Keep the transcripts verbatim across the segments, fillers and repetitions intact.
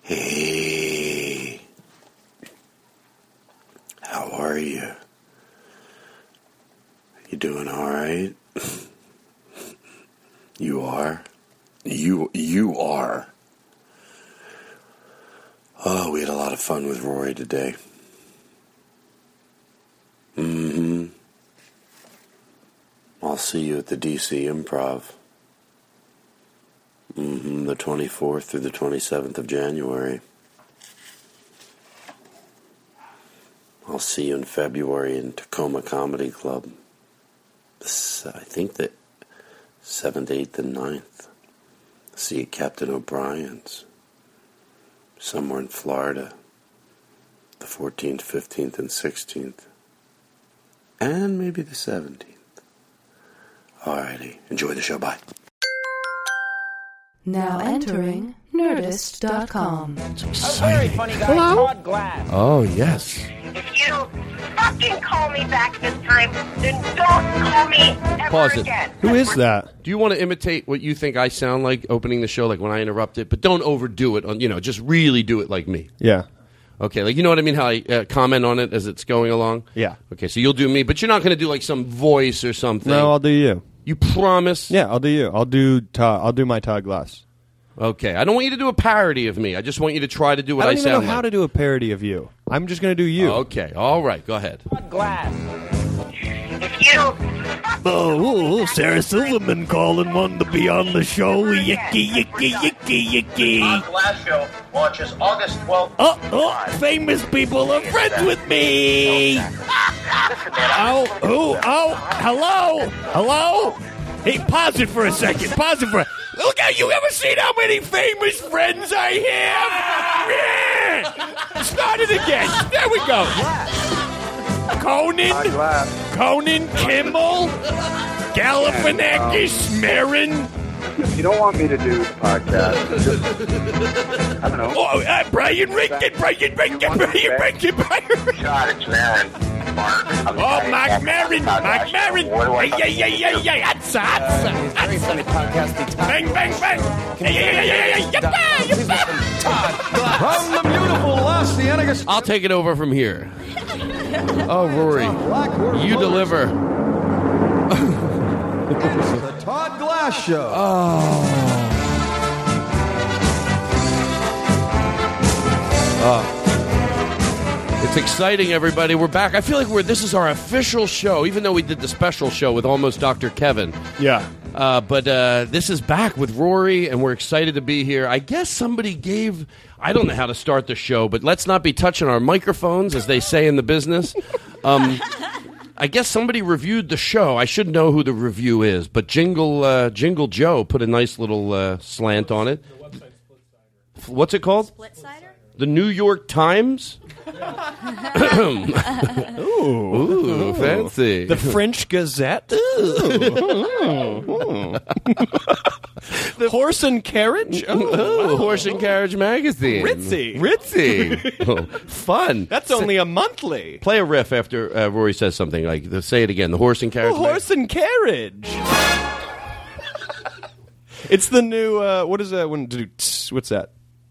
Hey, how are you? You doing all right? You are? You, you are. Oh, we had a lot of fun with Rory today. Mm-hmm. I'll see you at the D C Improv. Mm-hmm, the twenty-fourth through the twenty-seventh of January. I'll see you in February in Tacoma Comedy Club. This, I think the seventh, eighth, and ninth. See you at Captain O'Brien's. Somewhere in Florida. The fourteenth, fifteenth, and sixteenth. And maybe the seventeenth. Alrighty, enjoy the show, bye. Now entering Nerdist dot com. A very funny guy, Hello? Todd Glass. Oh, yes. If you fucking call me back this time, then don't call me ever Pause it. again. Who is that? Do you want to imitate what you think I sound like opening the show, like when I interrupt it? But don't overdo it. On, you know, just really do it like me. Yeah. Okay, like you know what I mean? How I uh, comment on it as it's going along? Yeah. Okay, so you'll do me, but you're not going to do like some voice or something. No, I'll do you. You promise? Yeah, I'll do you. I'll do Todd. I'll do my Todd Glass. Okay, I don't want you to do a parody of me. I just want you to try to do what I I, don't even sound know how like. to do a parody of you. I'm just going to do you. Okay, all right, go ahead. Todd Glass. If you Oh, Sarah Silverman calling, wanting to be on the show. Yicky, yicky, yicky, yicky. Todd Glass Show launches August twelfth. Oh, oh, famous people are friends with me. Oh, oh, oh, hello, hello. Hey, pause it for a second. Pause it for a... Look out, you ever seen how many famous friends I have? Yeah. Start it again. There we go. Conan, Conan, Kimmel, Galifianakis, Marin. You don't want me to do the podcast. Just, I don't know. Oh, uh, Brian Rankin, Brian Rankin, Brian Rankin, Brian Rankin. God, it's Marin. Mark. Oh, Mark Marin, Mark Marin. Hey, hey, hey, hey, hey, hatsa, hatsa, Very funny podcast. bang, bang, bang. Hey, hey, hey, hey, hey, yappa, yappa. From the beautiful Los Angeles. I'll take it over from here. Oh, Rory, you deliver. The Todd Glass Show. It's exciting, everybody. We're back. I feel like we're. This is our official show, even though we did the special show with Almost Doctor Kevin. Yeah. Uh, but uh, this is back with Rory, and we're excited to be here. I guess somebody gave... I don't know how to start the show, but let's not be touching our microphones, as they say in the business. Um, I guess somebody reviewed the show. I should know who the review is, but Jingle uh, Jingle Joe put a nice little uh, slant on it. What's it called? Split cider? The New York Times? Ooh. Ooh, fancy. The French Gazette. The Horse and Carriage. Oh, wow. Horse and Carriage Magazine. Ritzy. Ritzy. Oh, fun. That's only a monthly. Play a riff after uh, Rory says something. Like, say it again. The Horse and Carriage The Horse and Carriage. It's the new, uh, what is that? When do, what's that?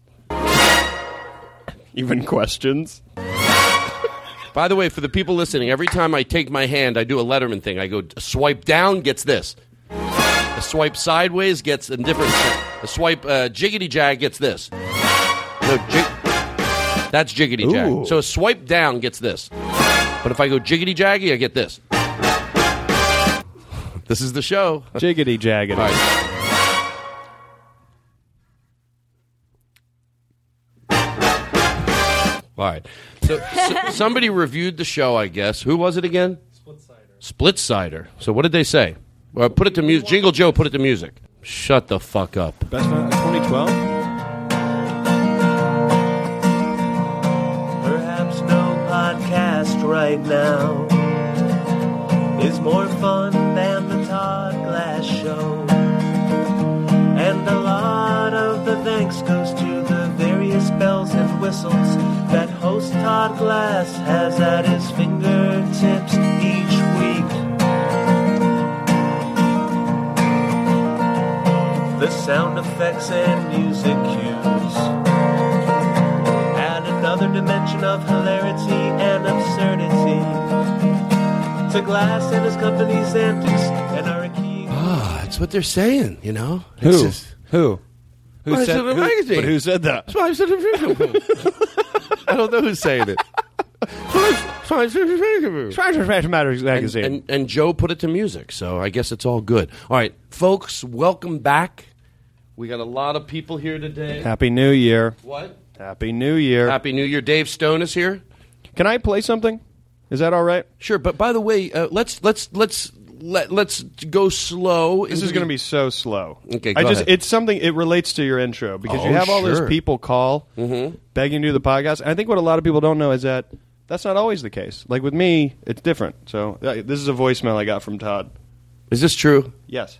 Even questions? By the way, for the people listening, every time I take my hand, I do a Letterman thing. I go, a swipe down gets this. A swipe sideways gets a different thing. A swipe uh, jiggity jag gets this. No, jig- that's jiggity jag. Ooh. So a swipe down gets this. But if I go jiggity jaggy, I get this. This is the show. Jiggity jaggedy. All right. All right. So, so somebody reviewed the show, I guess. Who was it again? Split Cider. Split Cider. So what did they say? Well, put it to music. Jingle Joe, put it to music. Shut the fuck up. Best of twenty twelve? Perhaps no podcast right now is more fun than the Todd Glass Show. And a lot of the thanks goes to the various bells and whistles that host Todd Glass has at his fingertips each week. The sound effects and music cues dimension of hilarity and absurdity. To Glass and his company's antics and our key. Ah, that's what they're saying, you know? Who? It's just- Who? Who Well, said it's in the who- magazine. But who said that? That's why I said it. I don't know who's saying it. Magazine. And, and, and Joe put it to music, so I guess it's all good. All right, folks, welcome back. We got a lot of people here today. Happy New Year. What? Happy New Year. Happy New Year. Dave Stone is here. Can I play something? Is that all right? Sure, but by the way, uh, let's let's let's let, let's go slow. This is going to be so slow. Okay, I go just ahead. it's something it relates to your intro because Oh, you have all sure. those people call Mhm. begging to do the podcast. And I think what a lot of people don't know is that that's not always the case. Like with me, it's different. So uh, this is a voicemail I got from Todd. Is this true? Yes.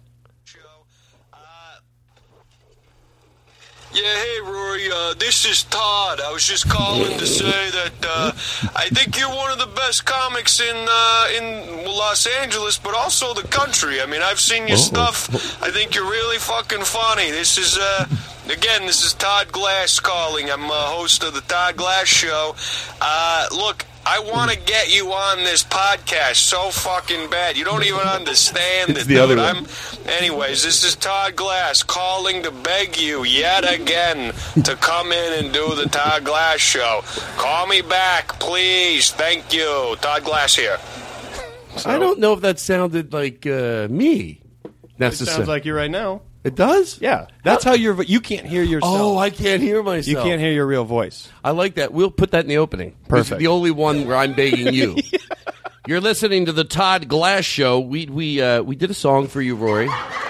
Yeah, hey, Rory, uh, this is Todd. I was just calling to say that uh, I think you're one of the best comics in uh, in Los Angeles, but also the country. I mean, I've seen your stuff. I think you're really fucking funny. This is, uh, again, this is Todd Glass calling. I'm a host of the Todd Glass Show. Uh, look, I want to get you on this podcast so fucking bad. You don't even understand It's it, the dude. other one. I'm, anyways, this is Todd Glass calling to beg you yet again to come in and do the Todd Glass Show. Call me back, please. Thank you. Todd Glass here. I don't know if that sounded like uh, me. It Necessarily. sounds like you right now. It does? Yeah. That's how you're. You can't hear yourself. Oh, I can't hear myself. You can't hear your real voice. I like that. We'll put that in the opening. This is Perfect. the only one where I'm begging you. You're listening to the Todd Glass Show. We we uh, we did a song for you, Rory.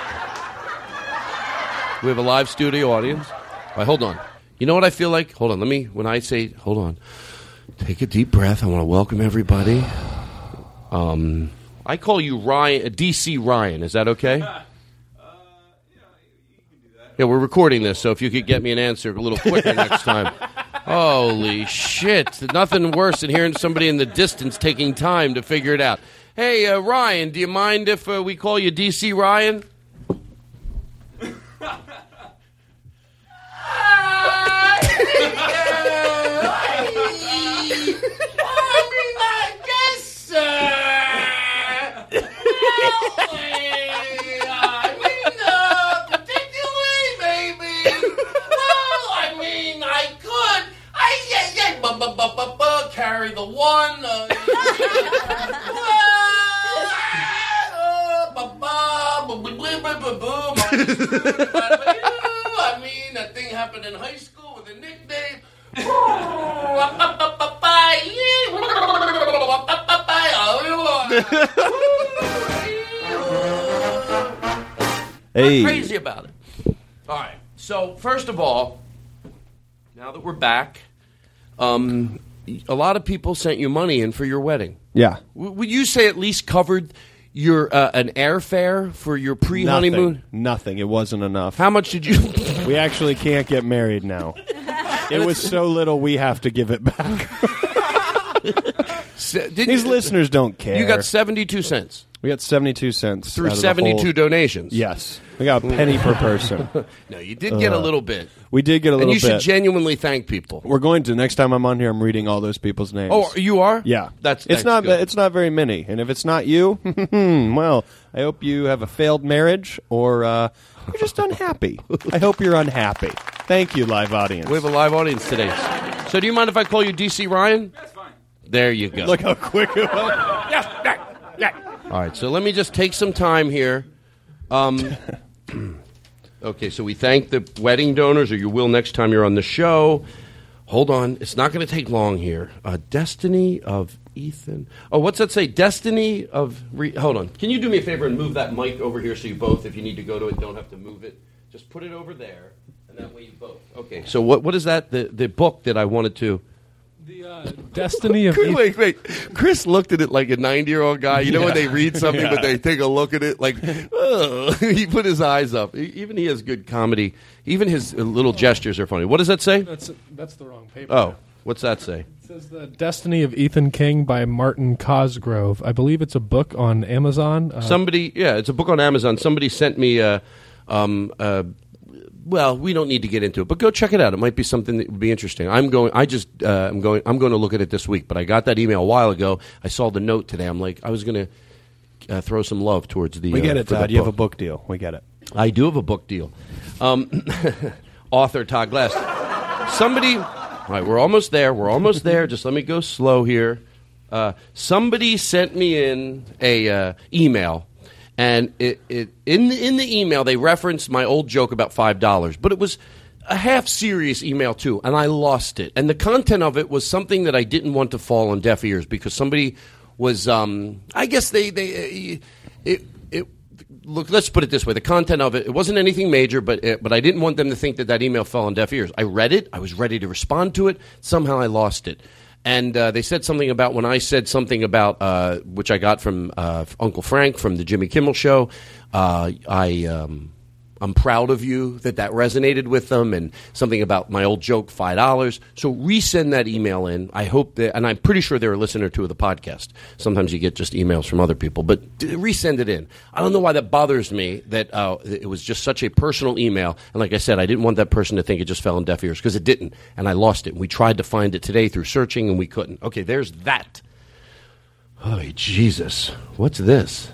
We have a live studio audience. All right, hold on. You know what I feel like? Hold on. Let me. When I say, hold on. Take a deep breath. I want to welcome everybody. Um, I call you Ryan, uh, D C Ryan. Is that okay? Yeah, we're recording this, so if you could get me an answer a little quicker next time. Holy shit. Nothing worse than hearing somebody in the distance taking time to figure it out. Hey, uh, Ryan, do you mind if uh, we call you D C Ryan? Carry the one. Uh, I mean, that thing happened in high school with a nickname. Hey. I'm crazy about it. All right. So, first of all, now that we're back, um, a lot of people sent you money in for your wedding. Yeah. W- would you say at least covered your uh, an airfare for your pre-honeymoon? Nothing. Nothing. It wasn't enough. How much did you? We actually can't get married now. It was so little we have to give it back. Se- did These you- listeners don't care. You got seventy-two cents We got seventy-two cents through out of the seventy-two whole- donations. Yes. We got a penny per person. No, you did get a Uh, little bit. We did get a little And you bit. should genuinely thank people. We're going to. Next time I'm on here, I'm reading all those people's names. Oh, you are? Yeah. That's, it's that's not good. it's not very many. And if it's not you, well, I hope you have a failed marriage or uh, you're just unhappy. I hope you're unhappy. Thank you, live audience. We have a live audience today. So do you mind if I call you D C Ryan? That's fine. There you go. Look how quick it was. All right, so let me just take some time here. Um, okay, so we thank the wedding donors, or you will next time you're on the show. Hold on. It's not going to take long here. Uh, Destiny of Ethan. Oh, what's that say? Destiny of... Re- Hold on. Can you do me a favor and move that mic over here so you both, if you need to go to it, don't have to move it? Just put it over there, and that way you both... Okay, so what what is that? The, the book that I wanted to... The uh, Destiny of Wait, wait, wait. Chris looked at it like a ninety-year-old guy. You know Yeah. when they read something, Yeah. but they take a look at it like, oh. He put his eyes up. He- Even he has good comedy. Even his uh, little gestures are funny. What does that say? That's that's the wrong paper. Oh, what's that say? It says The Destiny of Ethan King by Martin Cosgrove. I believe it's a book on Amazon. Uh, Somebody, yeah, it's a book on Amazon. Somebody sent me a, um, a well, we don't need to get into it, but go check it out. It might be something that would be interesting. I'm going. I just. Uh, I'm going. I'm going to look at it this week. But I got that email a while ago. I saw the note today. I'm like, I was going to uh, throw some love towards the. We get uh, it, for the Todd. You have a book. book deal. We get it. I do have a book deal. Um, author Todd Glass. Somebody. All right, we're almost there. We're almost there. Just let me go slow here. Uh, somebody sent me in a uh, email. And it, it in the, in the email, they referenced my old joke about five dollars. But it was a half-serious email, too, and I lost it. And the content of it was something that I didn't want to fall on deaf ears because somebody was, um, I guess they, they it, it, look, let's put it this way. The content of it, it wasn't anything major, but it, but I didn't want them to think that that email fell on deaf ears. I read it. I was ready to respond to it. Somehow I lost it. And uh, they said something about when I said something about, uh, which I got from uh, Uncle Frank from the Jimmy Kimmel Show. Uh, I, um, I'm proud of you that that resonated with them, and something about my old joke, five dollars. So resend that email in. I hope that, and I'm pretty sure they're a listener to the podcast. Sometimes you get just emails from other people, but d- resend it in. I don't know why that bothers me, that uh, it was just such a personal email. And like I said, I didn't want that person to think it just fell on deaf ears, because it didn't. And I lost it. We tried to find it today through searching, and we couldn't. Okay, there's that. Oh, Jesus. What's this?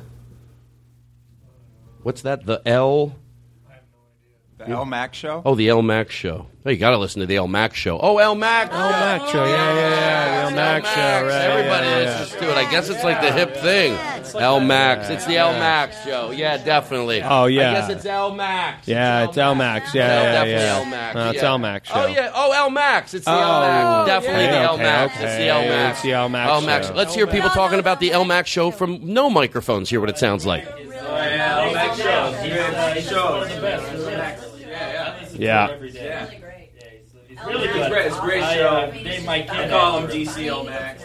What's that? The L... The El Mac Show? Oh, the El Mac Show. Oh, you got to listen to the El Mac Show. Oh, El Mac. El Mac Show. Yeah, yeah, yeah. The El Mac Show. Right. Everybody, yeah, let's yeah. just do it. I guess it's like the hip thing. El Max. It's the El Max Show. Yeah, definitely. Oh, yeah. I guess it's El Max. Yeah, it's El Max. Yeah, No, yeah, definitely yeah. El Max. No, it's yeah. El Max Show. Oh, yeah. Oh, El Max. It's the El Oh, Max. Definitely yeah, the El okay, Max. okay. It's the El Max. It's the El Max El Max. Show. Let's hear people talking about the El Max Show from no microphones. Hear what it sounds like. El Max Show. Great show. It's the best. Yeah. It's really good. It's great, it's a great show. I call him D C L Max.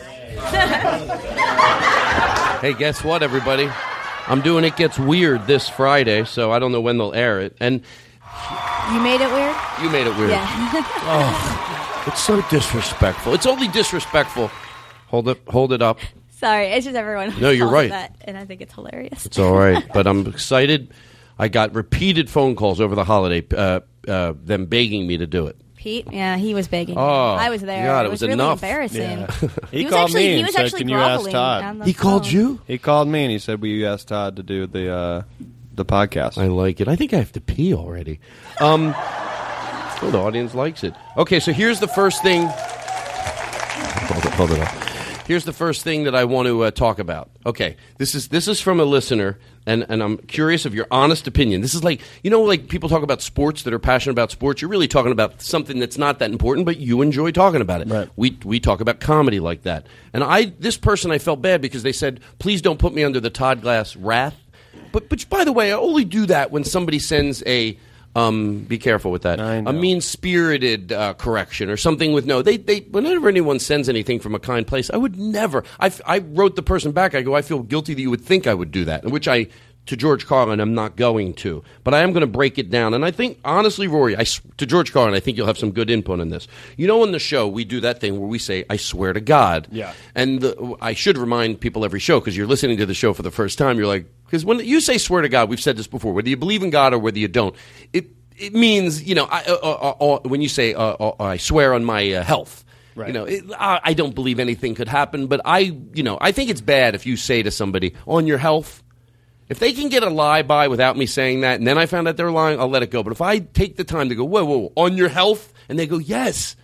Hey, guess what, everybody? I'm doing It Gets Weird this Friday, so I don't know when they'll air it. And You made it weird? you made it weird. Yeah. Oh, it's so disrespectful. It's only disrespectful. Hold it, hold it up. Sorry, it's just everyone No, you're calls right. that, and I think it's hilarious. It's all right, but I'm excited. I got repeated phone calls over the holiday, uh, uh, them begging me to do it. Pete, yeah, he was begging. Oh, I was there. God, it it was, was really enough. embarrassing. Yeah. He, He, was called actually, me he and was said, actually "Can you ask groveling Todd?" on the He called phone. you? He called me and he said, "Will you ask Todd to do the uh, the podcast?" I like it. I think I have to pee already. Um, well, the audience likes it. Okay, so here's the first thing. Hold it, hold it up. Here's the first thing that I want to uh, talk about. Okay, this is this is from a listener, and, and I'm curious of your honest opinion. This is like, you know, like people talk about sports that are passionate about sports. You're really talking about something that's not that important, but you enjoy talking about it. Right. We we talk about comedy like that. And I this person, I felt bad because they said, please don't put me under the Todd Glass wrath. But, but by the way, I only do that when somebody sends a... Um, be careful with that. A mean-spirited uh, correction or something with no. They, they. Whenever anyone sends anything from a kind place, I would never. I, I wrote the person back. I go, I feel guilty that you would think I would do that, which I, to George Carlin, I'm not going to. But I am going to break it down. And I think, honestly, Rory, I, to George Carlin, I think you'll have some good input on this. You know, on the show, we do that thing where we say, I swear to God. Yeah. And the, I should remind people every show, because you're listening to the show for the first time, you're like, because when you say swear to God, we've said this before, whether you believe in God or whether you don't, it it means, you know, I, uh, uh, uh, when you say, uh, uh, I swear on my uh, health. Right. You know, it, I, I don't believe anything could happen, but I, you know, I think it's bad if you say to somebody, on your health. If they can get a lie by without me saying that, and then I found out they're lying, I'll let it go. But if I take the time to go, whoa, whoa, whoa, on your health, and they go, yes,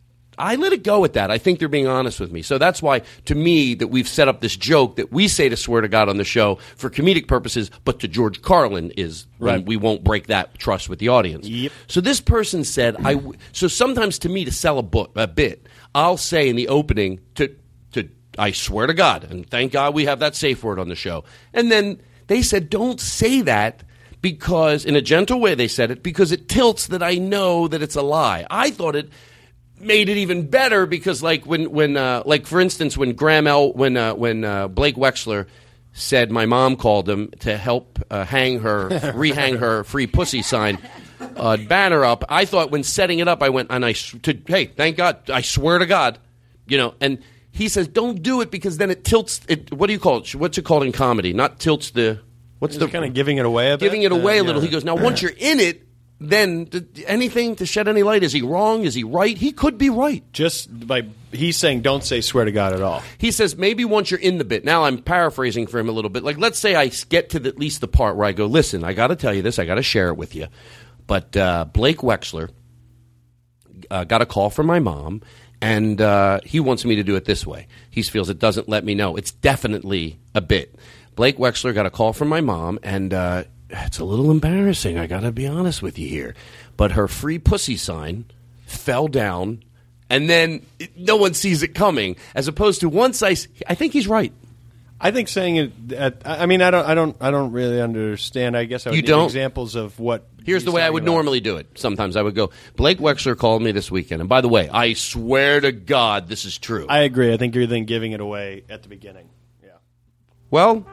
I let it go at that. I think they're being honest with me. So that's why, to me, that we've set up this joke that we say to swear to God on the show for comedic purposes, but to George Carlin is when Right. we won't break that trust with the audience. Yep. So this person said, I w- so sometimes to me, to sell a, book, a bit, I'll say in the opening, to to I swear to God, and thank God we have that safe word on the show. And then they said, don't say that, because, in a gentle way they said it, because it tilts that I know that it's a lie. I thought it made it even better because, like, when, when uh, like for instance, when Graham L, when uh, when uh, Blake Wexler said my mom called him to help uh, hang her, rehang her free pussy sign uh, banner up, I thought when setting it up, I went, and I, to, hey, thank God, I swear to God, you know, and he says, don't do it because then it tilts, it, what do you call it? What's it called in comedy? Not tilts the, what's Just the, kind of giving it away a bit? giving it away Uh, a little. yeah. He goes, now once you're in it, then d- anything to shed any light? Is he wrong? Is he right? He could be right. Just by he's saying, don't say swear to God at all. He says maybe once you're in the bit. Now I'm paraphrasing for him a little bit. Like let's say I get to the, at least the part where I go, listen, I got to tell you this. I got to share it with you. But uh, Blake Wexler uh, got a call from my mom, and uh, he wants me to do it this way. He feels it doesn't let me know. It's definitely a bit. Blake Wexler got a call from my mom, and uh, it's a little embarrassing. I got to be honest with you here. But her free pussy sign fell down, and then it, no one sees it coming, as opposed to once I – I think he's right. I think saying it. At, I mean, I don't. I don't. I don't really understand. I guess I would You need don't? examples of what. Here's he's the way I talking would about. normally do it. Sometimes I would go, Blake Wexler called me this weekend. And by the way, I swear to God this is true. I agree. I think you're then giving it away at the beginning. Yeah. Well.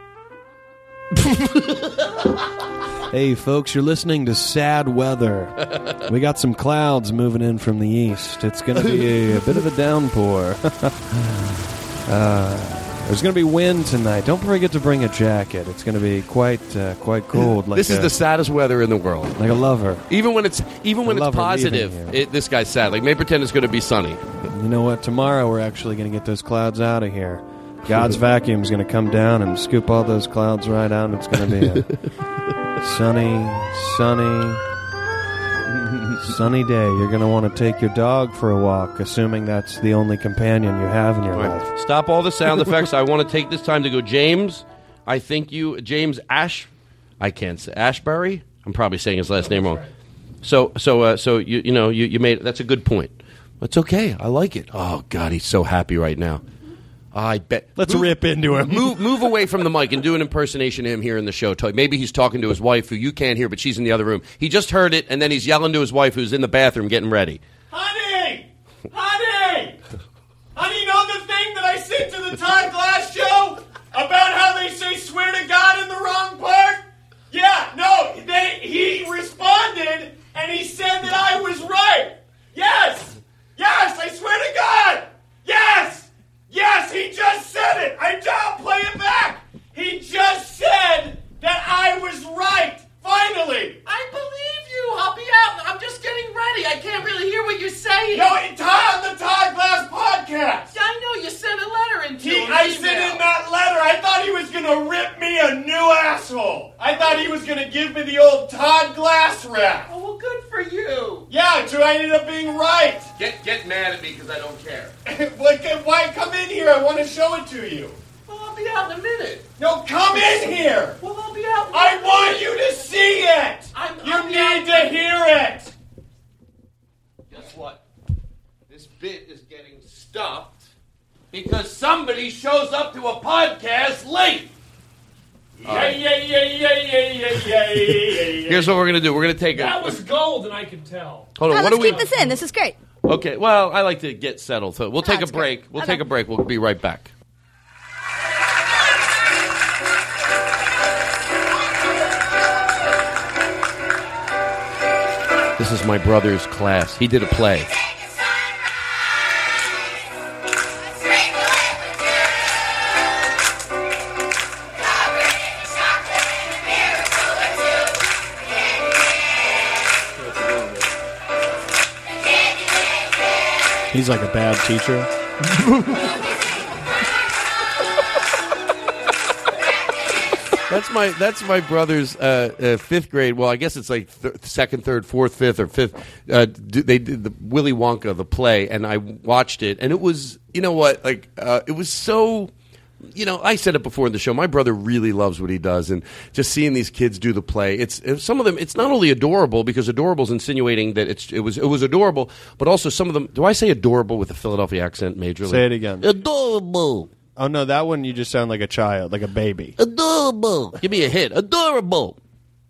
Hey, folks, you're listening to Sad Weather. We got some clouds moving in from the east. It's going to be a, a bit of a downpour. uh, there's going to be wind tonight. Don't forget to bring a jacket. It's going to be quite uh, quite cold. Like this is a, the saddest weather in the world. Like a lover. Even when it's even when A it's lover positive, leaving you. it, this guy's sad. Like, maybe pretend it's going to be sunny. You know what? Tomorrow we're actually going to get those clouds out of here. God's vacuum is going to come down and scoop all those clouds right out. And it's going to be a sunny, sunny, sunny day. You're going to want to take your dog for a walk, assuming that's the only companion you have in your All right. life. Stop all the sound effects. I want to take this time to go, James. I think you, James Ash. I can't say Ashbury. I'm probably saying his last name wrong. So, so, uh, so you, you know, you, you made that's a good point. That's okay. I like it. Oh God, he's so happy right now. I bet. Let's rip into him. Move, move away from the mic and do an impersonation of him here in the show. Maybe he's talking to his wife, who you can't hear, but she's in the other room. He just heard it, and then he's yelling to his wife, who's in the bathroom getting ready. Honey! Honey! Honey, you know the thing that I sent to the Todd Glass show about how they say swear to God in the wrong part? Yeah, no, they, he responded, and he said that I was right. Yes! Yes, I swear to God! Yes! Yes, he just said it! I don't play it back! He just said that I was right! Finally! I believe you. I'll be out. I'm just getting ready. I can't really hear what you're saying. No, it's on the Todd Glass podcast! Yeah, I know. You sent a letter in to He, him. I email. sent in that letter. I thought he was going to rip me a new asshole. I thought he was going to give me the old Todd Glass rap. Oh, well, good for you. Yeah, so I ended up being right. Get get mad at me because I don't care. Like, why come in here? I want to show it to you. Well, I'll be out in a minute. No, come in here. Well, I'll be out in a I minute. want you to see it. I'm, You I'll be need out- to hear it. Guess what? This bit is getting stopped because somebody shows up to a podcast late. Yeah, yeah, yeah, yeah, yeah, yeah, yeah, yeah. Here's what we're gonna do. We're gonna take a. That was gold, and I can tell. Hold on. Now, what let's do we? keep this in. This is great. Okay. Well, I like to get settled, so we'll take a that's break. great. We'll Okay. take a break. We'll be right back. This is my brother's class. He did a play. He's like a bad teacher. That's my that's my brother's uh, uh, fifth grade. Well, I guess it's like th- second, third, fourth, fifth, or fifth. Uh, d- they did the Willy Wonka the play, and I watched it, and it was you know what like uh, it was so. You know, I said it before in the show. My brother really loves what he does, and just seeing these kids do the play, it's, it's some of them. It's not only adorable because adorable is insinuating that it's it was it was adorable, but also some of them. Do I say adorable with a Philadelphia accent, majorly? Say it again. Adorable. Oh no, that one you just sound like a child, like a baby. Adorable. Give me a hit. Adorable.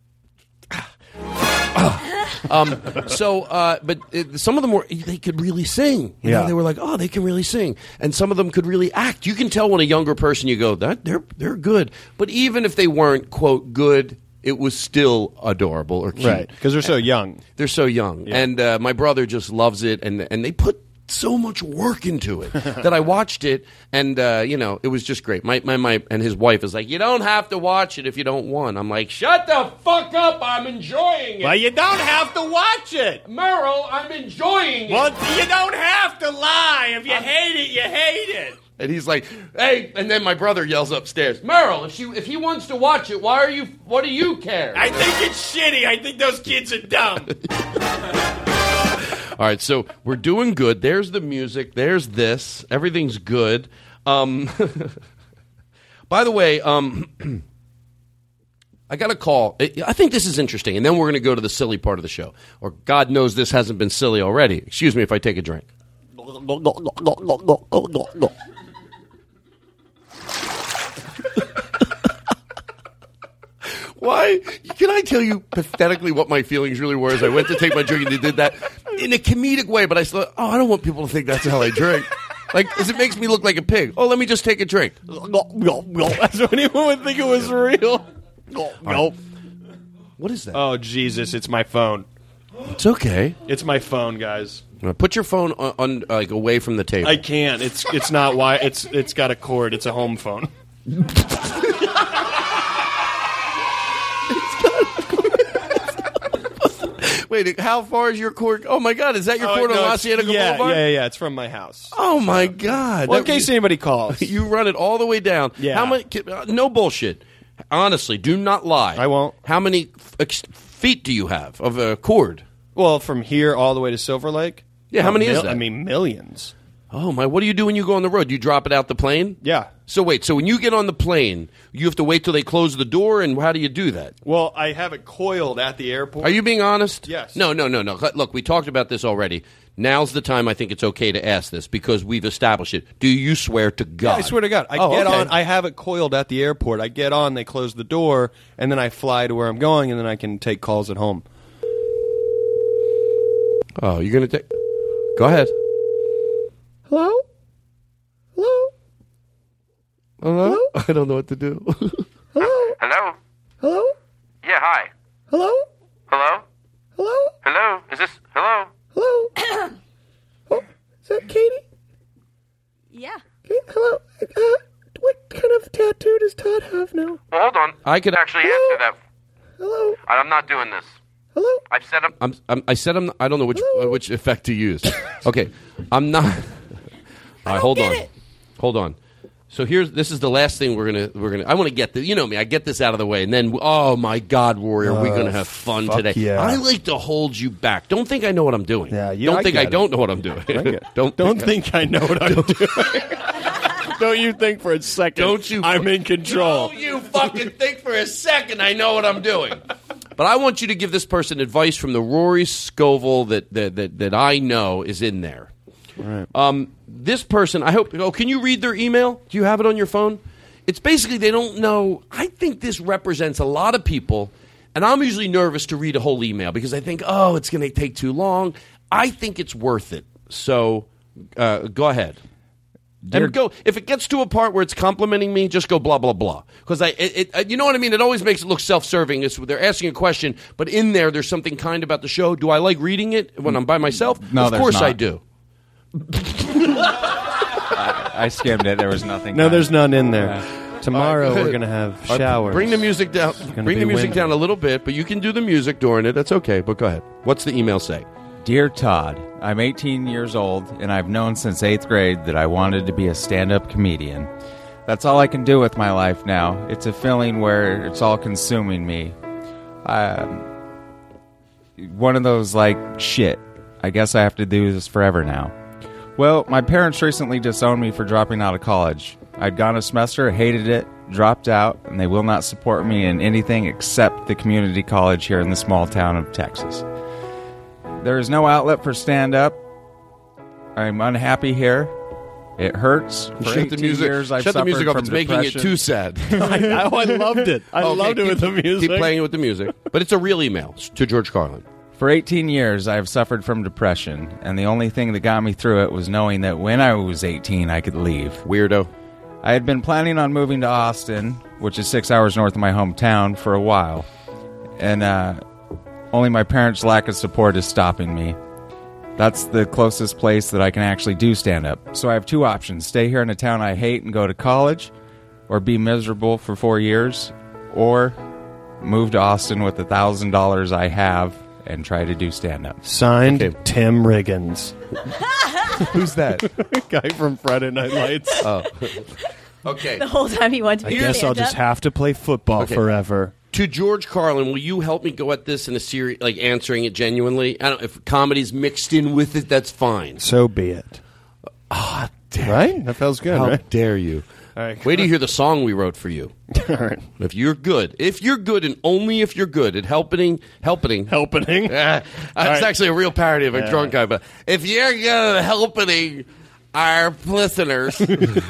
um, so, uh, but it, some of them were, they could really sing. You know, Yeah. they were like, oh, they can really sing. And some of them could really act. You can tell when a younger person, you go, that they're, they're good. But even if they weren't, quote, good, it was still adorable or cute. Right, because they're so young. They're so young. Yeah. And uh, my brother just loves it. And, and they put so much work into it that I watched it, and uh, you know, it was just great. My, my my and his wife is like, you don't have to watch it if you don't want. I'm like, shut the fuck up! I'm enjoying it. Well, you don't have to watch it, Merle. I'm enjoying it. Well, you don't have to lie. If you I'm- hate it, you hate it. And he's like, hey, and then my brother yells upstairs, Merle, if she if he wants to watch it, why are you? What do you care? I think it's shitty. I think those kids are dumb. All right, so we're doing good. There's the music. There's this. Everything's good. Um, by the way, um, I got a call. I think this is interesting, and then we're going to go to the silly part of the show. Or God knows this hasn't been silly already. Excuse me if I take a drink. Why? Can I tell you pathetically what my feelings really were as I went to take my drink and they did that in a comedic way, but I thought, oh, I don't want people to think that's how I drink. Like, because it makes me look like a pig. Oh, let me just take a drink. That's what anyone would think it was real. Right. What is that? Oh, Jesus, it's my phone. It's okay. It's my phone, guys. Put your phone on, on like away from the table. I can't. It's it's not why. It's it's got a cord. It's a home phone. Wait, how far is your cord? Oh my God, is that your Oh, cord no, on La it's- Cienega yeah, Boulevard? Yeah, yeah, yeah. It's from my house. Oh my God! Well, in That- case anybody calls, you run it all the way down. Yeah. How many? uh, No bullshit. Honestly, do not lie. I won't. How many f- ex- feet do you have of a cord? Well, from here all the way to Silver Lake. Yeah, how Oh, many is mil- that? I mean, millions. Oh my! What do you do when you go on the road? Do you drop it out the plane? Yeah. So wait. So when you get on the plane, you have to wait till they close the door, and how do you do that? Well, I have it coiled at the airport. Are you being honest? Yes. No, no, no, no. Look, we talked about this already. Now's the time I think it's okay to ask this because we've established it. Do you swear to God? Yeah, I swear to God. I Oh, get okay. on. I have it coiled at the airport. I get on. They close the door, and then I fly to where I'm going, and then I can take calls at home. Oh, you're gonna take? Go ahead. Hello. Hello. Hello? I don't know what to do. Hello. Hello? Hello. Yeah, hi. Hello. Hello? Hello. Hello? Is this... Hello? Hello. Oh, is that Katie? Yeah. Kate, hello. Uh, what kind of tattoo does Todd have now? Well, hold on. I could actually answer that. Hello. I'm not doing this. Hello. I've set up... I'm, I'm, I said I'm. I don't know which uh, which effect to use. Okay, I'm not. All right, hold on, hold on. So here's this is the last thing we're gonna we're gonna. I want to get the you know me. I get this out of the way, and then oh my God, Rory, are we Oh, gonna have fun fuck today? yeah. I like to hold you back. Don't think I know what I'm doing. Yeah, you- Don't I think get I it. don't know what I'm doing. I get- don't Don't think, think I know what I'm doing. Don't you think for a second? Don't you? I'm in control. Don't you fucking think for a second I know what I'm doing. But I want you to give this person advice from the Rory Scovel that that that, that I know is in there. Right. Um, this person, I hope. Oh, can you read their email? Do you have it on your phone? It's basically they don't know. I think this represents a lot of people, and I'm usually nervous to read a whole email because I think, oh, it's going to take too long. I think it's worth it. So uh, go ahead. Dear- And go if it gets to a part where it's complimenting me, just go blah blah blah. Because I, it, it, you know what I mean. It always makes it look self-serving. It's they're asking a question, but in there, there's something kind about the show. Do I like reading it when I'm by myself? No, of there's course not. I do. I, I skimmed it. There was nothing. No, kind. there's none in there. Yeah. Tomorrow All right, we're gonna have All right, showers. Bring the music down. gonna Bring be the music windy. down a little bit, but you can do the music during it. That's okay. But go ahead. What's the email say? Dear Todd, I'm eighteen years old, and I've known since eighth grade that I wanted to be a stand-up comedian. That's all I can do with my life now. It's a feeling where it's all consuming me. Um, one of those, like, shit, I guess I have to do this forever now. Well, my parents recently disowned me for dropping out of college. I'd gone a semester, hated it, dropped out, and they will not support me in anything except the community college here in the small town of Texas. There is no outlet for stand-up. I'm unhappy here. It hurts. For Shut the eighteen music. years, I've Shut the suffered music off. from It's making it depression. too sad. I, oh, I loved it. I Okay, loved it keep- with the music. Keep playing it with the music. But it's a real email to George Carlin. For eighteen years, I have suffered from depression, and the only thing that got me through it was knowing that when I was eighteen, I could leave. Weirdo. I had been planning on moving to Austin, which is six hours north of my hometown, for a while, and uh, only my parents' lack of support is stopping me. That's the closest place that I can actually do stand-up. So I have two options. Stay here in a town I hate and go to college, or be miserable for four years, or move to Austin with the one thousand dollars I have and try to do stand-up. Signed, Okay. Tim Riggins. Who's that? Guy from Friday Night Lights. Oh. Okay. The whole time he went to I be a guess I'll stand-up. just have to play football Okay. forever. To George Carlin, will you help me go at this in a series, like answering it genuinely? I don't. If comedy's mixed in with it, that's fine. So be it. Ah, damn. Right? That feels good, How right? dare you? All right. Wait to hear the song we wrote for you. All right. If you're good, if you're good, and only if you're good at helping, helping, helping. That's right. actually a real parody of a Yeah. drunk guy. But if you're good at helping our listeners,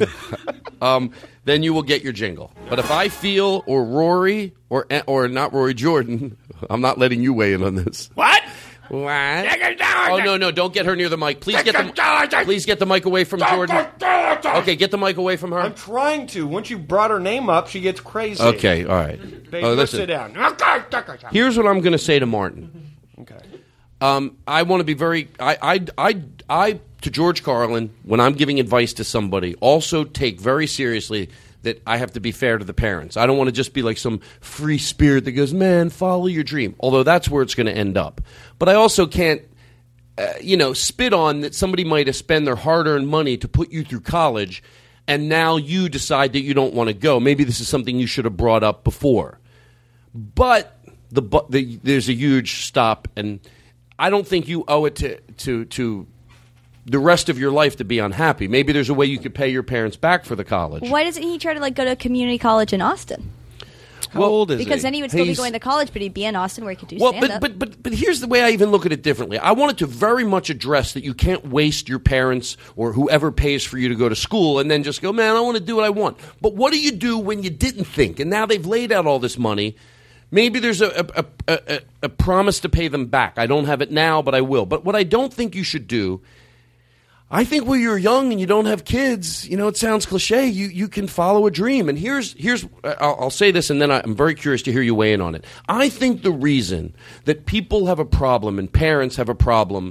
um, then you will get your jingle. But if I feel, or Rory, or or not Rory Jordan, I'm not letting you weigh in on this. What? What? Oh no, no! Don't get her near the mic. Please get the please get the mic away from Jordan. Okay, get the mic away from her. I'm trying to. Once you brought her name up, she gets crazy. Okay, all right. Babe, Oh, go listen. sit down. Here's what I'm going to say to Martin. Okay. Um, I want to be very. I, I, I, I, to George Carlin, when I'm giving advice to somebody, also take very seriously that I have to be fair to the parents. I don't want to just be like some free spirit that goes, man, follow your dream. Although that's where it's going to end up. But I also can't, uh, you know, spit on that somebody might have spent their hard-earned money to put you through college, and now you decide that you don't want to go. Maybe this is something you should have brought up before. But the, but the there's a huge stop, and I don't think you owe it to to to the rest of your life to be unhappy. Maybe there's a way you could pay your parents back for the college. Why doesn't he try to like go to community college in Austin? How old is Because he? then he would still He's- be going to college, but he'd be in Austin where he could do Well, stand-up. but, but but but here's the way I even look at it differently. I wanted to very much address that you can't waste your parents or whoever pays for you to go to school and then just go, man, I want to do what I want. But what do you do when you didn't think? And now they've laid out all this money. Maybe there's a, a, a, a, a promise to pay them back. I don't have it now, but I will. But what I don't think you should do, I think when you're young and you don't have kids, you know, it sounds cliche, you, you can follow a dream. And here's, here's I'll, I'll say this, and then I'm very curious to hear you weigh in on it. I think the reason that people have a problem and parents have a problem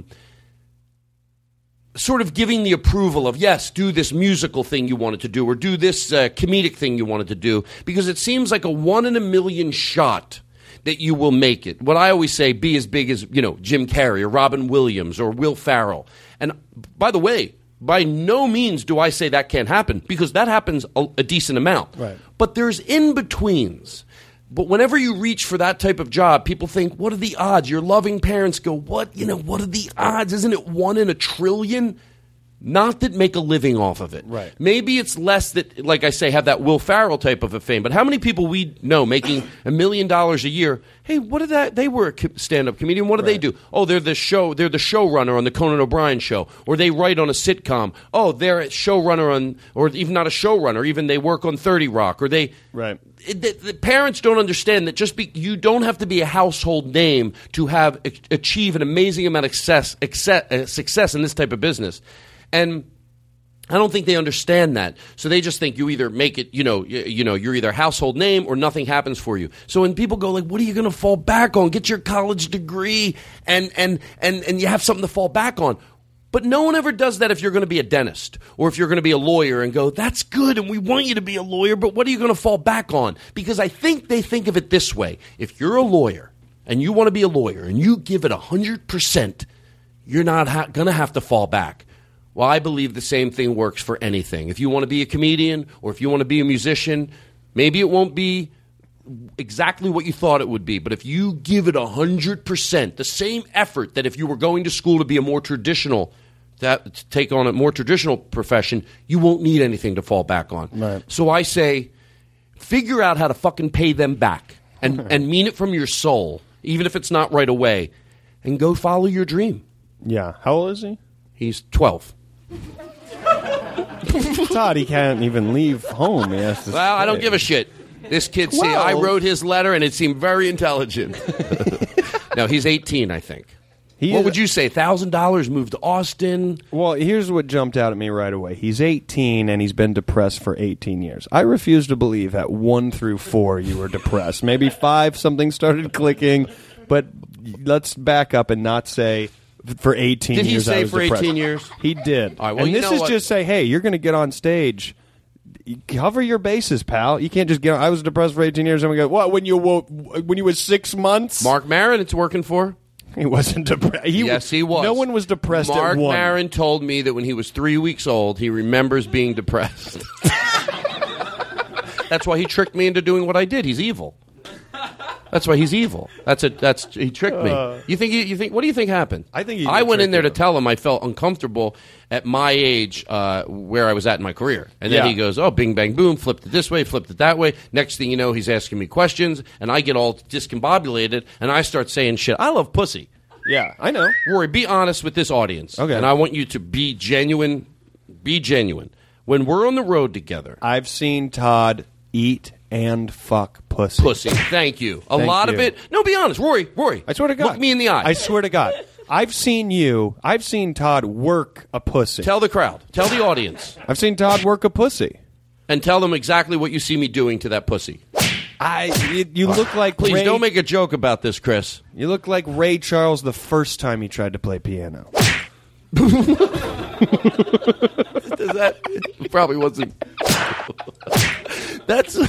sort of giving the approval of, yes, do this musical thing you wanted to do or do this uh, comedic thing you wanted to do, because it seems like a one in a million shot that you will make it. What I always say, be as big as, you know, Jim Carrey or Robin Williams or Will Ferrell. And by the way, by no means do I say that can't happen, because that happens a, a decent amount. Right. But there's in-betweens. But whenever you reach for that type of job, people think, what are the odds? Your loving parents go, what? You know, what are the odds? Isn't it one in a trillion? Not that make a living off of it. Right. Maybe it's less that, like I say, have that Will Ferrell type of a fame. But how many people we know making a million dollars a year? Hey, what did that? They were a co- stand-up comedian. What do they do? Oh, they're the show. They're the showrunner on the Conan O'Brien show, or they write on a sitcom. Oh, they're a showrunner on, or even not a showrunner. Even they work on thirty Rock, or they. Right. It, the, the parents don't understand that just be, you don't have to be a household name to have achieve an amazing amount of success, success, uh, success in this type of business. And I don't think they understand that. So they just think you either make it, you know, you, you know, you're either a household name or nothing happens for you. So when people go like, what are you going to fall back on? Get your college degree and, and, and, and you have something to fall back on. But no one ever does that if you're going to be a dentist or if you're going to be a lawyer and go, that's good and we want you to be a lawyer, but what are you going to fall back on? Because I think they think of it this way. If you're a lawyer and you want to be a lawyer and you give it one hundred percent, you're not ha- going to have to fall back. Well, I believe the same thing works for anything. If you want to be a comedian or if you want to be a musician, maybe it won't be exactly what you thought it would be. But if you give it one hundred percent, the same effort that if you were going to school to be a more traditional, that, to take on a more traditional profession, you won't need anything to fall back on. Right. So I say, figure out how to fucking pay them back and, and mean it from your soul, even if it's not right away, and go follow your dream. Yeah. How old is he? He's twelve. Todd, he can't even leave home. He has to Well, I don't stay. give a shit. This kid, see, I Well- wrote his letter, and it seemed very intelligent. No, he's eighteen, I think. He what is- would you say? one thousand dollars, moved to Austin? Well, here's what jumped out at me right away. He's eighteen, and he's been depressed for eighteen years. I refuse to believe at one through four you were depressed. Maybe five, something started clicking, but let's back up and not say for eighteen Did he years. say I was for depressed. eighteen years? He did. All right, well, and you this know is what? just say, hey, you're going to get on stage. You cover your bases, pal. You can't just get. I was depressed for eighteen years, and we go, what? When you wo- when you was six months? Mark Maron, it's working for. He wasn't depressed. He, yes, he was. No one was depressed Mark at one. Maron told me that when he was three weeks old, he remembers being depressed. That's why he tricked me into doing what I did. He's evil. That's why he's evil. That's a that's he tricked me. Uh, you think you, you think what do you think happened? I think he I did went in trick there you. to tell him I felt uncomfortable at my age uh, where I was at in my career, and then Yeah. he goes, "Oh, bing bang boom, flipped it this way, flipped it that way." Next thing you know, he's asking me questions, and I get all discombobulated, and I start saying shit. I love pussy. Yeah, I know. Rory, be honest with this audience, Okay. and I want you to be genuine. Be genuine. When we're on the road together, I've seen Todd eat and fuck pussy. pussy. Thank you. A Thank lot of you. it. No, be honest, Rory. Rory, I swear to God. look me in the eye. I swear to God. I've seen you. I've seen Todd work a pussy. Tell the crowd. Tell the audience. I've seen Todd work a pussy. And tell them exactly what you see me doing to that pussy. I. You, you look like Please Ray, don't make a joke about this, Chris. You look like Ray Charles the first time he tried to play piano. Does that? It probably wasn't. That's.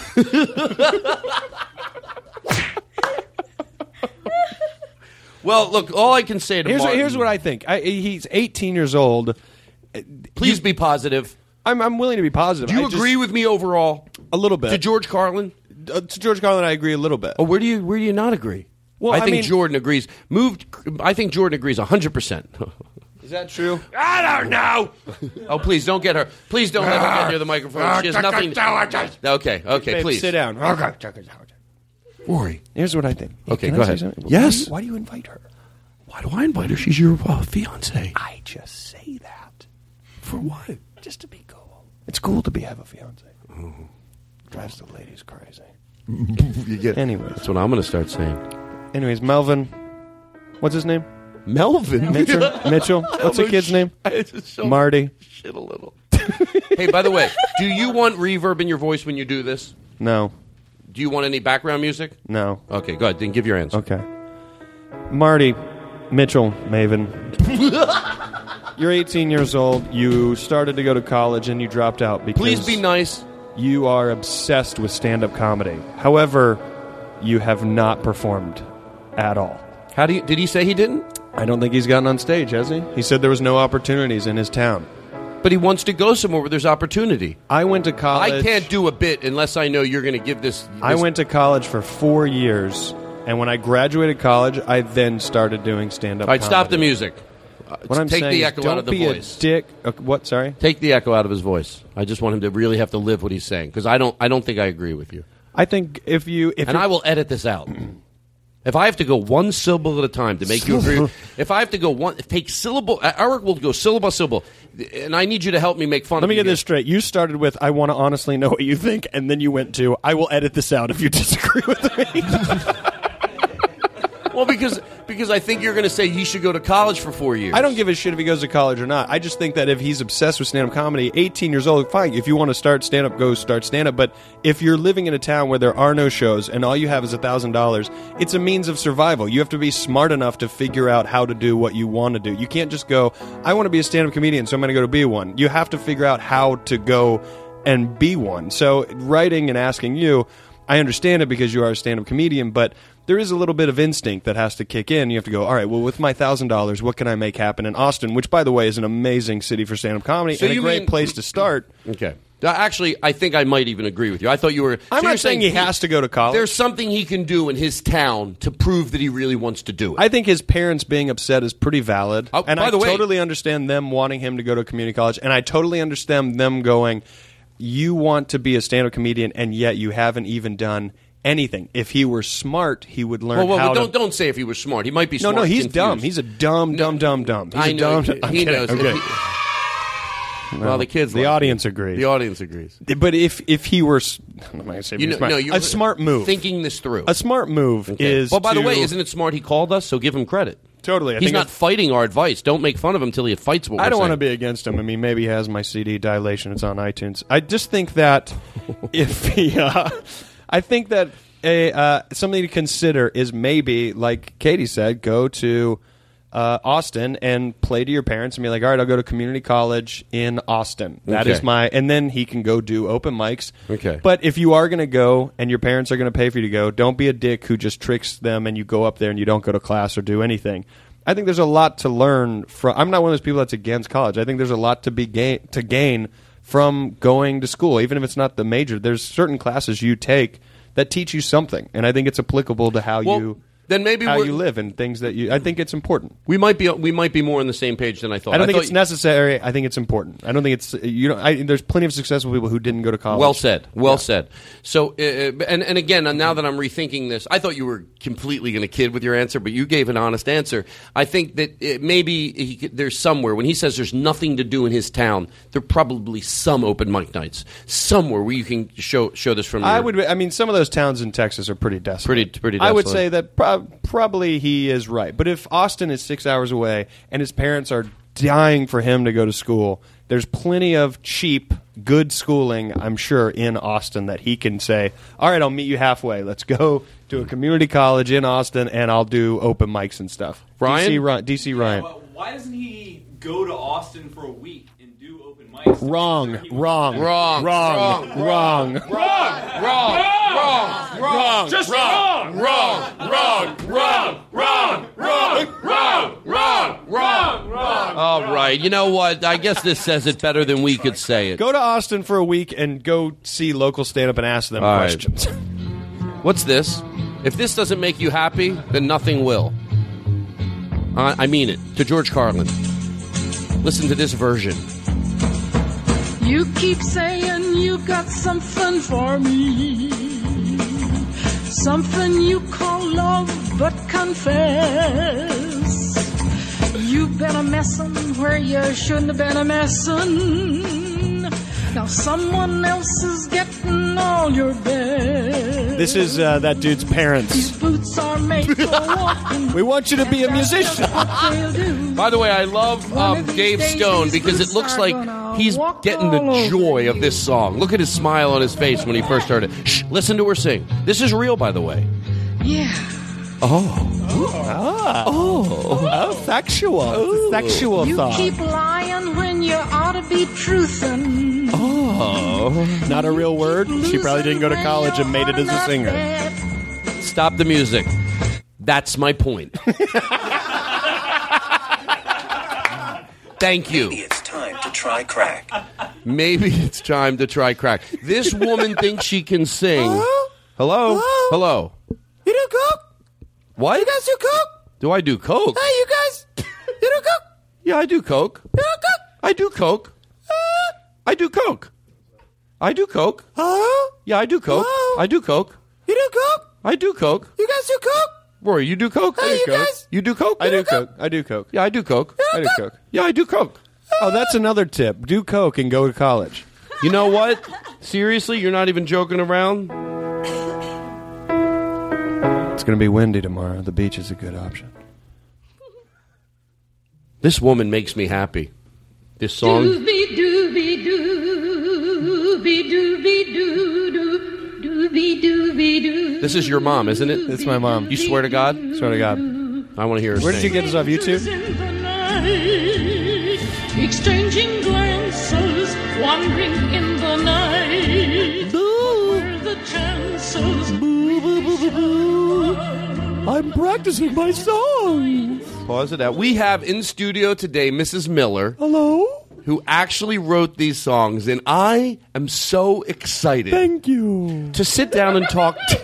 Well, look. All I can say to Here's, Martin, here's what I think. I, he's eighteen years old. Please be positive. I'm, I'm willing to be positive. Do you I just- agree with me overall? A little bit. To George Carlin? Uh, to George Carlin, I agree a little bit. Oh, where do you where do you not agree? Well, I I think mean- Jordan agrees. Moved. I think Jordan agrees one hundred percent. Is that true? I don't know. Oh, please don't get her. Please don't let her get near the microphone. She has nothing. Okay, okay, Babe, please sit down. Rory. Here's what I think. Okay, Can go I say ahead. something? Yes. Why do, you, why do you invite her? Why do I invite her? She's your uh, fiance. I just say that. For what? Just to be cool. It's cool to be have a fiance. Drives the ladies crazy. You get. Anyways. That's what I'm going to start saying. Anyways, Melvin. What's his name? Melvin. Mitchell. Mitchell. What's the kid's name? I just show Marty. Shit a little. Hey, by the way, do you want reverb in your voice when you do this? No. Do you want any background music? No. Okay, go ahead. Then give your answer. Okay. Marty. Mitchell. Maven. You're eighteen years old. You started to go to college and you dropped out because Please be nice. you are obsessed with stand-up comedy. However, you have not performed at all. How do you? Did he say he didn't? I don't think he's gotten on stage, has he? He said there was no opportunities in his town. But he wants to go somewhere where there's opportunity. I went to college. I can't do a bit unless I know you're going to give this, this. I went to college for four years, and when I graduated college, I then started doing stand-up All right, comedy. stop the music. Uh, What I'm Take saying the is echo don't out of the be voice. a dick. Uh, what? Sorry. Take the echo out of his voice. I just want him to really have to live what he's saying because I don't. I don't think I agree with you. I think if you if and you're- I will edit this out. If I have to go one syllable at a time to make you agree, if I have to go one, take syllable, uh, Eric will go syllable by syllable, and I need you to help me make fun Let of me you get this again. straight. You started with, I want to honestly know what you think, and then you went to, I will edit this out if you disagree with me. Well, because because I think you're going to say he should go to college for four years. I don't give a shit if he goes to college or not. I just think that if he's obsessed with stand-up comedy, eighteen years old, fine. If you want to start stand-up, go start stand-up. But if you're living in a town where there are no shows and all you have is one thousand dollars, it's a means of survival. You have to be smart enough to figure out how to do what you want to do. You can't just go, I want to be a stand-up comedian, so I'm going to go to be one. You have to figure out how to go and be one. So writing and asking you, I understand it because you are a stand-up comedian, but there is a little bit of instinct that has to kick in. You have to go, all right, well, with my one thousand dollars, what can I make happen in Austin, which, by the way, is an amazing city for stand-up comedy So and a you great mean- place to start. Okay. Uh, Actually, I think I might even agree with you. I thought you were. I'm so you're not saying he has to go to college. There's something he can do in his town to prove that he really wants to do it. I think his parents being upset is pretty valid. Oh, and by I the way- totally understand them wanting him to go to community college, and I totally understand them going, you want to be a stand-up comedian, and yet you haven't even done anything. If he were smart, he would learn well, well, how well, don't to... don't say if he was smart. He might be No, smart. no, he's confused. dumb. He's a dumb, dumb, dumb, dumb. He's I a know. dumb. He, I'm he kidding. knows. Okay. If he- No. well, the kids. The like audience it. agrees. The audience agrees. But if if he were, s- I'm not going to say You he know, was smart. no, you're a smart move. Thinking this through. A smart move Okay. is. Well, by the to- way, isn't it smart he called us? So give him credit. Totally. I He's think not it's- fighting our advice. Don't make fun of him until he fights what we're I don't want to saying. be against him. I mean, maybe he has my C D Dilation. It's on iTunes. I just think that if he, uh, I think that a uh, something to consider is maybe, like Katie said, go to uh, Austin and play to your parents and be like, all right, I'll go to community college in Austin. That Okay. is my, and then he can go do open mics. Okay. But if you are going to go and your parents are going to pay for you to go, don't be a dick who just tricks them and you go up there and you don't go to class or do anything. I think there's a lot to learn from. I'm not one of those people that's against college. I think there's a lot to be gain to gain from going to school, even if it's not the major. There's certain classes you take that teach you something, and I think it's applicable to how Well, you then maybe how we're- you live and things that you. I think it's important. We might be we might be more on the same page than I thought. I don't think thought it's necessary. I think it's important. I don't think it's you know. I, there's plenty of successful people who didn't go to college. Well said. Well said. So, uh, and and again, now that I'm rethinking this, I thought you were completely going to kid with your answer, but you gave an honest answer. I think that it, maybe he, could- there's somewhere when he says there's nothing to do in his town, there are probably some open mic nights somewhere where you can show show this from. I your- would. I mean, some of those towns in Texas are pretty desolate. Pretty- pretty I would desolate. say that prob- probably he is right. But if Austin is six hours away and his parents are dying for him to go to school, there's plenty of cheap, good schooling, I'm sure, in Austin that he can say, all right, I'll meet you halfway. Let's go to a community college in Austin and I'll do open mics and stuff. Ryan? D C, Ry- D C Ryan. Why doesn't he go to Austin for a week and do open mics? Wrong, wrong, Wrong, wrong, wrong, wrong. Wrong, wrong, wrong, wrong, Just wrong, wrong, wrong, wrong, wrong, wrong, wrong, wrong, wrong, wrong. All right. You know what? I guess this says it better than we could say it. Go to Austin for a week and go see local stand-up and ask them All right. questions. What's this? If this doesn't make you happy, then nothing will. I, I mean it. To George Carlin. Listen to this version. You keep saying you got something for me, something you call love, but confess you've been a messin' where you shouldn't have been a messin'. Now someone else is getting all your best. This is uh, that dude's parents. Boots are made for walking. We want you to be a musician. By the way, I love um, Dave Stone because it looks like he's getting the joy of this song. Look at his smile on his face when he first heard it. Shh, listen to her sing. This is real, by the way. Yeah. Oh. Ah. Oh. Oh, sexual. It's a sexual You thought. keep lying when you ought to be truthin'. Oh. Not a real word? She probably didn't go to college and made it as a singer. Stop the music. That's my point. Thank you. Maybe it's time to try crack. Maybe it's time to try crack. This woman thinks she can sing. Hello? Hello? You do coke? What? You guys do coke? Do I do coke? Hey, you guys, you do coke? Yeah, I do coke. You do coke? I do coke. I do coke. I do coke. Huh? Yeah, I do coke. Hello? I do coke. You do coke? I do coke. You guys do coke? Rory, you do coke? Hey, I do you coke. guys- You do coke? I do coke. I do coke. Yeah, I do coke. I do coke. Yeah, I do coke. Oh, that's another tip. Do coke and go to college. You know what? Seriously, you're not even joking around? It's going to be windy tomorrow. The beach is a good option. This woman makes me happy. This song. Doobie doobie doobie doobie doo doo doobie doobie doo. This is your mom, isn't it? It's my mom. You swear to God? Swear to God. I want to hear her Where did you sing. get this off YouTube? In the night, exchanging glances, wandering in the night. What were the chances? I'm practicing my song. Pause it out. We have in studio today Missus Miller. Hello? Who actually wrote these songs, and I am so excited. Thank you. To sit down and talk to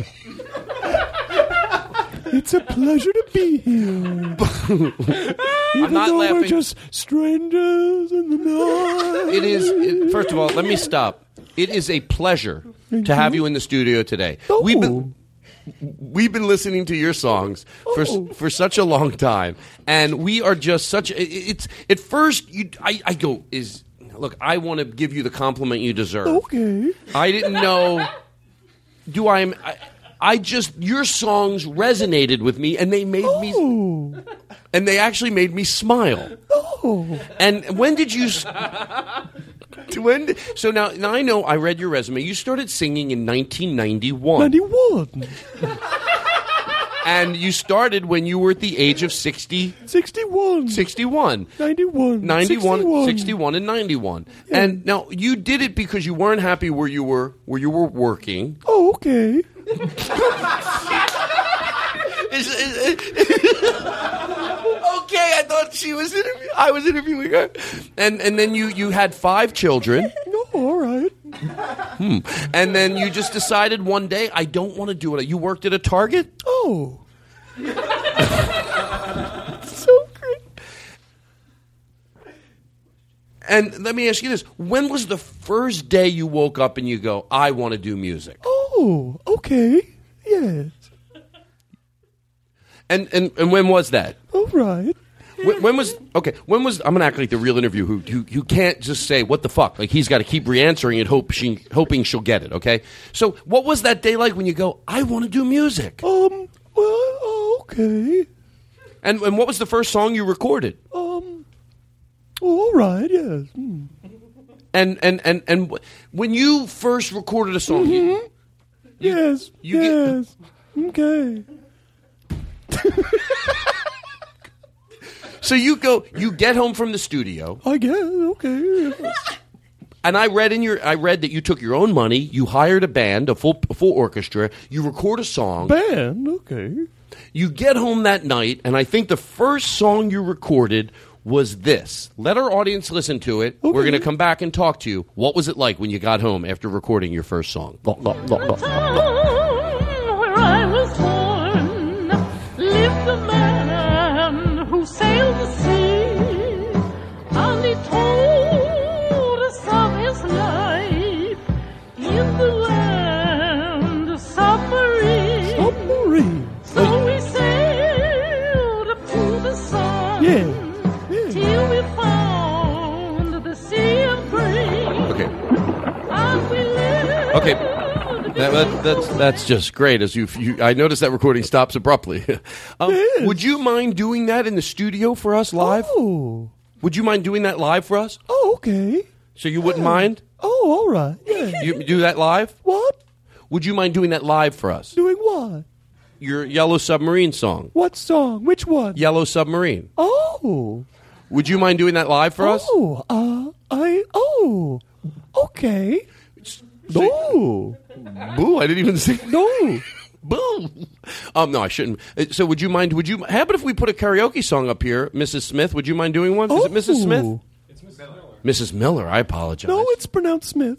It's a pleasure to be here. Even not though we're laughing. just strangers in the night. It is, it, first of all, let me stop. It is a pleasure Thank to have you. you in the studio today. Oh. We've been we've been listening to your songs for Oh. for such a long time, and we are just such. it- It's at first you, I, I go is look. I want to give you the compliment you deserve. Okay. I didn't know. Do I? I, I just your songs resonated with me, and they made me. And they actually made me smile. Oh. And when did you? s- When? Did, so now, now I know. I read your resume. You started singing in nineteen ninety-one. ninety-one. And you started when you were at the age of sixty. sixty-one. sixty-one. ninety-one. ninety-one, sixty-one. sixty-one, and ninety-one. Yeah. And now you did it because you weren't happy where you were where you were working. Oh, okay. Is- is- is- okay, I thought she was interviewing. I was interviewing her, and and then you you had five children. Oh, all right. Hmm. And then you just decided one day, I don't want to do it. You worked at a Target. Oh. So great. And let me ask you this: when was the first day you woke up and you go, I want to do music? Oh, okay. Yes. And and and when was that? All right. When, when was okay? When was I'm gonna act like the real interview who who, who can't just say what the fuck? Like he's got to keep re-answering it, hope she hoping she'll get it. Okay. So what was that day like when you go? I want to do music. Um. Well. Okay. And and what was the first song you recorded? Um. All right. Yes. Hmm. And and and and wh- when you first recorded a song, you, Mhm. Yes. you yes. Okay. so you go, you get home from the studio. I guess. Okay. And I read in your, I read that you took your own money, you hired a band, a full a full orchestra, you record a song. Band. Okay. You get home that night, and I think the first song you recorded was this. Let our audience listen to it. Okay. We're going to come back and talk to you. What was it like when you got home after recording your first song? Where I was born, lived a man who sailed the sea, and he told us of his life in the land of submarine. Submarine. So we sailed up to the sun, Yeah. till we found the sea of green, Okay. and we lived. Okay. That, that, that's that's just great. As you, you, I noticed that recording stops abruptly. um, Yes. Would you mind doing that in the studio for us live? Oh. Would you mind doing that live for us? Oh. Okay. So you wouldn't mind? Oh. All right. Yeah. You do that live? What? Would you mind doing that live for us? Doing what? Your Yellow Submarine song. What song? Which one? Yellow Submarine. Oh. Would you mind doing that live for us? Oh. Uh. I. Oh. Okay. No. Boo! I didn't even say No. boo. Um, no, I shouldn't. Uh, So, would you mind? Would you? How about if we put a karaoke song up here, Missus Smith? Would you mind doing one? Is it Missus Smith? Oh. It's Missus Miller. Missus Miller. I apologize. No, it's pronounced Smith.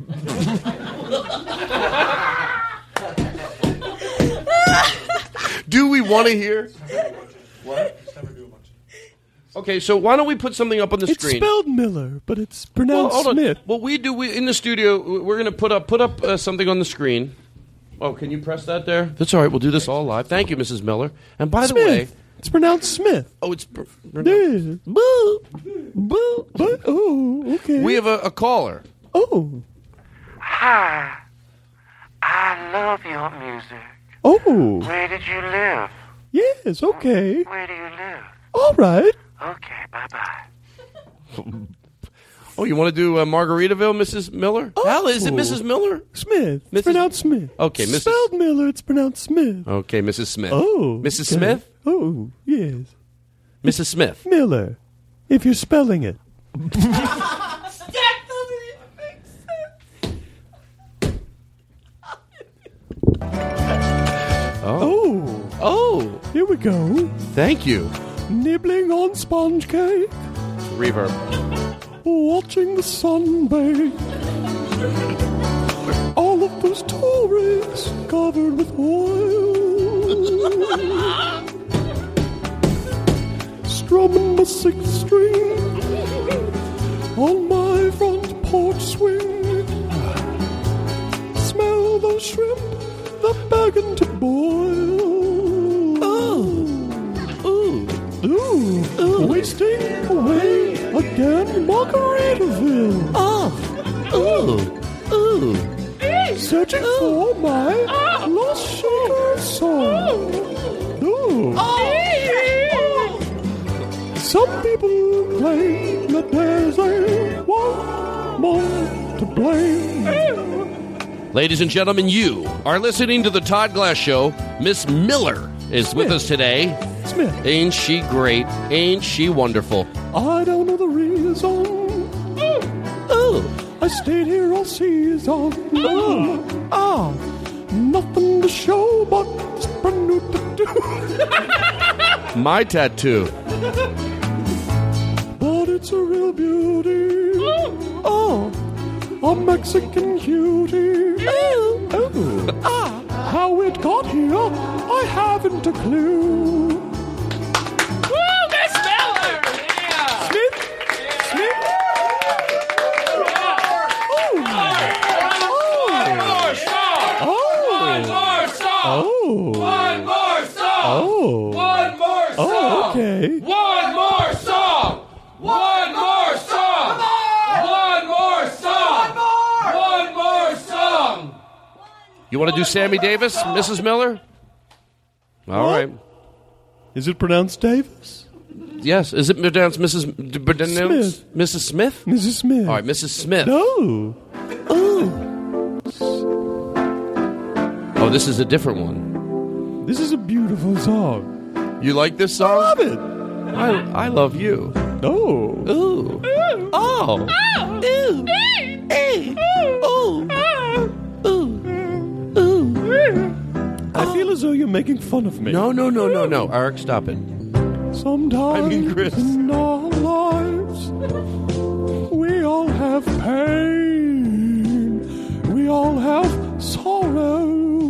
Do we want to hear? What? Okay, so why don't we put something up on the It's screen? spelled Miller, but it's Well, pronounced hold on. Smith. What we do we, in the studio, we're going to put up put up uh, something on the screen. Oh, can you press that there? That's all right. We'll do this all live. Thank you, Missus Miller. And by Smith. the way, It's pronounced Smith. oh, it's pr- pr- Yeah. boo, boo. But oh, okay. We have a, a caller. Oh. Hi. I love your music. Oh. Where did you live? Yes. Okay. Where do you live? All right. Okay, bye-bye. Oh, you want to do uh, Margaritaville, Missus Miller? Oh. Hal, is it Missus Miller? Smith. It's Missus pronounced Smith. Okay, Missus Spelled Miller. It's pronounced Smith. Okay, Missus Smith. Oh. Missus okay. Smith? Oh, yes. Missus Smith. Miller. If you're spelling it. Oh. Oh. Oh. Here we go. Thank you. Nibbling on sponge cake. Reverb. Watching the sun bathe. All of those tourists covered with oil. Strumming my sixth string on my front porch swing. Smell those shrimp, they're begging to boil. Oh, ooh, ooh, ooh. Wasting away again, Margaritaville. Oh, ooh, ooh. Searching for my lost shaker song. Ooh. Some people claim that there's a one more to blame. Ladies and gentlemen, you are listening to the Todd Glass Show. Miss Miller is Smith. with us today. Smith. Ain't she great? Ain't she wonderful? I don't know the reason. Oh. I stayed here all season. Oh. Ah. Nothing to show but this brand new tattoo. My tattoo. But it's a real beauty. Oh. A Mexican cutie. Oh. Oh. Ah. How it got here, I haven't a clue. Woo, Miss Miller! Yeah! Smith? Smith? One more song! One more song! Oh. One more song! Oh. One more song! Oh, okay. One more song! One more song! One more song! One more song! You want to do Sammy Davis, Missus Miller? All right. Is it pronounced Davis? Yes. Is it pronounced Missus D- pronounced Smith. Missus Smith? Missus Smith. All right, Missus Smith. No. Oh. Oh, this is a different one. This is a beautiful song. You like this song? I love it. I I love you. Oh. Ooh. Oh. Ooh. Hey. Ooh. Ooh. I feel as though you're making fun of me. No, no, no, no, no. Eric, stop it. Sometimes I mean, Chris. in our lives, we all have pain. We all have sorrow.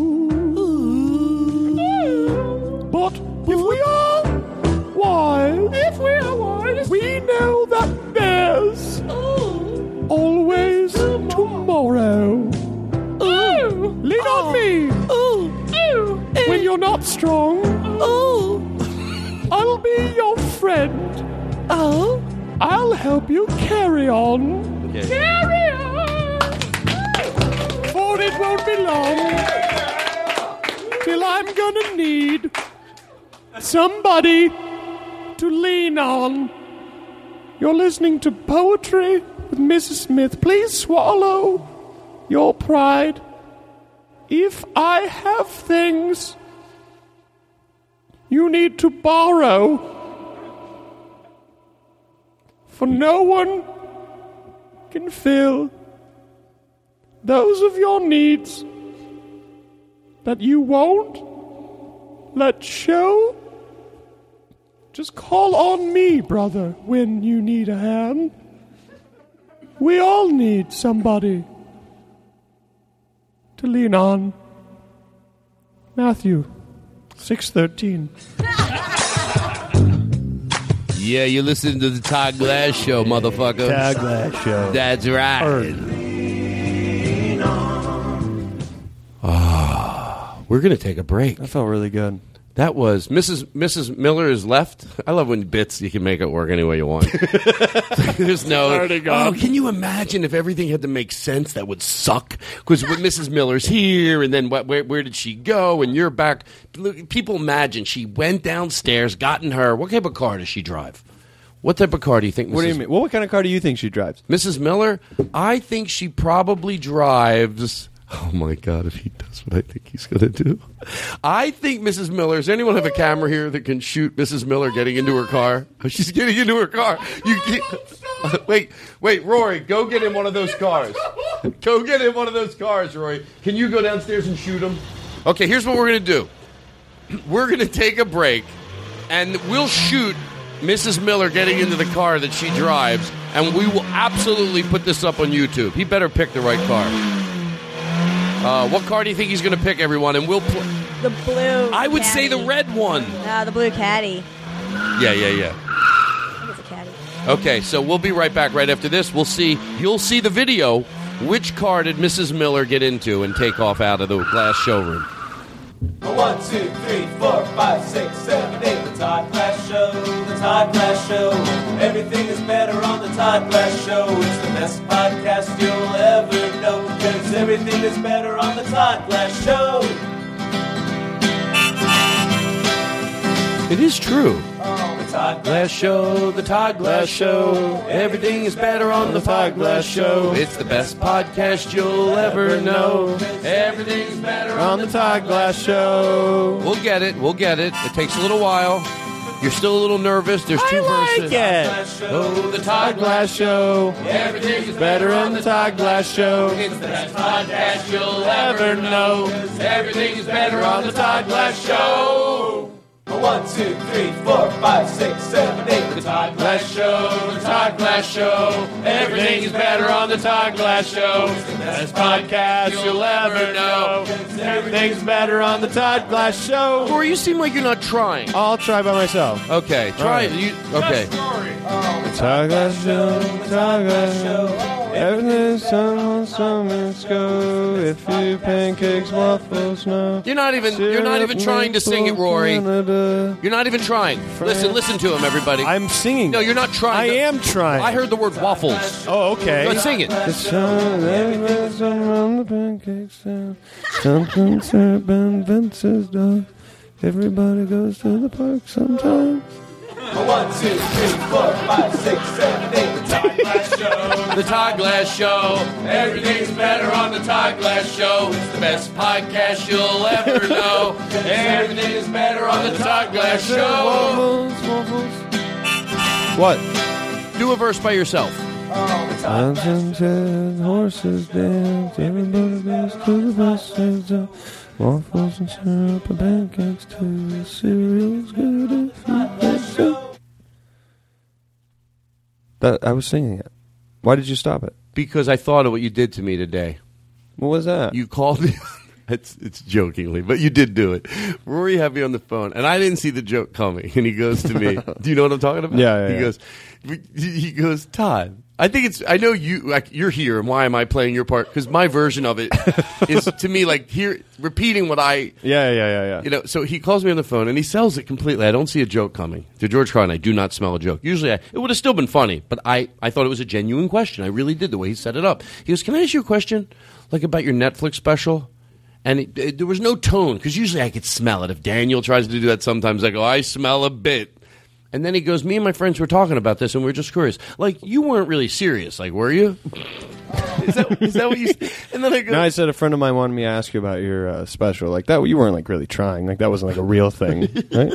But if we are wise, if we are wise, we know that there's always tomorrow. Ooh, lean on me. Ooh, when you're not strong. Ooh, I'll be your friend. Oh, I'll help you carry on. Okay. Carry on. For it won't be long till I'm gonna need somebody to lean on. You're listening to Poetry with Missus Smith. Please swallow your pride. If I have things you need to borrow, for no one can fill those of your needs that you won't let show. Just call on me, brother, when you need a hand. We all need somebody to lean on. Matthew six thirteen. Yeah, you listen to the Todd Glass Show, motherfucker. Todd Glass Show. That's right. Ah, we're gonna take a break. That felt really good. That was Missus Missus Miller is left. I love when bits you can make it work any way you want. There's no. Oh, can you imagine if everything had to make sense? That would suck. Because Missus Miller's here, and then what, where, where did she go? And you're back. People imagine she went downstairs, got in her. What type of car does she drive? What type of car do you think? What Missus do you mean? Well, what kind of car do you think she drives? Missus Miller, I think she probably drives. Oh my God! If he does what I think he's going to do, I think Missus Miller. Does anyone have a camera here that can shoot Missus Miller getting into her car? Oh, she's getting into her car. You get, wait, wait, Rory, go get in one of those cars. Go get in one of those cars, Rory. Can you go downstairs and shoot him? Okay, here's what we're going to do. We're going to take a break, and we'll shoot Missus Miller getting into the car that she drives, and we will absolutely put this up on YouTube. He better pick the right car. Uh, what car do you think he's going to pick, everyone? And we'll pl- The blue. I would say caddy. the red one. No, the blue caddy. Yeah, yeah, yeah. I think it's a caddy. Okay, so we'll be right back right after this. We'll see. You'll see the video. Which car did Missus Miller get into and take off out of the glass showroom? One, two, three, four, five, six, seven, eight. The Todd Glass Show, the Todd Glass Show. Everything is better on the Todd Glass Show. It's the best podcast you'll ever know. Because everything is better on the Todd Glass Show. It is true. Oh, the Todd Glass Show, the Todd Glass Show. Everything is better on the Todd Glass Show. It's the best podcast you'll ever know. Everything is better on the Todd Glass Show. We'll get it. We'll get it. It takes a little while. You're still a little nervous. There's two I verses. like it. Oh, the Todd Glass Show. Everything is better on the Todd Glass Show. It's the best podcast you'll ever know. Everything is better on the Todd Glass Show. One, two, three, four, five, six, seven, eight. The Todd Glass Show, the Todd Glass Show. Everything is better on the Todd Glass Show. It's the best podcast you'll ever know. Everything's better on the Todd Glass Show. Or you seem like you're not trying. I'll try by myself. Okay, try it. You, okay. Todd Glass Show, Todd Glass Show. Everything's summer, summer's go. If you pancakes, waffles, no. You're not even. You're not even trying to sing it, Rory. You're not even trying. Listen, listen to him, everybody. I'm singing. No, you're not trying. I to, am trying. I heard the word waffles. Oh, okay. Let's sing it. The sun, everybody's around the pancakes down. Something syrup and Vince's dog. Everybody goes to the park sometimes. One, two, three, four, five, six, seven, eight. The Todd Glass Show. The Todd Glass Show. Everything's better on the Todd Glass Show. It's the best podcast you'll ever know. Everything is better on the Todd Glass Show. Waffles, waffles. What? Do a verse by yourself. Mountains and horses dance. Everybody goes to the buses. Uh, waffles and syrup and pancakes too. Cereal's good if you like it. That I was singing it. Why did you stop it? Because I thought of what you did to me today. What was that? You called me. It's it's jokingly, but you did do it. Rory had me on the phone, and I didn't see the joke coming. And he goes to me, "Do you know what I'm talking about?" Yeah, yeah, He yeah. goes, he goes, Todd. I think it's. I know you. Like you're here, and why am I playing your part? Because my version of it is to me like here repeating what I. Yeah, yeah, yeah, yeah. You know. So he calls me on the phone, and he sells it completely. I don't see a joke coming. To George Carlin, I do not smell a joke. Usually, I, it would have still been funny, but I I thought it was a genuine question. I really did the way he set it up. He goes, "Can I ask you a question, like about your Netflix special?" And it, it, there was no tone, because usually I could smell it. If Daniel tries to do that sometimes, I go, I smell a bit. And then he goes, me and my friends were talking about this, and we were just curious. Like, you weren't really serious. Like, were you? is, that, is that what you said? And then I go... No, I said a friend of mine wanted me to ask you about your uh, special. Like, that, you weren't, like, really trying. Like, that wasn't, like, a real thing, right?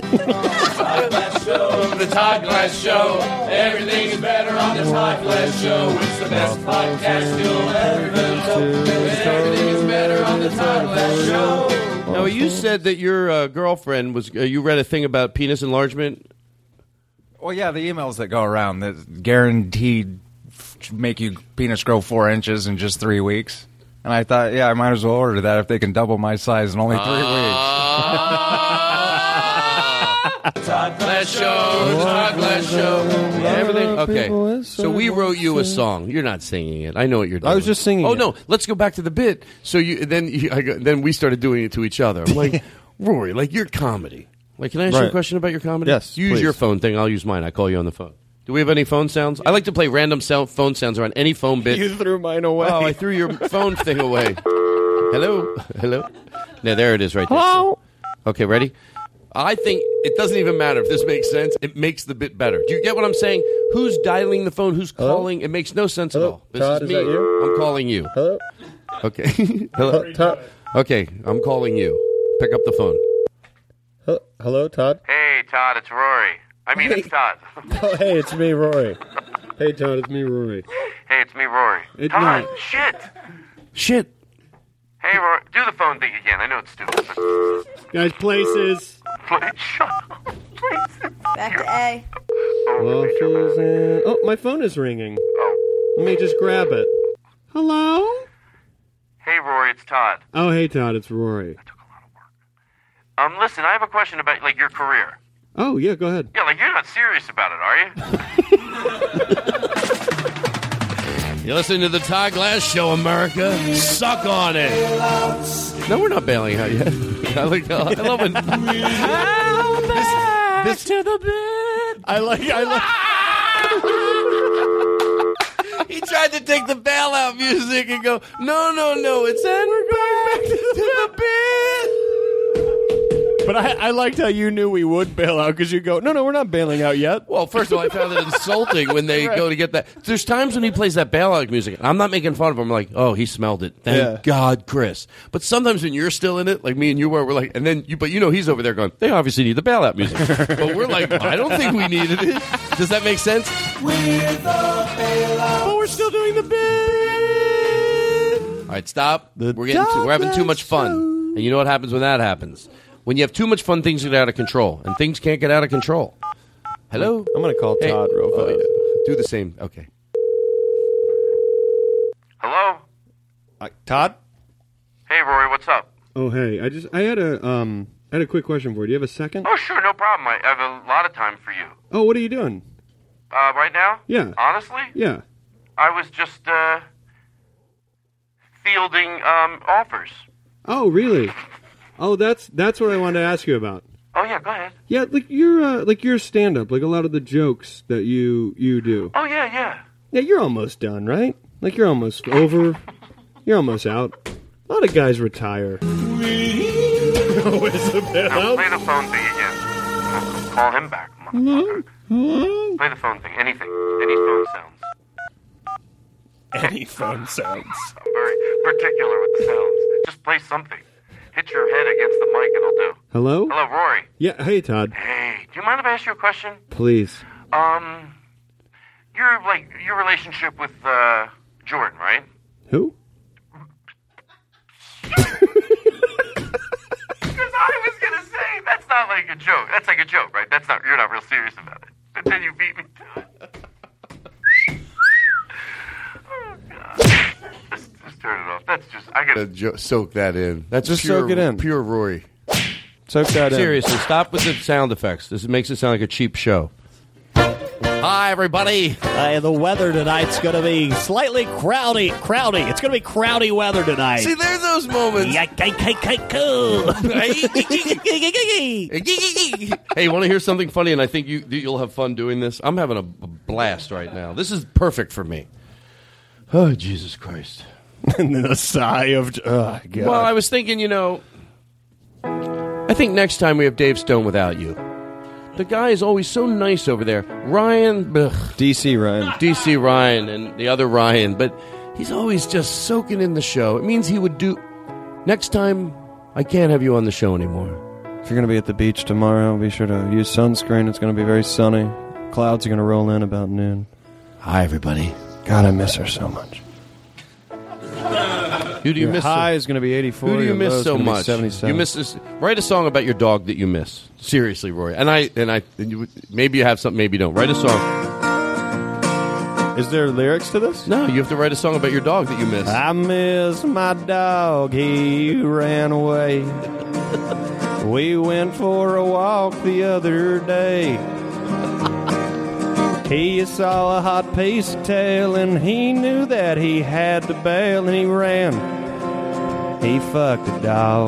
The Todd Glass Show. Everything is better on the Todd Glass Show. It's the best podcast you'll ever know. Everything is better on the Todd Glass Show. Now, you said that your uh, girlfriend was. Uh, you read a thing about penis enlargement. Well, yeah, the emails that go around that guaranteed f- make you penis grow four inches in just three weeks. And I thought, yeah, I might as well order that if they can double my size in only three uh, weeks. Todd Glass Show, Todd Glass Show, everything. Okay, so we wrote you a song. You're not singing it. I know what you're doing. I was just singing Oh it. no, let's go back to the bit. So you then you, I go, then we started doing it to each other. I'm like, Rory, like your comedy. Like, can I ask you a Right. question about your comedy? Yes, You use please. your phone thing. I'll use mine. I call you on the phone. Do we have any phone sounds? I like to play random sound, phone sounds around any phone bit. You threw mine away. Oh, I threw your phone thing away. Hello? Hello? No, there it is right there. Hello? Okay, ready? I think it doesn't even matter if this makes sense. It makes the bit better. Do you get what I'm saying? Who's dialing the phone? Who's Hello? calling? It makes no sense Hello? at all. This Todd, is is me. that you? I'm calling you. Hello? Okay. Hello? Todd? Okay, I'm calling you. Pick up the phone. Hello, hello, Todd? Hey, Todd, it's Rory. I mean, it's Todd. Oh, hey, it's me, Rory. Hey, Todd, it's me, Rory. Hey, it's me, Rory. It- Todd, no. shit. Shit. Hey, Rory, do the phone thing again. I know it's stupid, but... Guys, places. Play, shut up. Places. Back to A. Waffles and... Oh, my phone is ringing. Oh. Let me just grab it. Hello? Hey, Rory, it's Todd. Oh, hey, Todd, it's Rory. Um, listen, I have a question about, like, your career. Oh, yeah, go ahead. Yeah, like, you're not serious about it, are you? You're listening to the Todd Glass Show, America. Suck on it. No, we're not bailing out yet. I like. I love it. This, this to the bed. I like. I like. He tried to take the bailout music and go, no, no, no. It's and we're going back to the bed. But I, I liked how you knew we would bail out because you go, no, no, we're not bailing out yet. Well, first of all, I found it insulting when they Right. go to get that. There's times when he plays that bailout music, and I'm not making fun of him. I'm like, oh, he smelled it. Thank Yeah. God, Chris. But sometimes when you're still in it, like me and you were, we're like, and then you, but you know, he's over there going, they obviously need the bailout music. But we're like, I don't think we needed it. Does that make sense? But we're still doing the bit. All right, stop. We're getting too, we're having too much fun, and you know what happens when that happens? When you have too much fun, things get out of control, and things can't get out of control. Hello, I'm going to call Hey. Todd real Oh, fast. yeah. Do the same. Okay. Hello? Uh, Todd? Hey, Rory, what's up? Oh, hey. I just I had a um I had a quick question for you. Do you have a second? Oh, sure, no problem. I have a lot of time for you. Oh, what are you doing? Uh, right now? Yeah. Honestly? Yeah. I was just, uh, fielding, um, offers. Oh, really? Oh, that's that's what I wanted to ask you about. Oh, yeah, go ahead. Yeah, like you're uh, like you're stand up, like a lot of the jokes that you you do. Oh, yeah, yeah. Yeah, you're almost done, right? Like you're almost over. You're almost out. A lot of guys retire. Oh, Isabel. Now, play the phone thing again. Call him back, motherfucker. Play the phone thing. Anything. Any phone sounds. Any phone sounds. I'm very particular with the sounds. Just play something. Hit your head against the mic, it'll do. Hello? Hello, Rory. Yeah, hey, Todd. Hey, do you mind if I ask you a question? Please. Um, your like your relationship with uh Jordan, right? Who? Because I was gonna say that's not like a joke. That's like a joke, right? That's not. You're not real serious about it. But then you beat me to it. Oh God! Just, just turn it off. That's just. I gotta. Uh, jo- soak that in. That's Just pure, soak it in. Pure Rory. Soak that in. Seriously, stop with the sound effects. This makes it sound like a cheap show. Hi, everybody. Uh, the weather tonight's going to be slightly crowdy. Crowdy. It's going to be crowdy weather tonight. See, there's those moments. Cool. Hey, want to hear something funny? And I think you you'll have fun doing this. I'm having a blast right now. This is perfect for me. Oh, Jesus Christ. And then a sigh of, oh, God. Well, I was thinking, you know, I think next time we have Dave Stone without you. The guy is always so nice over there. Ryan, ugh, D C Ryan. D C Ryan and the other Ryan, but he's always just soaking in the show. It means he would do... Next time, I can't have you on the show anymore. If you're going to be at the beach tomorrow, be sure to use sunscreen. It's going to be very sunny. Clouds are going to roll in about noon. Hi, everybody. God, I miss her so much. Who do you Your miss? high so, is going to be eighty-four. Who do you your low miss is so gonna be much? seventy-seven. You miss this. Write a song about your dog that you miss. Seriously, Roy. And I and I and you, maybe you have something, maybe you don't. Write a song. Is there lyrics to this? No, you have to write a song about your dog that you miss. I miss my dog. He ran away. We went for a walk the other day. He saw a hot piece of tail and he knew that he had to bail and he ran. He fucked a dog.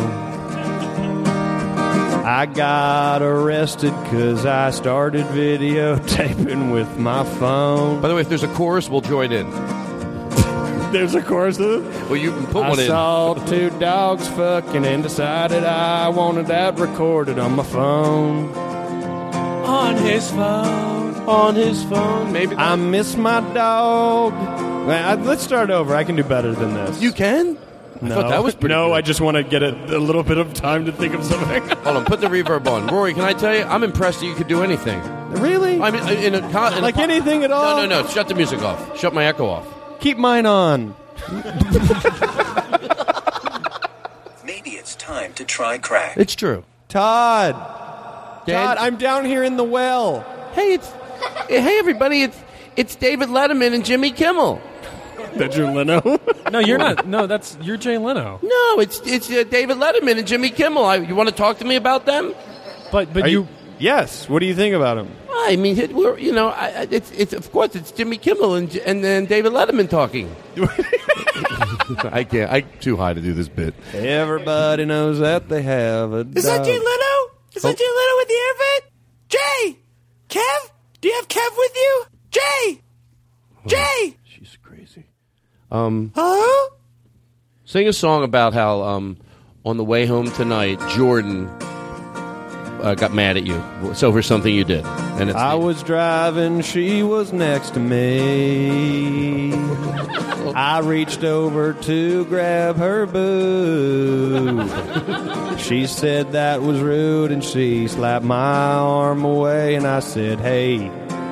I got arrested because I started videotaping with my phone. By the way, if there's a chorus, we'll join in. There's a chorus to it? Well, you can put I one in. saw two dogs fucking and decided I wanted that recorded on my phone. On his phone. On his phone. Maybe. I miss my dog. Man, I- let's start over. I can do better than this. You can? I No, thought that was pretty no. good. I just want to get a, a little bit of time to think of something. Hold on, put the reverb on. Rory, can I tell you? I'm impressed that you could do anything. Really? I mean, in a, con- in Like a, anything at all? No, no, no. Shut the music off. Shut my echo off. Keep mine on. Maybe it's time to try crack. It's true. Todd. Dan? Todd, I'm down here in the well. Hey, it's hey everybody. It's it's David Letterman and Jimmy Kimmel. That's your Leno? No, you're not. No, that's you're Jay Leno. No, it's it's uh, David Letterman and Jimmy Kimmel. I, you want to talk to me about them? But but Are you, you? Yes. What do you think about him? I mean, it, we're, you know, I, I- it's it's of course it's Jimmy Kimmel and and then David Letterman talking. I can't. I'm too high to do this bit. Everybody knows that they have a Is that dog. Jay Leno? Is that Jay Leno with the air vent? Jay! Kev? Do you have Kev with you? Jay! Jay! She's crazy. Um, Huh? sing a song about how um, on the way home tonight, Jordan uh, got mad at you. It's over something you did. And it's I was driving, she was next to me. I reached over to grab her boob. She said that was rude, and she slapped my arm away, and I said, hey.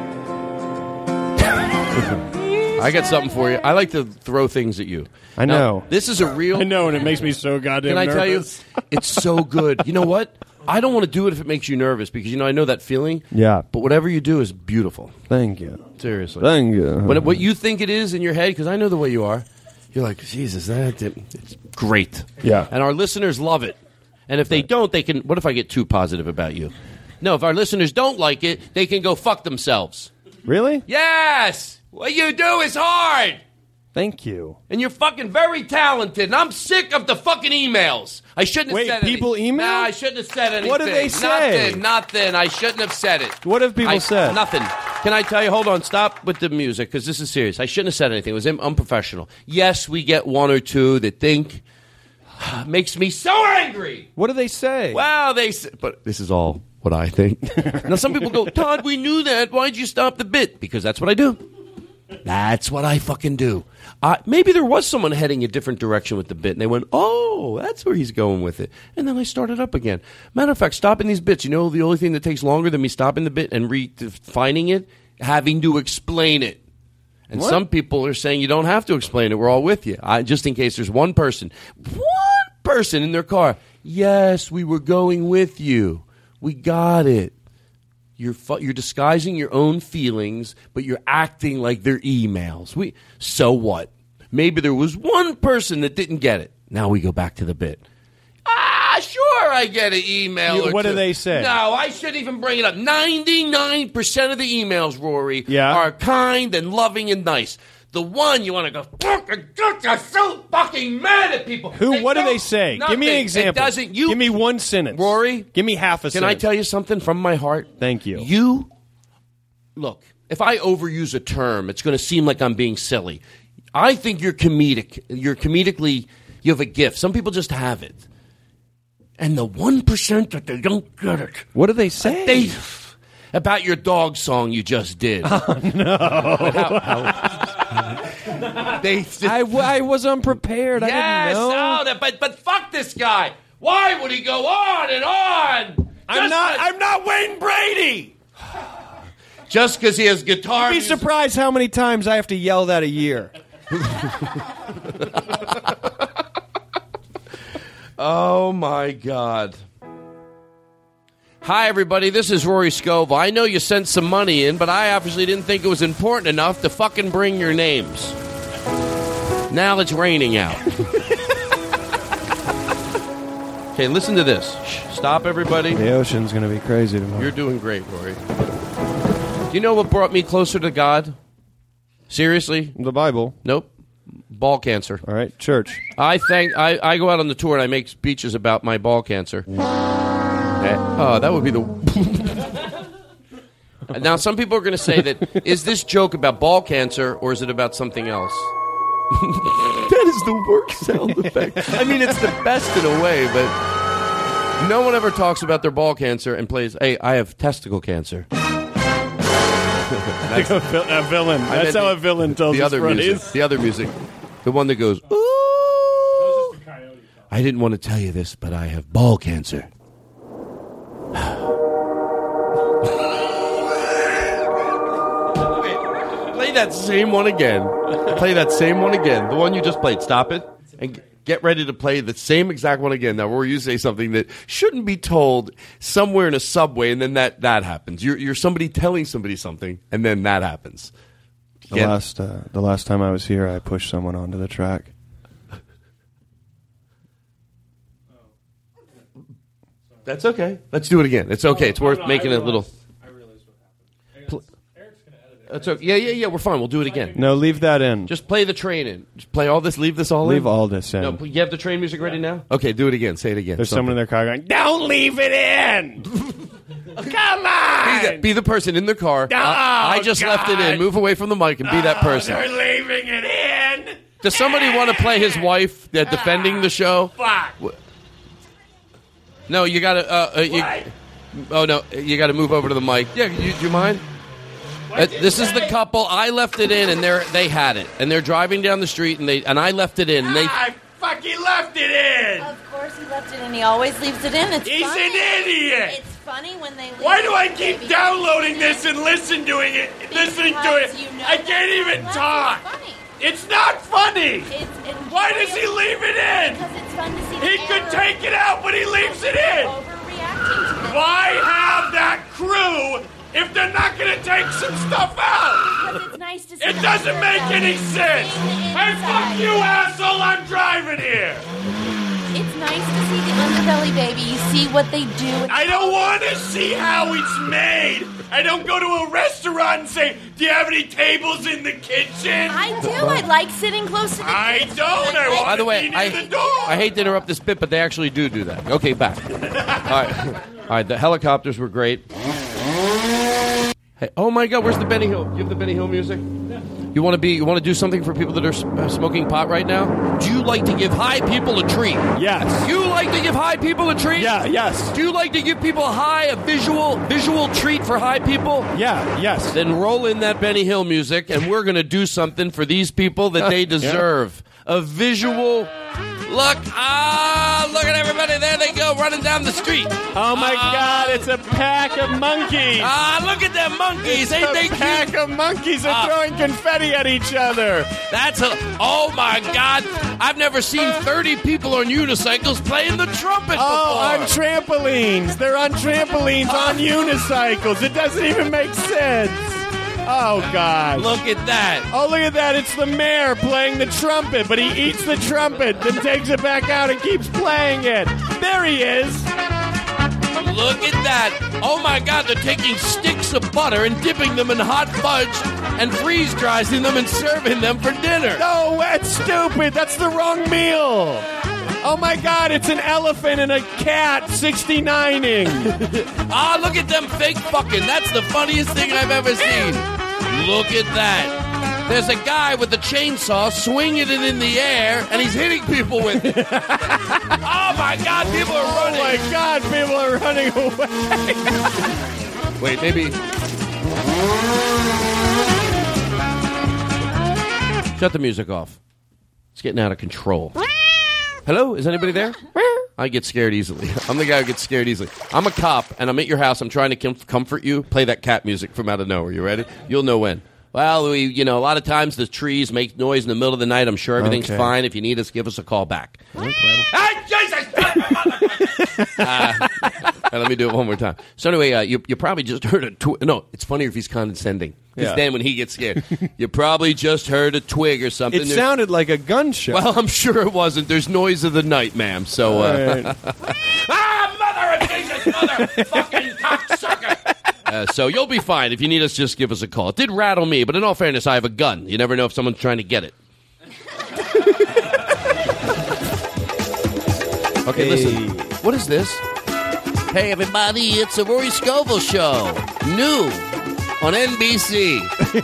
I got something for you. I like to throw things at you. I know. Now, this is a real... I know, and it makes me so goddamn Can I nervous. tell you? It's so good. You know what? I don't want to do it if it makes you nervous because, you know, I know that feeling. Yeah. But whatever you do is beautiful. Thank you. Seriously. Thank you. What, what you think it is in your head, because I know the way you are, you're like, Jesus, that it's great. Yeah. And our listeners love it. And if they don't, they can... What if I get too positive about you? No, if our listeners don't like it, they can go fuck themselves. Really? Yes! What you do is hard! Thank you. And you're fucking very talented, and I'm sick of the fucking emails. I shouldn't have Wait, said people anything. email? No, I shouldn't have said anything. What do they say? Nothing, nothing. I shouldn't have said it. What have people I, said? Nothing. Can I tell you, hold on, stop with the music, because this is serious. I shouldn't have said anything. It was unprofessional. Yes, we get one or two that think, makes me so angry. What do they say? Well, they say, but this is all what I think. Now, some people go, Todd, we knew that. Why'd you stop the bit? Because that's what I do. That's what I fucking do. Uh, maybe there was someone heading a different direction with the bit, and they went, oh, that's where he's going with it. And then I started up again. Matter of fact, stopping these bits, you know the only thing that takes longer than me stopping the bit and redefining it? Having to explain it. And What? some people are saying you don't have to explain it. We're all with you. I, just in case there's one person, one person in their car. Yes, we were going with you. We got it. You're fu- you're disguising your own feelings, but you're acting like they're emails. We so what? Maybe there was one person that didn't get it. Now we go back to the bit. Ah, sure, I get an email. You- or what do two. they say? No, I shouldn't even bring it up. Ninety-nine percent of the emails, Rory, Yeah. are kind and loving and nice. The one you want to go, fucking, I'm so fucking mad at people. Who? They what do don't- they say? Give me an nothing. example. It doesn't. You Give me one sentence. Rory, Give me half a Can sentence. I tell you something from my heart? Thank you. You, look, if I overuse a term, it's going to seem like I'm being silly. I think you're comedic. You're comedically, you have a gift. Some people just have it. And the one percent that they don't get it. What do they say? They, about your dog song you just did. Oh, no. How- how- they, I, w- I was unprepared. I yes, didn't know. oh, that- but but fuck this guy. Why would he go on and on? I'm Just not. like- I'm not Wayne Brady. Just because he has guitar. You'd be music- surprised how many times I have to yell that a year. Oh my God. Hi, everybody. This is Rory Scovel. I know you sent some money in, but I obviously didn't think it was important enough to fucking bring your names. Now it's raining out. Okay, listen to this. Shh, stop, everybody. The ocean's going to be crazy tomorrow. You're doing great, Rory. Do you know what brought me closer to God? Seriously? The Bible. Nope. Ball cancer. All right, church. I thank. I, I go out on the tour and I make speeches about my ball cancer. Eh, oh, that would be the. Now, some people are going to say that is this joke about ball cancer or is it about something else? That is the worst sound effect. I mean, it's the best in a way, but no one ever talks about their ball cancer and plays, "Hey, I have testicle cancer." That's a, vil- a villain. I That's meant how the- a villain tells the his other phrase. music. The other music, the one that goes, "Ooh." I didn't want to tell you this, but I have ball cancer. Wait, play that same one again. Play that same one again. The one you just played. Stop it and g- get ready to play the same exact one again. Now, where you say something that shouldn't be told somewhere in a subway, and then that, that happens. You're you're somebody telling somebody something, and then that happens. The Get- last uh, the last time I was here, I pushed someone onto the track. That's okay. Let's do it again. It's okay. It's worth making a little. That's okay. Yeah, yeah, yeah. We're fine. We'll do it again. No, leave that in. Just play the train in. Just play all this. Leave this all in. Leave all this in. No, you have the train music ready now? Okay, do it again. Say it again. There's someone in their car going, "Don't leave it in." Come on. Be the, be the person in the car. Oh, I, I just left it in. God. Move away from the mic and be that person. They're leaving it in. Does somebody want to play his wife that defending the show? Fuck. No, you got to. Uh, uh, you, Oh, no, you got to move over to the mic. Yeah, you, do you mind? Uh, this is the couple. I left it in, and they they had it. And they're driving down the street, and they and I left it in. And they, I fucking left it in! Of course he left it in. He always leaves it in. It's He's funny. an idiot! It's funny when they leave Why do I it, keep baby. downloading this and listen to it, listening to it? Because you know I can't even that's talk. funny. It's not funny. It's Why does he leave it in? Because it's fun to see the He could error. take it out, but he leaves it in. Overreacting to this. Why have that crew if they're not going to take some stuff out? Because it's nice to see It the doesn't make underbelly, any sense. seeing the Hey, fuck inside. you, asshole! I'm driving here. It's nice to see the underbelly, baby. You see what they do. I don't want to see how it's made. I don't go to a restaurant and say, "Do you have any tables in the kitchen?" I do. I like sitting close to the I kids. don't. I want by the to way, be near the I, door. I hate to interrupt this bit, but they actually do do that. Okay, back. All right. All right, the helicopters were great. Hey, oh, my God, where's the Benny Hill? You have the Benny Hill music? You want to be? You want to do something for people that are uh, smoking pot right now? Do you like to give high people a treat? Yes. You like to give high people a treat? Yeah, yes. Do you like to give people a high, a visual, visual treat for high people? Yeah, yes. Then roll in that Benny Hill music, and we're going to do something for these people that they deserve. A visual look. Ah, look at everybody. There they go, running down the street. Oh, my Ah. God, it's a pack of monkeys. Ah, look at them monkeys. It's Ain't a they pack cute? of monkeys are Ah. throwing confetti at each other. That's a. Oh, my God. I've never seen thirty people on unicycles playing the trumpet Oh, before. on trampolines. They're on trampolines on unicycles. It doesn't even make sense. Oh, God. Look at that. Oh, look at that. It's the mayor playing the trumpet, but he eats the trumpet, then takes it back out and keeps playing it. There he is. Look at that. Oh, my God. They're taking sticks of butter and dipping them in hot fudge and freeze-drying them and serving them for dinner. No, that's stupid. That's the wrong meal. Oh, my God. It's an elephant and a cat sixty-nining. Ah, look at them fake fucking. That's the funniest thing I've ever seen. Look at that. There's a guy with a chainsaw swinging it in the air, and he's hitting people with it. Oh, my God, people are running. Oh, my God, people are running away. Wait, maybe... Shut the music off. It's getting out of control. Hello? Is anybody there? I get scared easily. I'm the guy who gets scared easily. I'm a cop, and I'm at your house. I'm trying to com- comfort you. Play that cat music from out of nowhere. You ready? You'll know when. Well, we, you know, a lot of times the trees make noise in the middle of the night. I'm sure everything's Okay. fine. If you need us, give us a call back. Hey, Jesus! uh, let me do it one more time. So anyway, uh, you, you probably just heard a twig. No, it's funnier if he's condescending. Because Yeah. then when he gets scared, you probably just heard a twig or something. It There's- sounded like a gunshot. Well, I'm sure it wasn't. There's noise of the night, ma'am. So, uh, ah, mother of Jesus, mother, fucking cocksucker. Uh, so you'll be fine. If you need us, just give us a call. It did rattle me, but in all fairness, I have a gun. You never know if someone's trying to get it. Okay, Hey. listen. What is this? Hey, everybody, it's a Rory Scovel show. New on N B C.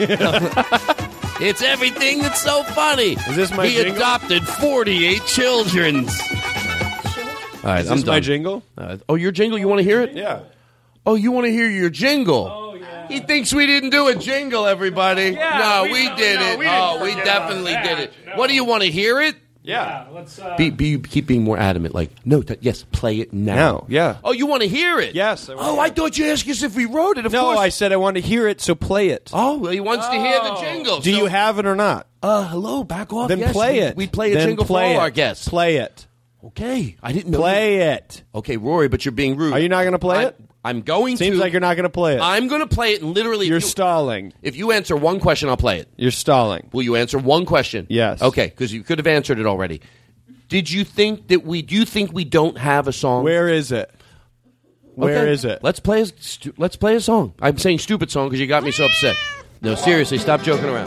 It's everything that's so funny. Is this my He jingle? adopted forty-eight children. All right, Is I'm this my done. jingle? Uh, oh, your jingle? You want to hear it? Yeah. Oh, you want to hear your jingle? Oh, yeah. He thinks we didn't do a jingle, everybody. Yeah, no, we- we, no, did no, it. we didn't oh, we forget definitely about did that. it. What do you want to hear it? Yeah. Let's. Uh, Be, be keep being more adamant. Like, no, t- yes, play it now. Now, yeah. Oh, you want to hear it? Yes. I wanna Oh, hear I it. thought you asked us if we wrote it. Of No, course. I said I wanted to hear it, so play it. Oh, well, he wants to hear the jingle. Do so- you have it or not? Uh, hello, back off. Then Yes, play we- it. We play a Then jingle play for all it. our guests. Play it. Okay, I didn't know. Play it. Okay, Rory, but you're being rude. Are you not going to play I, it? I'm going Seems to. like you're not going to play it. I'm going to play it, and literally, if You're you, stalling. if you answer one question, I'll play it. You're stalling. Will you answer one question? Yes. Okay, because you could have answered it already. Did you think that we? Do you think we don't have a song? Where is it? Where is Okay, it? Let's play. A, stu- let's play a song. I'm saying stupid song because you got me so upset. No, seriously, stop joking around.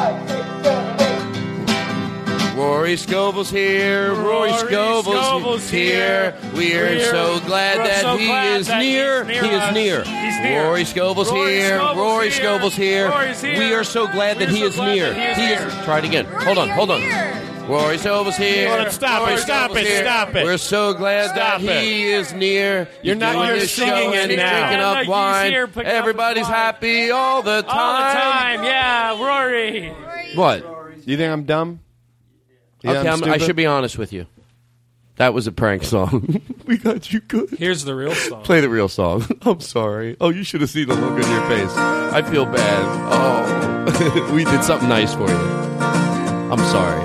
Rory Scovel's here. Rory, Rory Scovel's, Scovel's here. here. We are We're- so glad we're that so he glad is that near. he's near He is us. near. He's near. Rory Scovel's Rory here. Scovel's Rory here. Scovel's here. Rory's here. We are so glad that We're he so is glad near. that he is He here. is. Try it again. Hold on. Hold on. Rory Silver's here. Hold on, stop Rory it, stop Silver's it, here. stop it. We're so glad Stop that it. he is near. You're He's not- doing you're his singing show it and he's now. drinking Yeah, up no, he's wine. here picking up Everybody's his wine. happy all the time. All the time, yeah, Rory. What? You think I'm dumb? You think Okay, I'm I'm, I stupid? should be honest with you. That was a prank song. We got you good. Here's the real song. Play the real song. I'm sorry. Oh, you should have seen the look on your face. I feel bad. Oh, we did something nice for you. I'm sorry.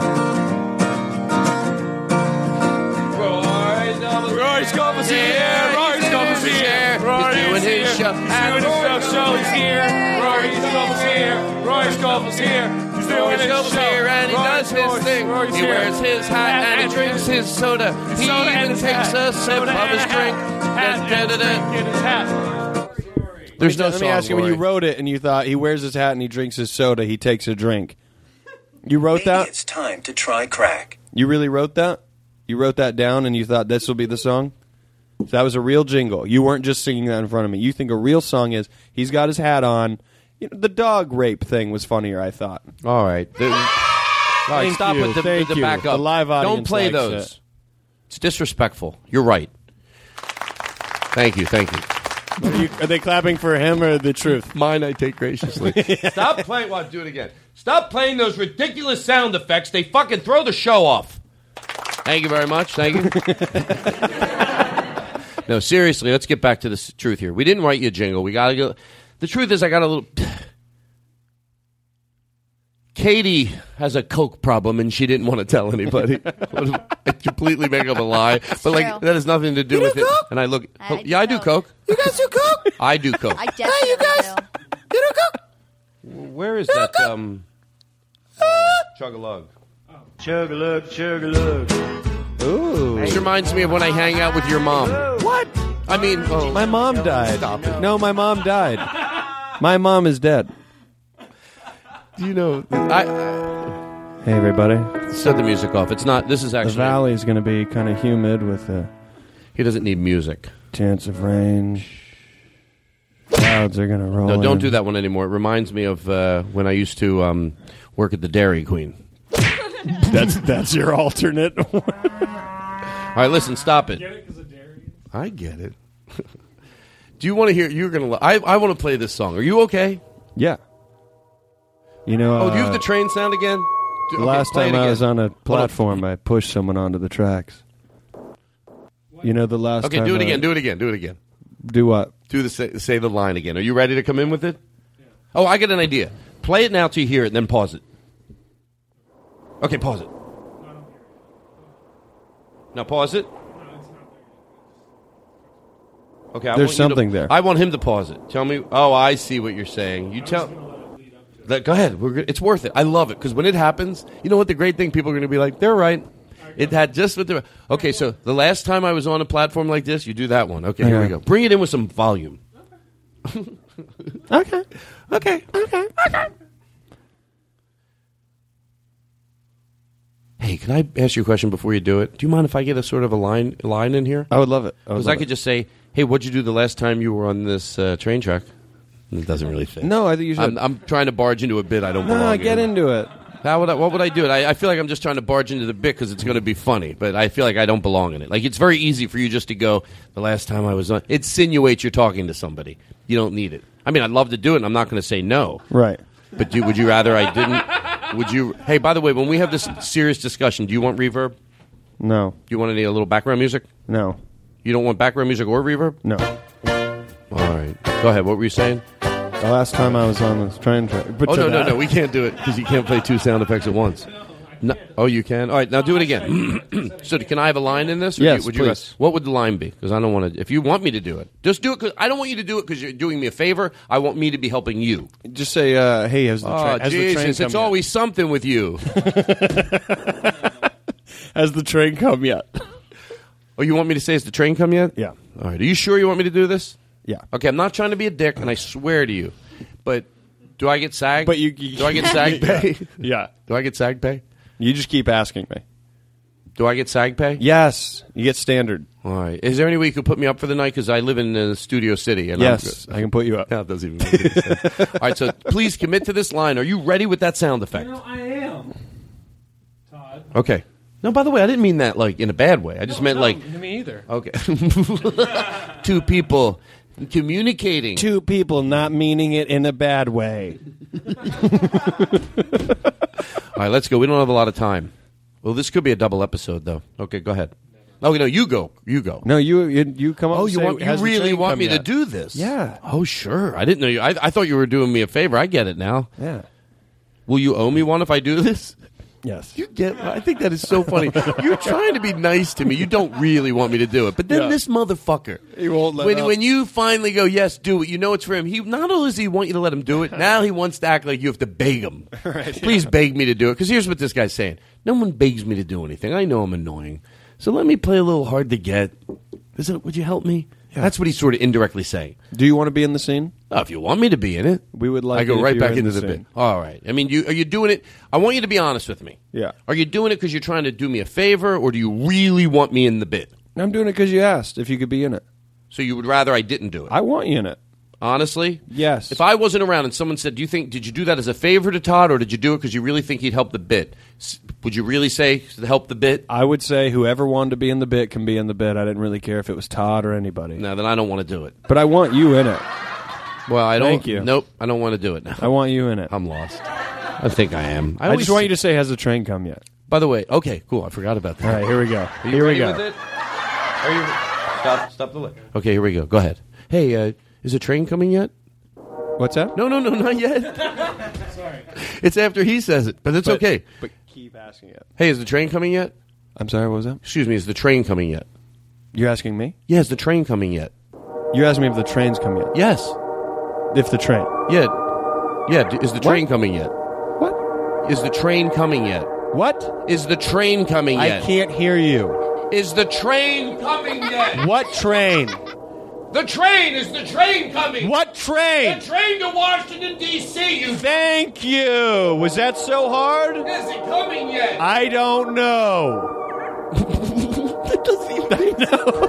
Rory's Golf's here. Rory's Golf's here. Rory's He's doing his here. show. He's doing his show. He's here. Rory's Golf's here. Rory's Golf's here. He's doing Rory's his Golf's show. here and he Rory's does his Golf's- thing. Rory's He here. wears his hat and he drinks his soda. He soda and even his takes hat. a sip Soda of his and a drink. hat. Hat and his drink in his hat. There's no Let me song, ask you, when you Rory. wrote it and you thought he wears his hat and he drinks his soda, he takes a drink. You wrote Maybe that? it's time to try crack. You really wrote that? You wrote that down and you thought this will be the song? So that was a real jingle. You weren't just singing that in front of me. You think a real song is he's got his hat on. You know, the dog rape thing was funnier, I thought. All right. The, all right, Thank stop you, with the, thank with the you. backup. The live audience Don't play likes those. it. It's disrespectful. You're right. Thank you, thank you. Are, you, are they clapping for him or the truth? Mine I take graciously. Stop playing. Well, do it again. Stop playing those ridiculous sound effects. They fucking throw the show off. Thank you very much. Thank you. No, seriously, let's get back to the s- truth here. We didn't write you a jingle. We got to go. The truth is, I got a little. Katie has a coke problem, and she didn't want to tell anybody. I completely make up a lie, but like true. that has nothing to do You with do it. coke? And I look, I do yeah, I do coke. coke. You guys do coke? I do coke. I definitely you guys- do. You do coke? Where is that? Um, chug a lug. Chug a lug, chug a lug. Ooh. This reminds me of when I hang out with your mom. What? I mean, oh, My mom died. Stop it. No, my mom died. My mom is dead. Do you know? I Hey, everybody. set the music off. It's not. This is The actually. valley is going to be kind of humid with a He doesn't need music. chance of rain. Clouds are going to roll No, don't in. do that one anymore. It reminds me of uh, when I used to um, work at the Dairy Queen. That's that's your alternate. All right, listen, stop it. I get it. Do you want to hear? You're gonna. lo- I I want to play this song. Are you okay? Yeah. You know, Oh, do you have uh, the train sound again? Do- the okay, last play it time I again. was on a Hold on. platform, I pushed someone onto the tracks. You know, the last Okay, time do it I- again. Do it again. Do it again. Do what? Do the say, say the line again. Are you ready to come in with it? Oh, I got an idea. Play it now till you hear it, and then pause it. Okay, pause it. Now pause it. Okay, I There's want you to- something there. I want him to pause it. Tell me. Oh, I see what you're saying. You tell. Let- Go ahead. We're good. It's worth it. I love it because when it happens, you know what the great thing? People are going to be like, they're right. It had just what the. Okay, so the last time I was on a platform like this, you do that one. Okay, here we Okay. go. Bring it in with some volume. Okay. Okay. Okay. Okay. Hey, can I ask you a question before you do it? Do you mind if I get a sort of a line line in here? I would love it. I would Because I love could it. just say, "Hey, what'd you do the last time you were on this uh, train track?" It doesn't really fit. No, I think you should. I'm, I'm trying to barge into a bit I don't No, belong get in. into it. How would I, what would I do? It? I, I feel like I'm just trying to barge into the bit because it's going to be funny, but I feel like I don't belong in it. Like it's very easy for you just to go. The last time I was on, it insinuates you're talking to somebody. You don't need it. I mean, I'd love to do it, and I'm not going to say no. Right. But do, would you rather I didn't? Would you? Hey, by the way, when we have this serious discussion, do you want reverb? No. Do you want any a little background music? No. You don't want background music or reverb? No. All right. Go ahead. What were you saying? The last time I was on this train track. But Oh to no, no, that- no! We can't do it because you can't play two sound effects at once. No. Oh, you can. All right, now do it again. So, can I have a line in this? Or Yes, do you, would you, please. what would the line be? Because I don't want to. If you want me to do it, just do it. Cause I don't want you to do it because you're doing me a favor. I want me to be helping you. Just say, uh, "Hey, has the, Oh, tra- has the train Jesus! come It's yet? always something with you. Has the train come yet?" Oh, you want me to say, "Has the train come yet?" Yeah. All right. Are you sure you want me to do this? Yeah. Okay. I'm not trying to be a dick, and I swear to you. But do I get SAG? But you, do I get SAG pay? Yeah. Do I get SAG pay? You just keep asking me. Do I get SAG pay? Yes. You get standard. All right. Is there any way you could put me up for the night? Because I live in uh, Studio City. And Yes, I'm, I can put you up. That doesn't even make any sense. All right. So please commit to this line. Are you ready with that sound effect? I am. Okay. No, by the way, I didn't mean that like in a bad way. I just meant no, like me either. Okay. Two people communicating. Two people not meaning it in a bad way. All right, let's go. We don't have a lot of time. Well, this could be a double episode, though. Okay, go ahead. Oh no, you go. You go. No, you you, you come up. Oh, and you say, want you "Has the really train want come me to yet?" do this? Yeah. Oh, sure. I didn't know you. I, I thought you were doing me a favor. I get it now. Yeah. Will you owe me one if I do this? Yes. You get. I think that is so funny. You're trying to be nice to me. You don't really want me to do it, but then Yeah. this motherfucker. He won't let when up. when you finally go, yes, do it. You know it's for him. He not only does he want you to let him do it, now he wants to act like you have to beg him. Right, Please yeah. beg me to do it. Because here's what this guy's saying: no one begs me to do anything. I know I'm annoying, so let me play a little hard to get. Is it? Would you help me? That's what he's sort of indirectly saying. Do you want to be in the scene? Oh, if you want me to be in it, We would like. I go it if right you back were in into the, the bit. scene. All right. I mean, you are you doing it? I want you to be honest with me. Yeah. Are you doing it because you're trying to do me a favor, or do you really want me in the bit? I'm doing it because you asked if you could be in it. So you would rather I didn't do it? I want you in it. Honestly? Yes. If I wasn't around and someone said, "Do you think did you do that as a favor to Todd, or did you do it because you really think he'd help the bit?" S- Would you really say to help the bit? I would say whoever wanted to be in the bit can be in the bit. I didn't really care if it was Todd or anybody. No, then I don't want to do it. But I want you in it. Well, I don't. Thank you. Nope, I don't want to do it now. I want you in it. I'm lost. I think I am. I, just want you to say, "Has the train come yet?" By the way, okay, cool. I forgot about that. All right, here we go. Are you Here ready we go. with it? Are you? Stop! Stop the light. Okay, here we go. Go ahead. Hey, uh, is the train coming yet? What's that? No, no, no, not yet. Sorry. It's after he says it, but it's But- okay. But keep asking it. Hey, is the train coming yet? I'm sorry, what was that? Excuse me, is the train coming yet? You're asking me? Yeah, is the train coming yet? You're asking me if the train's come yet? Yes. If the train. Yeah. Yeah, d- is the train What? coming yet? What? Is the train coming yet? What? Is the train coming I yet? can't hear you. Is the train coming yet? What train? The train! Is the train coming? What train? The train to Washington, D C, you... Thank you. Was that so hard? Is it coming yet? I don't know. That doesn't even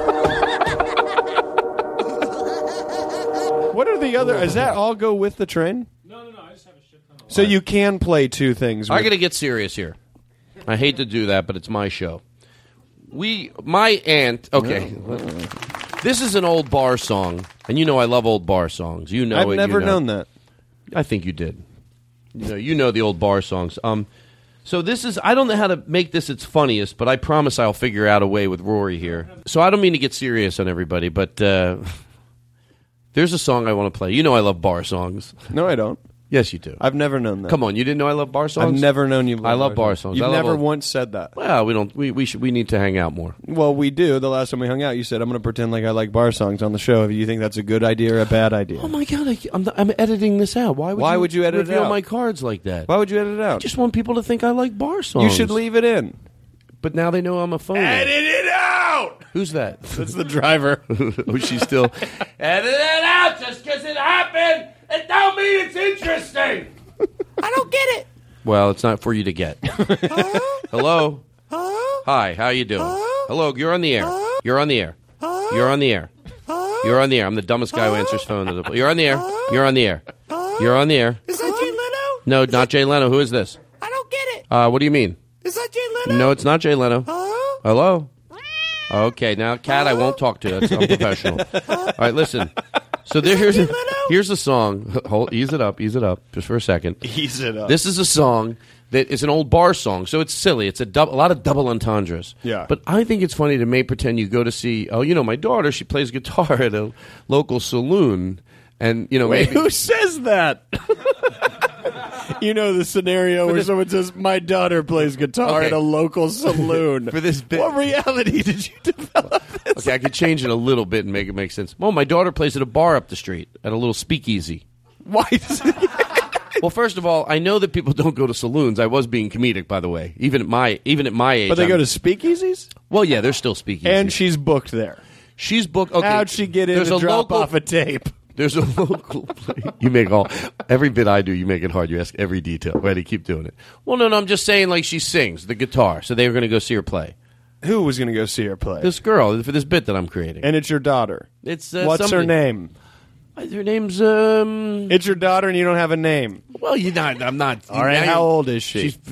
What are the other? Does that all go with the train? No, no, no. I just have a shit ton of. So you can play two things. I with- got to get serious here. I hate to do that, but it's my show. We, my aunt. Okay, this is an old bar song, and you know I love old bar songs. You know, I've it, never you know. known that. I think you did. You know, you know the old bar songs. Um, so this is. I don't know how to make this its funniest, but I promise I'll figure out a way with Rory here. So I don't mean to get serious on everybody, but uh, there's a song I want to play. You know I love bar songs. No, I don't. Yes, you do. I've never known that. Come on, you didn't know I love bar songs? I've never known you. I love bar songs. You've I love never old- once said that. Well, we don't. We we should. We need to hang out more. Well, we do. The last time we hung out, you said, "I'm going to pretend like I like bar songs on the show." Do you think that's a good idea or a bad idea? Oh my god! I, I'm I'm editing this out. Why would Why you would you edit it reveal out? my cards like that? Why would you edit it out? I just want people to think I like bar songs. You should leave it in. But now they know I'm a phony. Edit it out. Who's that? That's the driver. Oh, she's still. Edit it out just because it happened. It don't mean it's interesting. I don't get it. Well, it's not for you to get. Hello. Hi. How you doing? Hello. You're on the air. You're on the air. You're on the air. You're on the air. I'm the dumbest guy who answers phone. To the, you're on the air. You're on the air. You're on the air. Is that Jay Leno? No, not Jay Leno. Who is this? I don't get it. Uh, what do you mean? Is that Jay Leno? No, it's not Jay Leno. Hello? Okay, now, Kat, I won't talk to. That's unprofessional. All right, listen. So there, here's a, here's a song. Hold, ease it up, ease it up, just for a second. Ease it up. This is a song that is an old bar song, so it's silly. It's a, dub, a lot of double entendres. Yeah. But I think it's funny to make pretend you go to see, oh, you know, my daughter, she plays guitar at a local saloon. And, you know, Wait, maybe... who says that? You know the scenario where this- someone says, "My daughter plays guitar Okay. at a local saloon." For this bit. What reality did you develop? This? Okay, I could change it a little bit and make it make sense. Well, my daughter plays at a bar up the street, at a little speakeasy. Why does it? Well, first of all, I know that people don't go to saloons. I was being comedic, by the way. Even at my even at my age. But they I'm- go to speakeasies, Well, yeah, they're still speakeasy. and she's booked there. she's booked. Okay, How'd she get in there's to a drop local, off a tape? There's a local. You make all every bit I do. You make it hard. You ask every detail. Ready? Keep doing it. Well, no, no. I'm just saying, like she sings the guitar, so they were going to go see her play. Who was going to go see her play? This girl for this bit that I'm creating. And it's your daughter. It's uh, What's her somebody- name? Her name's um. It's your daughter, and you don't have a name. Well, you not. I'm not. All right. now How you're- old is she? She's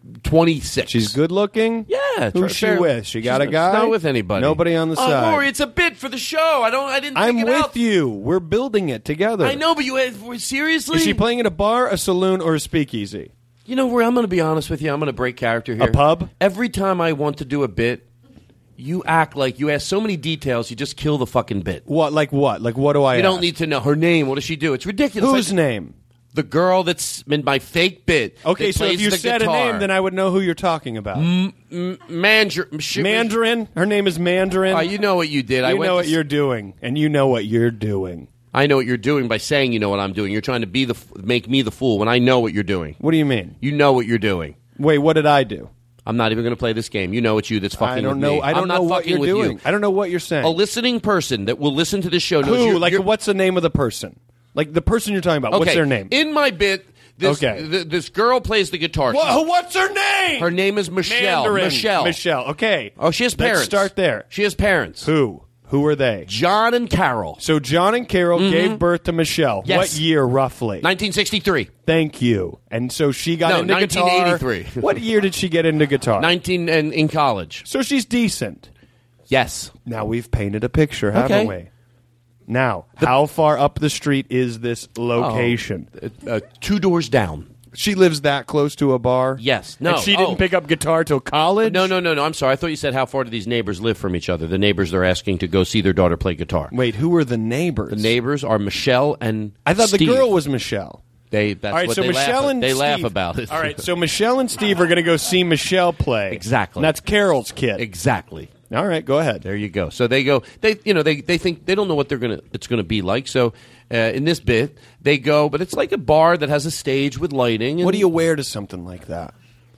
twenty-six. She's good looking? Yeah. Who's she fair- with? She got she's a guy? Not with anybody. Nobody on the oh, side. Rory, it's a bit for the show. I don't. I didn't. I'm think it with out. you. We're building it together. I know, but you uh, seriously? Is she playing at a bar, a saloon, or a speakeasy? You know, Rory, I'm going to be honest with you. I'm going to break character here. A pub? Every time I want to do a bit, you act like you ask so many details. You just kill the fucking bit. What? Like what? Like what do I? You ask? don't need to know her name. What does she do? It's ridiculous. Whose Like, name? The girl that's in my fake bit. Okay, that so if plays you the said guitar. a name, then I would know who you're talking about. M- m- Mandar- sh- Mandarin. Her name is Mandarin. Oh, you know what you did. You I went know to what s- you're doing, and you know what you're doing. I know what you're doing by saying you know what I'm doing. You're trying to be the f- make me the fool when I know what you're doing. What do you mean? You know what you're doing. Wait, what did I do? I'm not even going to play this game. You know it's you that's fucking I don't with know. me. I don't I'm know not what fucking you're with doing. You. I don't know what you're saying. A listening person that will listen to this show knows Who? you're, Like, you're, what's the name of the person? Like the person you're talking about. okay. What's their name? In my bit, this, Okay. th- this girl plays the guitar. She's- Wha- what's her name? Her name is Michelle. Mandarin. Michelle. Michelle. Okay. Oh, she has parents. Let's start there. She has parents. Who? Who are they? John and Carol. So John and Carol gave birth to Michelle. Yes. What year, roughly? nineteen sixty-three. Thank you. And so she got No, into nineteen eighty-three. guitar. What year did she get into guitar? nineteen and in college. So she's decent. Yes. Now we've painted a picture, haven't Okay. we? Now, how far up the street is this location? Oh, uh, two doors down. She lives that close to a bar? Yes. No. And she didn't Oh. pick up guitar till college? No, no, no, no. I'm sorry. I thought you said how far do these neighbors live from each other? The neighbors they're asking to go see their daughter play guitar. Wait, who are the neighbors? The neighbors are Michelle and I thought Steve. the girl was Michelle. They. That's All right, what so they Michelle laugh. and They Steve, laugh about it. All right, so Michelle and Steve are going to go see Michelle play. Exactly. And that's Carol's kid. Exactly. All right, go ahead. There you go. So they go. They, you know, they they think they don't know what they're gonna. It's gonna be like. So uh, in this bit, they go, but it's like a bar that has a stage with lighting. And What do you wear to something like that?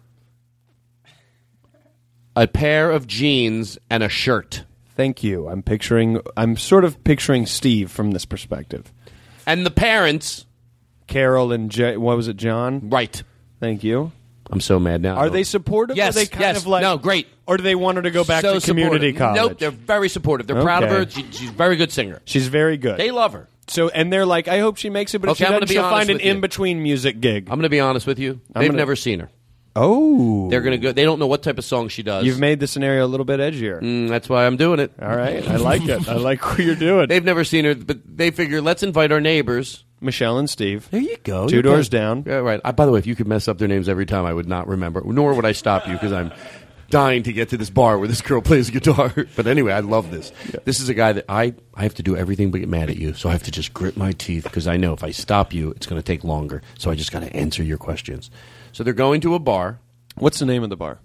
A pair of jeans and a shirt. Thank you. I'm picturing. I'm sort of picturing Steve from this perspective. And the parents, Carol and J- what was it, John? right? Thank you. I'm so mad now. Are they supportive? Yes. Or are they kind yes. of like no. Great. Or do they want her to go back so to community supportive. college? Nope. They're very supportive. They're proud of her. Okay. She, she's a very good singer. She's very good. They love her. So and they're like, I hope she makes it, but if Okay, she I'm gonna doesn't, be she'll honest find an with you. in between music gig. I'm going to be honest with you. I'm They've gonna- never seen her. Oh, They're going to go. They don't know what type of song she does. You've made the scenario a little bit edgier. Mm, that's why I'm doing it. All right, I like it. I like what you're doing. They've never seen her, but they figure let's invite our neighbors. Michelle and Steve. There you go. Two You're doors good. down. Yeah, right. I, by the way, if you could mess up their names every time, I would not remember. Nor would I stop you because I'm dying to get to this bar where this girl plays guitar. But anyway, I love this. Yeah. This is a guy that I, I have to do everything but get mad at you. So I have to just grit my teeth because I know if I stop you, it's going to take longer. So I just got to answer your questions. So they're going to a bar. What's the name of the bar?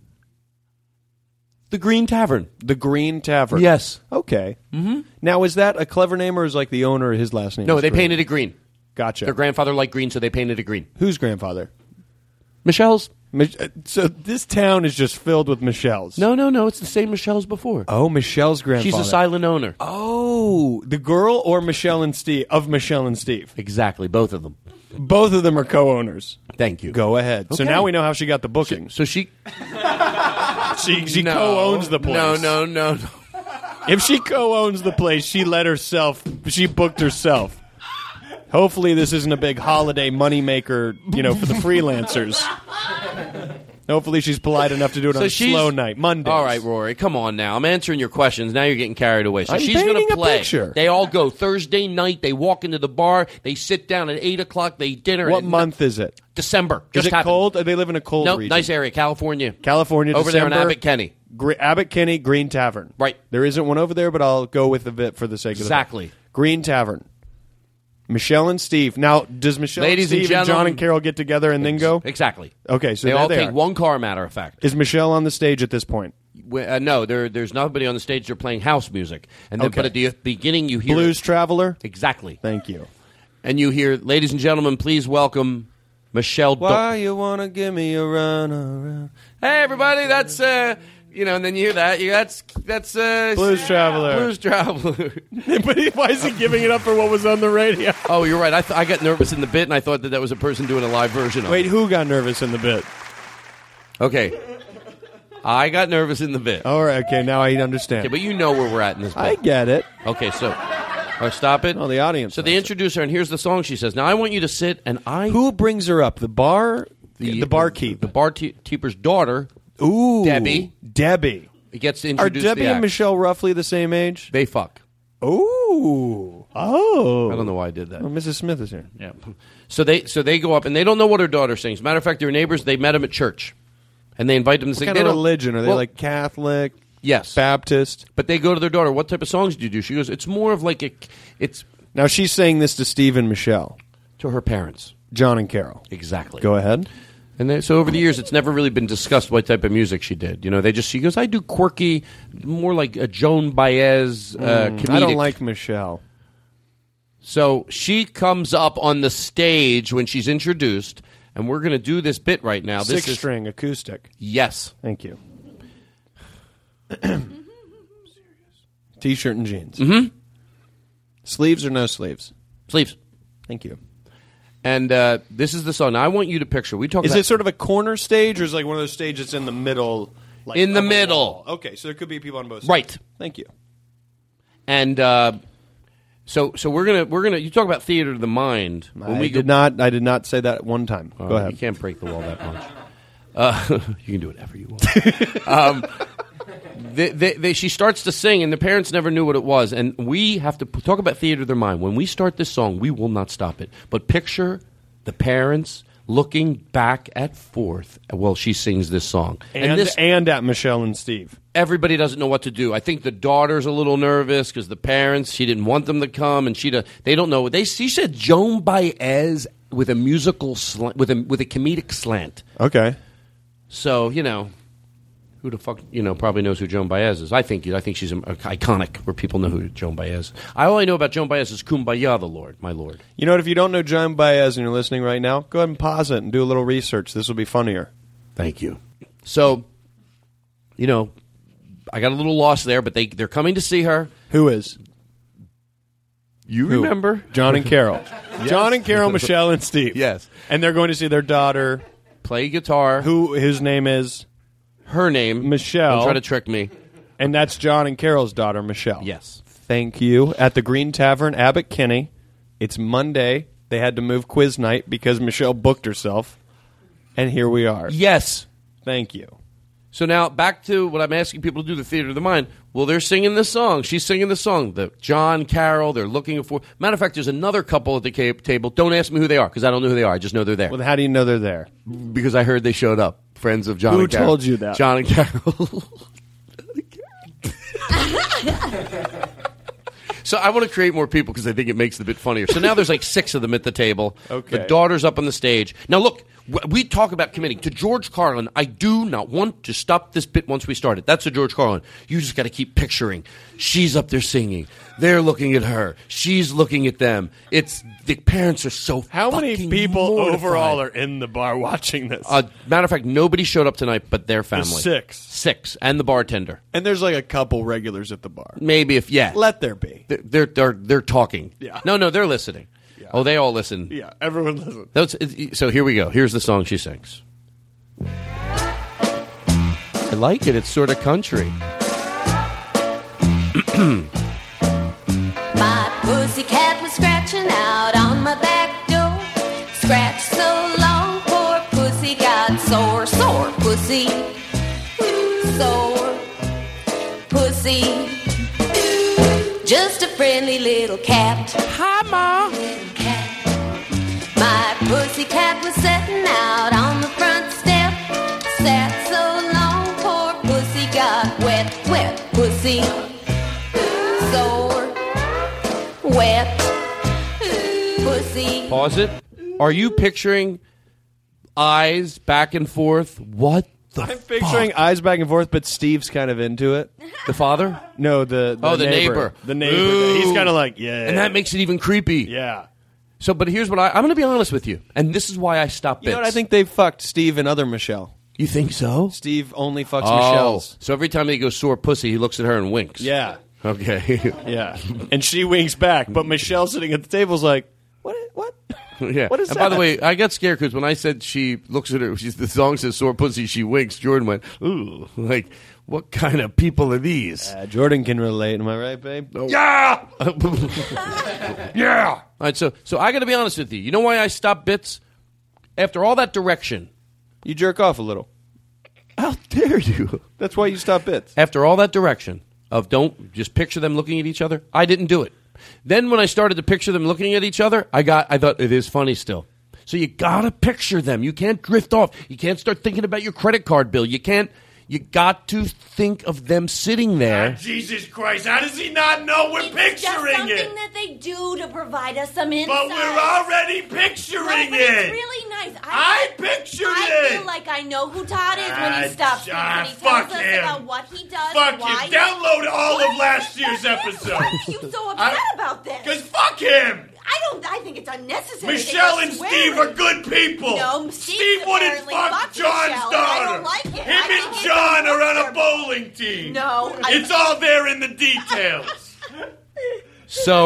The Green Tavern. The Green Tavern. Yes. Okay. Mm-hmm. Now, is that a clever name or is like the owner his last name? No, is they Green? painted it green. Gotcha. Their grandfather liked green, so they painted it green. Whose grandfather? Michelle's. Mich- uh, so this town is just filled with Michelles. No, no, no. It's the same Michelle's before. Oh, Michelle's grandfather. She's a silent owner. Oh, the girl or Michelle and Steve of Michelle and Steve. Exactly, both of them. Both of them are co-owners. Thank you. Go ahead. So Okay. now we know how she got the booking. So she she she No. co-owns the place. No, no, no, no. If she co-owns the place, she let herself. She booked herself. Hopefully, this isn't a big holiday moneymaker, you know, for the freelancers. Hopefully, she's polite enough to do it So on she's- slow night, Monday. All right, Rory, come on now. I'm answering your questions. Now you're getting carried away. So I'm she's going painting to a play. picture. They all go Thursday night. They walk into the bar. They sit down at eight o'clock. They eat dinner. What at month is it? December. Is Just it happened. cold? They live in a cold No, region. nice area, California. California, Over there in December. Abbott Kinney. Gre- Abbott Kinney Green Tavern. Right. There isn't one over there, but I'll go with the bit for the sake of Exactly. the Green Tavern. Michelle and Steve. Now, does Michelle Ladies and and Steve and, John gentlemen- and Carol get together and then go? Exactly. Okay, so they they're all there. take one car, matter of fact. Is Michelle on the stage at this point? We- Uh, no, there, there's nobody on the stage. They're playing house music. and then, Okay. But at the beginning, you hear... Blues Traveler? Exactly. Thank you. And you hear, ladies and gentlemen, please welcome Michelle... Why you want to give me a run around? Hey, everybody, that's... Uh, you know, and then you hear that. You, that's... that's uh, Blues Traveler. Blues Traveler. But he- why is he giving it up for what was on the radio? Oh, you're right. I, th- I got nervous in the bit, and I thought that that was a person doing a live version of Wait, it. who got nervous in the bit? Okay. I got nervous in the bit. All right, okay, now I understand. Okay, but you know where we're at in this bit. I get it. Okay, so... Or stop it. Oh, the audience. So they introduce her, and here's the song she says. Now, I want you to sit, and I... Who brings her up? The bar the The barkeep. the barkeeper's daughter, Ooh, Debbie. Debbie. gets to Are introduce Debbie the and act. Michelle roughly the same age? They fuck. Ooh. Oh. I don't know why I did that. Well, Missus Smith is here. Yeah. So they so they go up and they don't know what her daughter sings. Matter of fact, their neighbors, they met him at church, and they invite them to What sing. kind They of don't- religion? Are they well, like Catholic? Yes, Baptist. But they go to their daughter. What type of songs do you do? She goes, it's more of like a. It's Now she's saying this to Steve and Michelle, to her parents, John and Carol. Exactly. Go ahead. And they, so over the years, it's never really been discussed what type of music she did. You know, they just she goes, I do quirky, more like a Joan Baez uh, Mm, comedic. I don't like Michelle. So she comes up on the stage when she's introduced, and we're going to do this bit right now. This Six is string acoustic. Yes. Thank you. T-shirt and jeans. Mm-hmm. Sleeves or no sleeves? Sleeves. Thank you. And uh, this is the song. Now, I want you to picture. We talk. Is about, it sort of a corner stage, or is it like one of those stages that's in the middle? Like In the of a middle. wall? Okay, so there could be people on both sides. Right. Thank you. And uh, so, so we're gonna we're gonna. You talk about theater of the mind. When I we did go, not. I did not say that one time. Uh, Go ahead. You can't break the wall that much. Uh, you can do whatever you want. um, they, they, they, she starts to sing, and the parents never knew what it was. And we have to p- talk about theater of their mind. When we start this song, we will not stop it. But picture the parents looking back at Fourth while she sings this song. And and this, and at Michelle and Steve. everybody doesn't know what to do. I think the daughter's a little nervous because the parents, she didn't want them to come, and she do, they don't know. They she said Joan Baez with a musical slant, with a with a comedic slant. Okay. So you know, who the fuck you know probably knows who Joan Baez is. I think I think she's um, iconic where people know who Joan Baez. is. I all I know about Joan Baez is Kumbaya, the Lord, my Lord. You know what? If you don't know Joan Baez and you're listening right now, go ahead and pause it and do a little research. This will be funnier. Thank you. So, you know, I got a little lost there, but they they're coming to see her. Who is? You Who? remember John and Carol. Yes. John and Carol, Michelle and Steve. Yes. And they're going to see their daughter play guitar. Who his name is? Her name. Michelle. Don't try to trick me. And that's John and Carol's daughter, Michelle. Yes. Thank you. At the Green Tavern, Abbott Kinney. It's Monday. They had to move quiz night because Michelle booked herself. And here we are. Yes. Thank you. So now back to what I'm asking people to do, the theater of the mind. Well, they're singing this song. She's singing the song. The John, Carol, they're looking for. Matter of fact, there's another couple at the ca- table. Don't ask me who they are because I don't know who they are. I just know they're there. Well, how do you know they're there? Because I heard they showed up. Friends of John Who and Carol. told you that? John and Carol. So I want to create more people because I think it makes the bit funnier. So now there's like six of them at the table. Okay. The daughter's up on the stage. Now look, w- we talk about committing. To George Carlin, I do not want to stop this bit once we start it. That's a George Carlin. You just got to keep picturing. She's up there singing. They're looking at her. She's looking at them. It's the parents are so How many fucking people mortified. overall are in the bar watching this? Uh, matter of fact, nobody showed up tonight but their family. There's six. Six. And the bartender. And there's like a couple regulars at the bar. Maybe if, yeah. Let there be. They're, they're, they're, they're talking. Yeah. No, no, they're listening. Yeah. Oh, they all listen. Yeah, everyone listens. That's, it, so here we go. Here's the song she sings. I like it. It's sort of country. My pussycat was scratching out on my back door. Scratched so long, poor pussy got sore, sore pussy, sore pussy. Just a friendly little cat. Hi, Ma. Little cat. My pussycat was sitting out on the front step. Sat so long, poor pussy got wet, wet pussy. Sore, wet pussy. Pause it. Are you picturing eyes back and forth? What the I'm picturing fuck? eyes back and forth, but Steve's kind of into it. The father? No, the, the Oh, the neighbor. neighbor. The neighbor. Ooh. He's kind of like, yeah. And that makes it even creepy. Yeah. So, but here's what I, I'm going to be honest with you. And this is why I stopped You know bits. what? I think they fucked Steve and other Michelle. You think so? Steve only fucks Oh, Michelle's. so every time they go sore pussy, he looks at her and winks. Yeah. Okay. Yeah. And she winks back, but Michelle sitting at the table's like, what? What? Yeah. What is and that? by the way, I got scared because when I said she looks at her, she's, the song says sore pussy, she winks. Jordan went, ooh, like, what kind of people are these? Uh, Jordan can relate. Am I right, babe? Oh. Yeah. Yeah. All right. So, so I got to be honest with you. You know why I stopped bits? After all that direction, You jerk off a little. How dare you? That's why you stop bits. After all that direction of don't just picture them looking at each other, I didn't do it. Then when I started to picture them looking at each other, I got I thought it is funny still. So you gotta picture them. You can't drift off. You can't start thinking about your credit card bill. You can't. You got to think of them sitting there. Ah, Jesus Christ, how does he not know we're It's picturing just something it? that they do to provide us some insight. But we're already picturing no, but it. It's really nice. I pictured I it. feel like I know who Todd is when Ah, he stops me, ah, when he fuck tells us him. about what he does Fuck and why. him. Download all Why of last year's episode. Why are you so upset about this? Because fuck him. I don't. I think it's unnecessary. Michelle They and go Steve swearing. are good people. No, Steve, Steve wouldn't apparently fuck fucked John's Michelle, and daughter. I don't like it. Him I think and it's John are on a uncomfortable. bowling team. No, I- it's all there in the details. So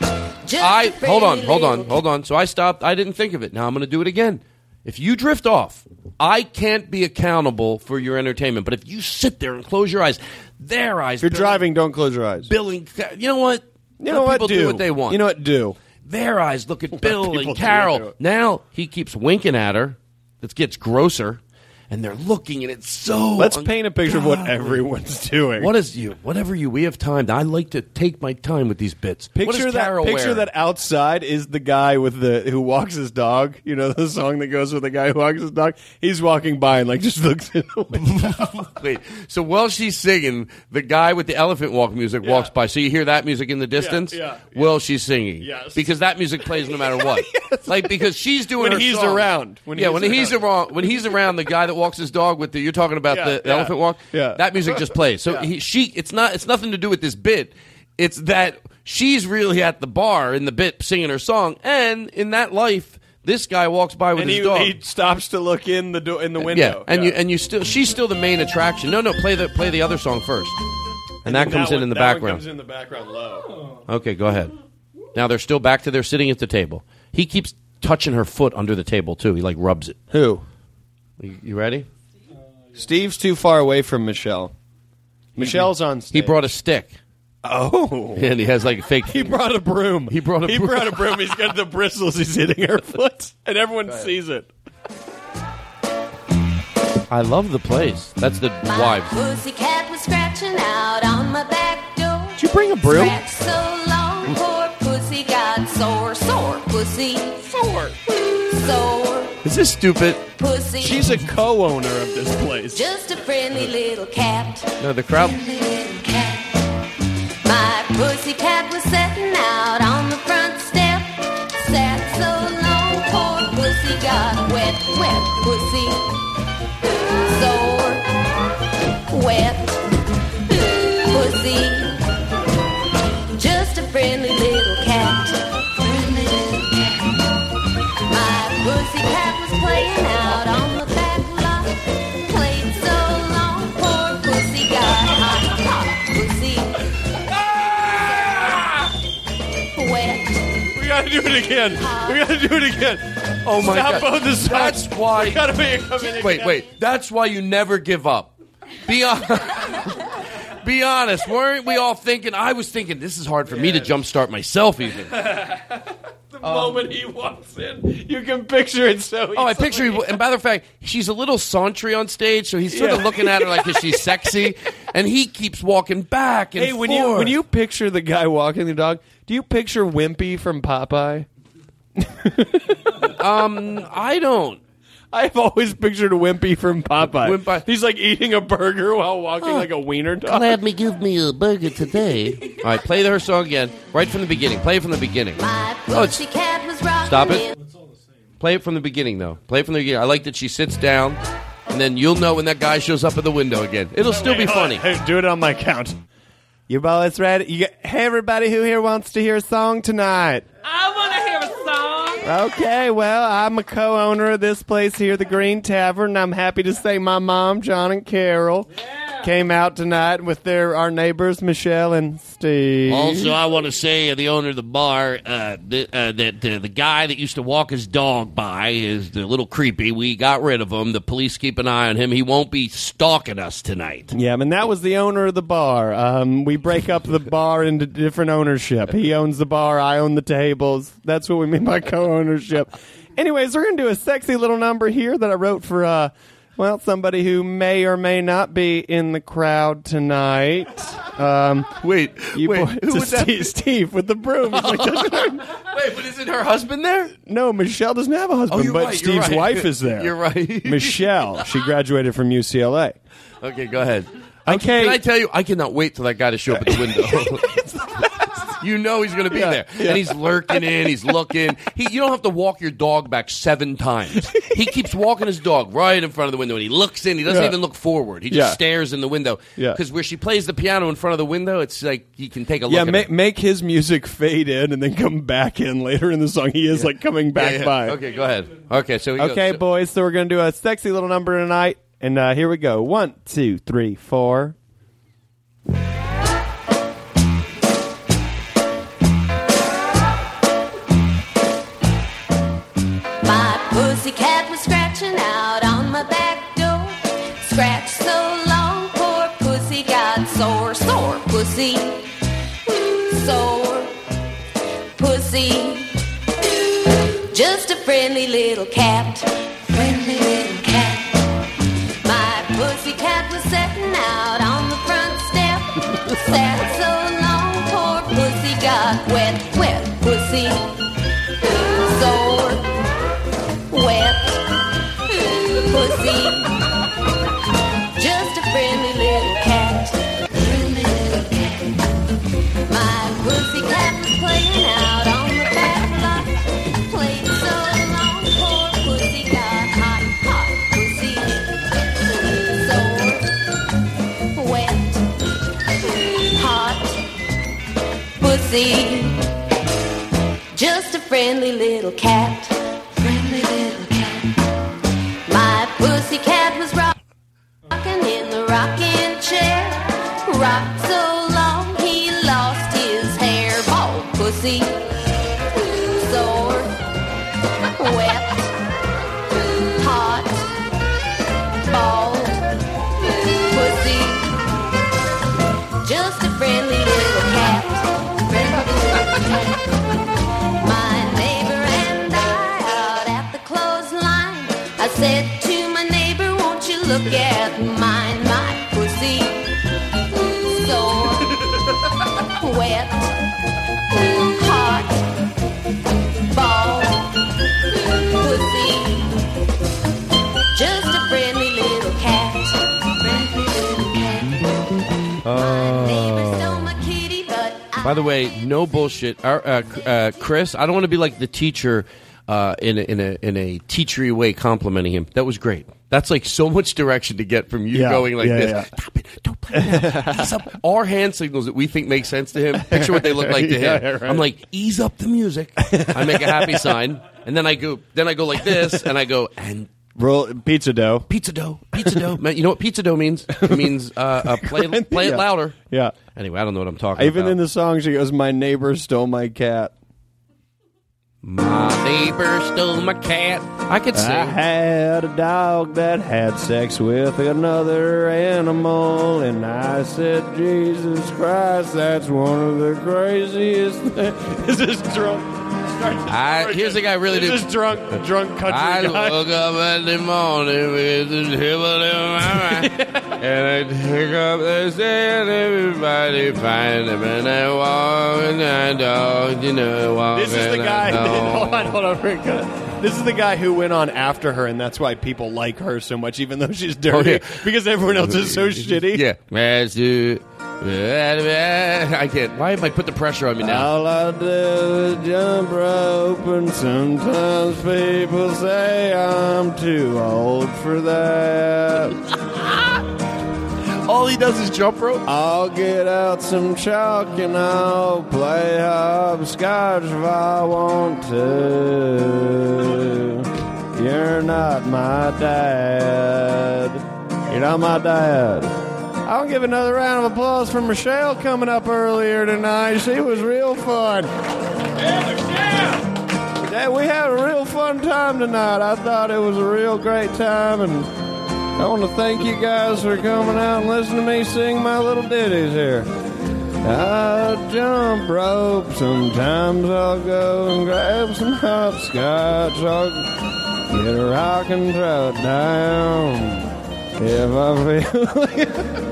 I hold on, hold on, hold on. So I stopped. I didn't think of it. Now I'm going to do it again. If you drift off, I can't be accountable for your entertainment. But if you sit there and close your eyes, their eyes. If you're billing, driving, don't close your eyes. billing. You know what? You Let know what? people Do. what they want. You know what? Do. Their eyes look at Bill people and do Carol. it. Now he keeps winking at her. It gets grosser, and they're looking, and it's so. Let's paint a picture of what ungodly. everyone's doing. What is you? Whatever you. We have time. I like to take my time with these bits. what Picture does that. Carol Picture wear? that outside is the guy with the who walks his dog. You know the song that goes with the guy who walks his dog. He's walking by and like just looks in the window. Wait. So while she's singing, the guy with the elephant walk music Yeah. walks by. So you hear that music in the distance. yeah, yeah. While she's singing. Yes. Because that music plays no matter what. Like because she's doing When her he's song. around. When yeah. he's when he's around. around. When he's around, the guy that walks his dog with the. You're talking about Yeah, the, the yeah, elephant walk. yeah. That music just plays. So Yeah. he, she. It's not. It's nothing to do with this bit. It's that she's really at the bar in the bit singing her song, and in that life, this guy walks by with and his he, dog. he stops to look in the do- in the window. Yeah, and you and you still she's still the main attraction. No, no, play the play the other song first, and, that comes in one- in the that one background. comes in the background low. Okay, go ahead. Now they're still back to their sitting at the table. He keeps touching her foot under the table too. He like rubs it. Who? You, you ready? Steve's too far away from Michelle. Michelle's on stage. He brought a stick. Oh. And he has like a fake. He brought a broom. He brought a He broom. brought a broom. He's got the bristles. He's hitting her foot, and everyone sees it. I love the place. That's the wives. Pussycat was scratching out on my back door. Did you bring a broom? Scratch so long, poor pussy got sore, sore pussy, sore, sore Is this stupid? pussy. She's a co-owner of this place. Just a friendly little cat. No, the crowd. Little cat. My pussycat was setting out on the front step. Sat so long, poor pussy got wet, wet pussy. Sore, wet pussy. Just a friendly little cat. Friendly little cat. My pussycat was playing out on the back lot. Played so long, poor pussy got hot, hot pussy. Wet. We gotta do it again. We gotta do it again. Oh my Stop god! both the songs. That's why. We gotta make it come in Wait, again. wait. That's why you never give up. Be honest. Be honest. Weren't we all thinking? I was thinking this is hard for me to jumpstart myself. Even. The moment he walks in, you can picture it so Oh, I easily. picture. And by the fact, she's a little sauntry on stage, so he's sort of Yeah. looking at her like, is she sexy? And he keeps walking back and Hey, when forth. you when you picture the guy walking the dog, do you picture Wimpy from Popeye? um, I don't. I've always pictured Wimpy from Popeye. Wimpy. He's like eating a burger while walking Oh, like a wiener dog. Glad me give me a burger today. All right, play her song again, right from the beginning. Play it from the beginning. My Oh, it's- pussycat was rocking. Stop it. Play it from the beginning, though. Play it from the beginning. I like that she sits down, and then you'll know when that guy shows up at the window again. It'll still be Wait, hold funny. on. Hey, do it on my count. You boys ready? You get, hey, everybody who here wants to hear a song tonight? I want to hear a song. Okay, well, I'm a co-owner of this place here, the Green Tavern, and I'm happy to say my mom, John and Carol, came out tonight with their our neighbors, Michelle and Steve. Also, I want to say uh, the owner of the bar, uh, th- uh, that uh, the guy that used to walk his dog by is a little creepy. We got rid of him. The police keep an eye on him. He won't be stalking us tonight. Yeah, and that was the owner of the bar. Um, we break up the bar into different ownership. He owns the bar, I own the tables. That's what we mean by co-ownership. Anyways, we're going to do a sexy little number here that I wrote for, uh, well, somebody who may or may not be in the crowd tonight. Um, wait, you wait, boy, who to would that Steve, be? Steve with the broom. He's like, Wait, but isn't her husband there? no, Michelle doesn't have a husband, Oh, you're but right, you're Steve's right. wife is there. You're right. Michelle. She graduated from U C L A. Okay, go ahead. Okay. I, can I tell you, I cannot wait till that guy to show up at the window. You know he's going to be Yeah, there. yeah. And he's lurking in, he's looking. He, you don't have to walk your dog back seven times. He keeps walking his dog right in front of the window, and he looks in. He doesn't Yeah. even look forward. He just Yeah. stares in the window. Yeah. Because where she plays the piano in front of the window, it's like you can take a look Yeah, at ma- it. make his music fade in and then come back in later in the song. He is like coming back Yeah, yeah. by. Okay, go ahead. Okay, so we Okay, go. boys, so we're going to do a sexy little number tonight. And uh, here we go. One, two, three, four. My pussycat was scratching out on my back door. Scratched so long, poor pussy got sore. Sore pussy, sore pussy. Just a friendly little cat. Friendly little cat. My pussycat was setting out on the front step. Sat so long, poor pussy got wet. Wet pussy. Sore, wet pussy. Just a friendly little cat. Friendly little cat. My pussy cat was playing out on the back lot. Played so long, poor pussy got hot, hot pussy. Sore, wet, hot pussy. Just a friendly little cat. Friendly little cat. My pussy cat was rocking in the rocking chair. Rocked so long he lost his hair. Bald pussy. Sore. Wet. Hot. Bald pussy. Just a friendly little cat. Friendly little cat. My neighbor and I out at the clothesline. I said to my neighbor, won't you look at mine, my pussy. Sore, wet, hot, bald pussy. Just a friendly little cat. Friendly little cat. My neighbor stole my kitty, but I By the way, no bullshit. Our, uh, uh, Chris, I don't want to be like the teacher uh, in, a, in, a, in a teachery way complimenting him. That was great. That's like so much direction to get from you Yeah, going like yeah, this. yeah. Stop it. Don't play that. Ease up. Our hand signals that we think make sense to him. Picture what they look like to him. Yeah, right. I'm like, ease up the music. I make a happy sign. And then I go, then I go like this, and I go, and Roll pizza dough. pizza dough, pizza dough. Man, you know what pizza dough means? It means uh, uh, play, play it Yeah. louder. Yeah. Anyway, I don't know what I'm talking Even about. in the song, she goes, "My neighbor stole my cat." My neighbor stole my cat. I could sing. I had a dog that had sex with another animal, and I said, "Jesus Christ, that's one of the craziest things." This is drunk. I, here's a guy really This did. is drunk, drunk country I guy. woke up in the morning with the dribble in my mind, and I pick up the stand, everybody find them, and I walk and I dog, you know, walk. This is the and guy. I dog. Hold on, hold on, Rick. This is the guy who went on after her, and that's why people like her so much, even though she's dirty, Oh, yeah. because everyone else is so shitty. Yeah. Let's do- I can't. Why am I put the pressure on me now? All I do is jump rope, and sometimes people say I'm too old for that. All he does is jump rope. I'll get out some chalk and I'll play hopscotch if I want to. You're not my dad. You're not my dad. I'll give another round of applause for Michelle coming up earlier tonight. She was real fun. Yeah, we had a real fun time tonight. I thought it was a real great time, and I want to thank you guys for coming out and listening to me sing my little ditties here. I'll jump rope. Sometimes I'll go and grab some hopscotch. I'll get a rock and throw it down if I feel.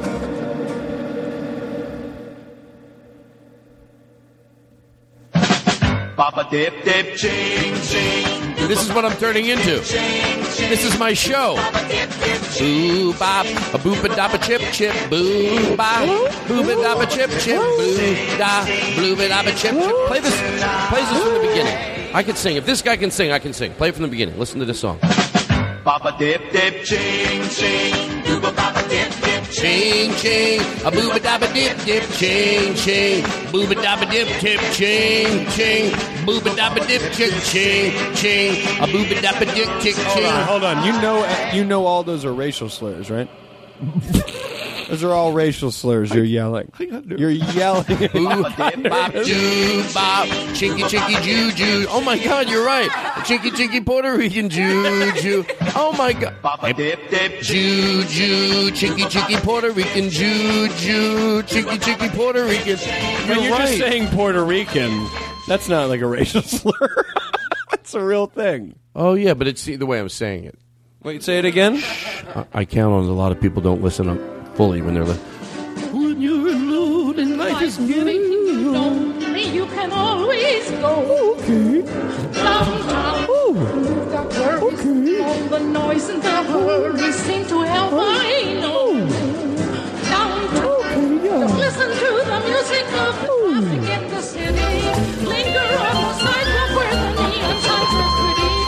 Papa dip dip ching ching. This is what I'm turning into. This is my show. Boo bop, a boopa doppa chip chip, boo bop, booba doppa chip chip, boo da, blooba doppa chip chip. Play this, play this from the beginning. I can sing. If this guy can sing, I can sing. Play it from the beginning. Listen to this song. Papa dip dip ching ching. Booba papa dip dip ching ching. A booba doppa dip dip ching ching. Booba doppa dip dip ching ching. Booba doppa dip ching ching ching. A booba doppa dip ching ching. Hold on, hold on. You know, you know, all those are racial slurs, right? Those are all racial slurs. You're yelling. You're yelling. Boo bop doo bop. Chinky chinky joo joo. Oh my God, you're right. Chinky chinky Puerto Rican joo joo. Oh my God. Papa dip dip joo joo. Chinky chinky Puerto Rican joo joo. Chinky chinky Puerto Rican. You're, You're you're right. just saying Puerto Rican. That's not like a racial slur. That's a real thing. Oh yeah, but it's the way I'm saying it. Wait, say it again. I, I count on a lot of people don't listen up fully when they're listening. When you're alone and life is getting lonely, you can always go. Okay. Downtown. You've got worries. Okay. All the noise and the hurry seem to help, I know. Downtown. Okay, yeah. Listen to the music of traffic in the city. Linger on the sidewalk where the neon signs are pretty.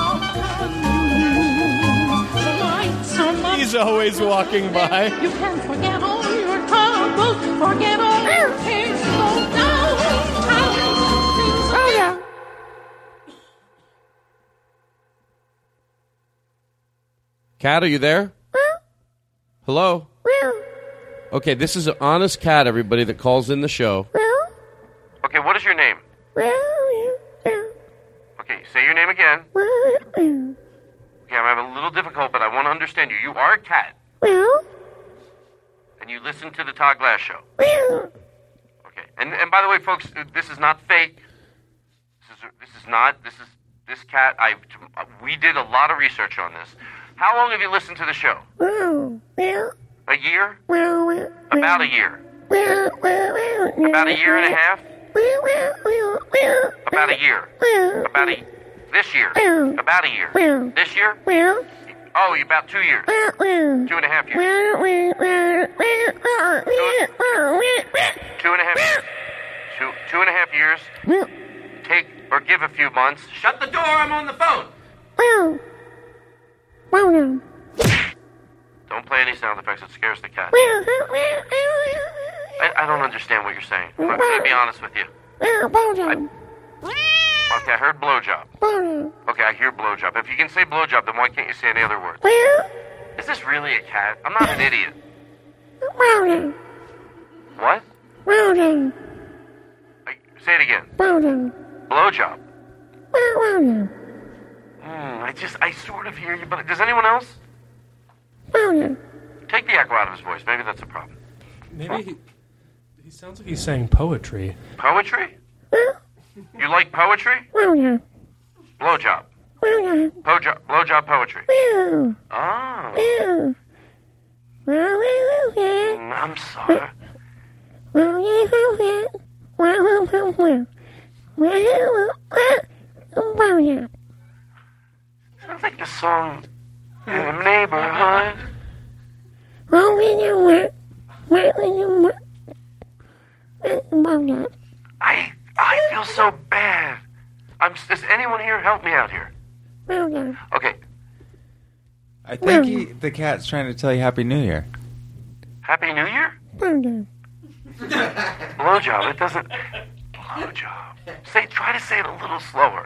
He's always walking by. You can forget all your troubles, forget all your cares, go downtown. Oh, yeah. Cat, are you there? Hello? Okay, this is an honest cat, everybody, that calls in the show. Okay, what is your name? Okay, say your name again. Okay, I'm having a little difficult, but I want to understand you. You are a cat. And you listen to the Todd Glass Show. Okay, and and by the way, folks, this is not fake. This is this is not. This is this cat. I we did a lot of research on this. How long have you listened to the show? A year? About a year. About a year and a half? About a year. About a this year. About a year. This year? Oh, you about two years. Two and a half years. Two and a half years. Two two and a half years. Take or give a few months. Shut the door, I'm on the phone. Don't play any sound effects, it scares the cat. I, I don't understand what you're saying. I'm going to be honest with you. I, okay, I heard blowjob. Okay, I hear blowjob. If you can say blowjob, then why can't you say any other word? Is this really a cat? I'm not an idiot. What? I, say it again. Blowjob. Mm, I just, I sort of hear you, but does anyone else? Take the echo out of his voice. Maybe that's a problem. Maybe he, he sounds like he's saying poetry. Poetry? You like poetry? Blowjob. Blowjob, blowjob poetry. Oh. Mm, I'm sorry. Sounds like the song in the neighborhood. I I feel so bad. I'm. Does anyone here help me out here? Okay. I think he, the cat's trying to tell you Happy New Year. Happy New Year? Blowjob. It doesn't. Blowjob. Say. Try to say it a little slower.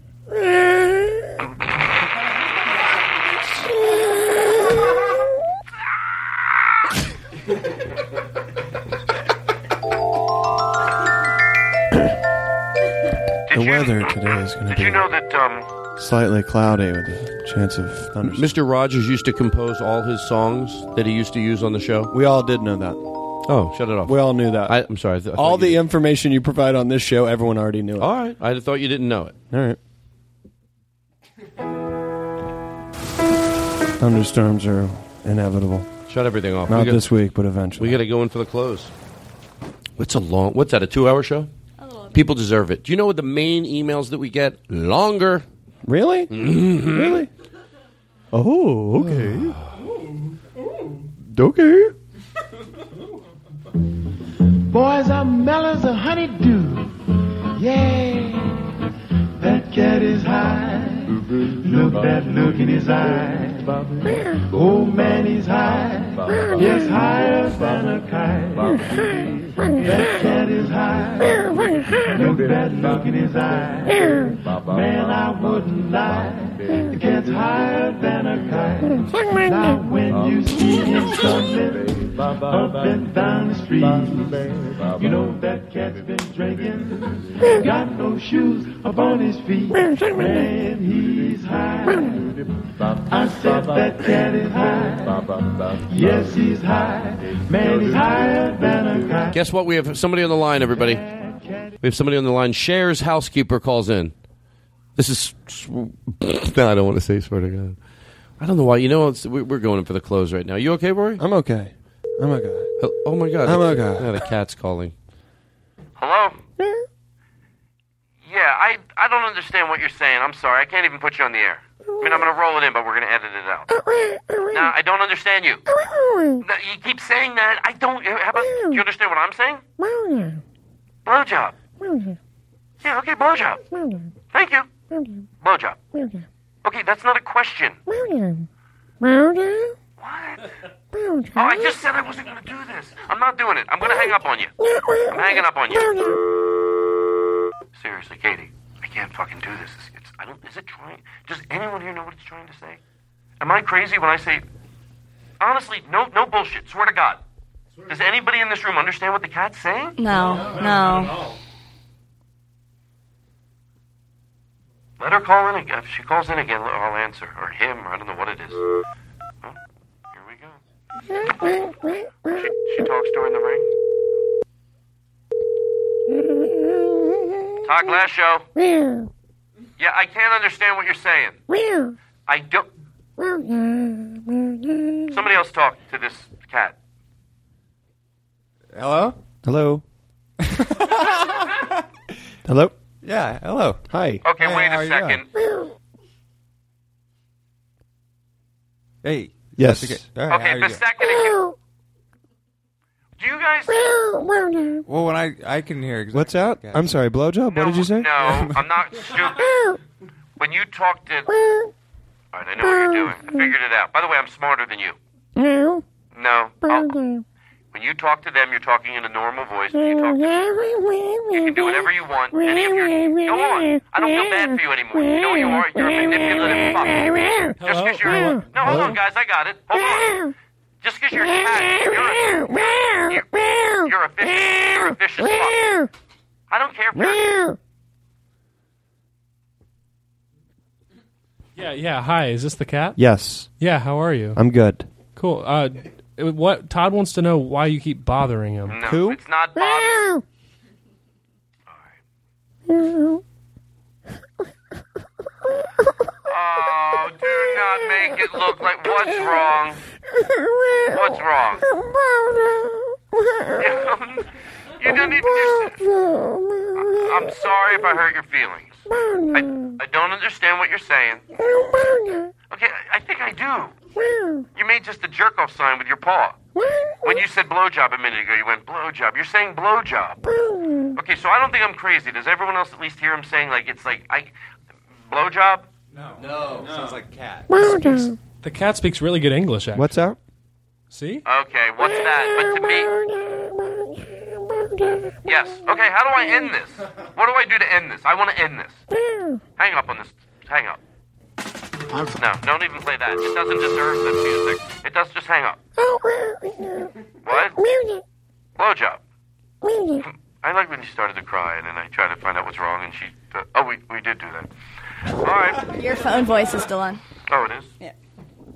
The weather today is going to Did be you know that? Um. slightly cloudy with a chance of thunderstorms. Mister Rogers used to compose all his songs that he used to use on the show. We all did know that. Oh, shut it off. We all knew that. I, I'm sorry. I th- I all thought you the did. information you provide on this show, everyone already knew it. All right. I thought you didn't know it. All right. Thunderstorms are inevitable. Shut everything off. Not We got- this week, but eventually. We got to go in for the close. What's a long? What's that? A two-hour show? People deserve it. Do you know what the main emails that we get? Longer. Really? Mm-hmm. Really? Oh, okay. Okay. Boys are mellow as a honeydew. Yeah, that cat is high. Look that look in his eye. Oh man, he's high. Yes, higher than a kite. That cat is high. Look that look in his eye. Man, I wouldn't lie. The cat's higher than a kite. Now when you see him stumbling up and down the street, you know that cat's been drinking. Got no shoes upon his feet. Man, he's high. I said that cat is high. Yes, he's high. Man, he's higher than a kite. Guess what? We have somebody on the line, everybody. We have somebody on the line. Cher's housekeeper calls in. This is... No, I don't want to say swear to God. I don't know why. You know, it's, we- we're going in for the close right now. You okay, Rory? I'm okay. I'm okay. Oh, oh my God. I'm The- okay. Yeah, the cat's calling. Hello? Yeah, I I don't understand what you're saying. I'm sorry. I can't even put you on the air. I mean, I'm going to roll it in, but we're going to edit it out. No, I don't understand you. No, you keep saying that. I don't... How about... Do you understand what I'm saying? Blowjob. Yeah, okay, blowjob. Thank you. Blowjob. Okay, that's not a question. What? Oh, I just said I wasn't going to do this. I'm not doing it. I'm going to hang up on you. I'm hanging up on you. Seriously, Katie, I can't fucking do this. It's, it's, I don't. Is it trying? Does anyone here know what it's trying to say? Am I crazy when I say? Honestly, no, no bullshit. Swear to God. Does anybody in this room understand what the cat's saying? No, no. Let her call in again. If she calls in again, I'll answer. Or him, or I don't know what it is. Oh, here we go. She, she talks during the ring. Todd Glass Show. Yeah, I can't understand what you're saying. I don't... Somebody else talk to this cat. Hello? Hello? Hello? Yeah, hello. Hi. Okay, Hey, wait how a are you second. Hey. Yes. Okay, all right, how Okay, are the you? second it gets... Do you guys... Well, when I I can hear exactly. What's that? I'm sorry, blowjob? What did you say? No, I'm not stupid. When you talk to... All right, I know what you're doing. I figured it out. By the way, I'm smarter than you. No. I'll- when you talk to them, you're talking in a normal voice. When you, talk to you can do whatever you want. Any of your... Go on. I don't feel bad for you anymore. You know who you are? You're a manipulative fuck. Just because you're... No, hold on, guys. I got it. Hold on. Just because you're a cat, you're a... You're, you're a vicious... You're a vicious fuck. I don't care if you're... Yeah, yeah. Hi, is this the cat? Yes. Yeah, how are you? I'm good. Cool. Uh, what Todd wants to know why you keep bothering him. No, Who? it's not bothering. Oh, do not make it look like... What's wrong? What's wrong? You didn't even... I'm sorry if I hurt your feelings. I, I don't understand what you're saying. Okay, I think I do. You made just a jerk-off sign with your paw. When you said blowjob a minute ago, you went blowjob. You're saying blowjob. Okay, so I don't think I'm crazy. Does everyone else at least hear him saying, like, it's like, I... Blowjob? No. No. Sounds like cat. The cat speaks really good English, actually. What's that? See? Okay, what's that? But to me... Yes. Okay, how do I end this? What do I do to end this? I want to end this. Hang up on this. Hang up. No, don't even play that. It doesn't deserve the music. It does just hang up. What? Blowjob. I like when she started to cry, and then I tried to find out what's wrong, and she... Uh, oh, we, we did do that. All right. Your phone voice is still on. Oh, it is? Yeah.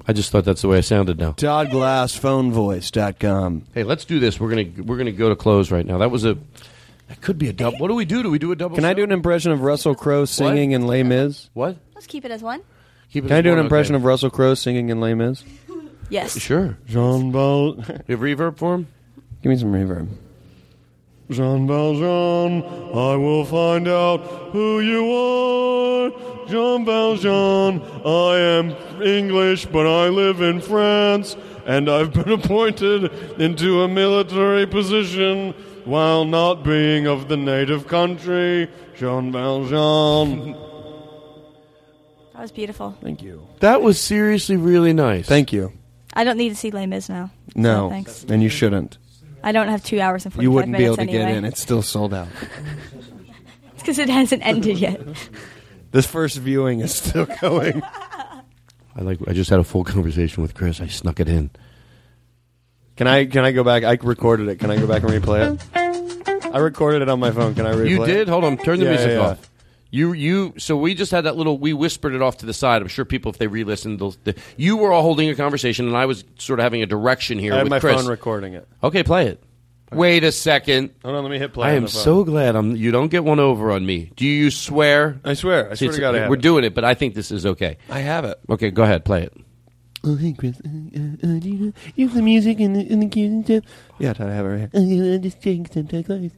I just thought that's the way I sounded now. Todd Glass phone voice dot com. Hey, let's do this. We're gonna we're gonna go to close right now. That was a that could be a double. What do we do? Do we do a double? Can show? I do an impression of Russell Crowe singing in Les Mis? What? Let's keep it as one. Keep it Can as I do an one? impression Okay. of Russell Crowe singing in Les Mis? Yes. Sure. Jean Val. You have reverb for him? Give me some reverb. Jean Valjean, I will find out who you are. Jean Valjean, I am English, but I live in France, and I've been appointed into a military position while not being of the native country. Jean Valjean. That was beautiful. Thank you. That was seriously really nice. Thank you. I don't need to see Les Mis now. No, So thanks. and you shouldn't. I don't have two hours and forty-five You wouldn't be able minutes to anyway. get in. It's still sold out. It's because it hasn't ended yet. This first viewing is still going. I like. I just had a full conversation with Chris. I snuck it in. Can I can I go back? I recorded it. Can I go back and replay it? I recorded it on my phone. Can I replay You it? did? Hold on. Turn the Yeah, music yeah, yeah. off. You you. So we just had that little. We whispered it off to the side. I'm sure people, if they re-listen, they'll. They, you were all holding a conversation, and I was sort of having a direction here I had with my Chris. phone recording it. Okay, play it. Wait a second. Hold on, let me hit play. I on am the phone. so glad I'm. You don't get one over on me. Do you swear? I swear. I swear It's- to God I have We're it. doing it, but I think this is okay. I have it. Okay, go ahead. Play it. Oh, hey, Chris. Uh, uh, uh, do you use the music and the, and the cues and stuff? Yeah, Todd, I have it right here. Uh, just take some time, guys.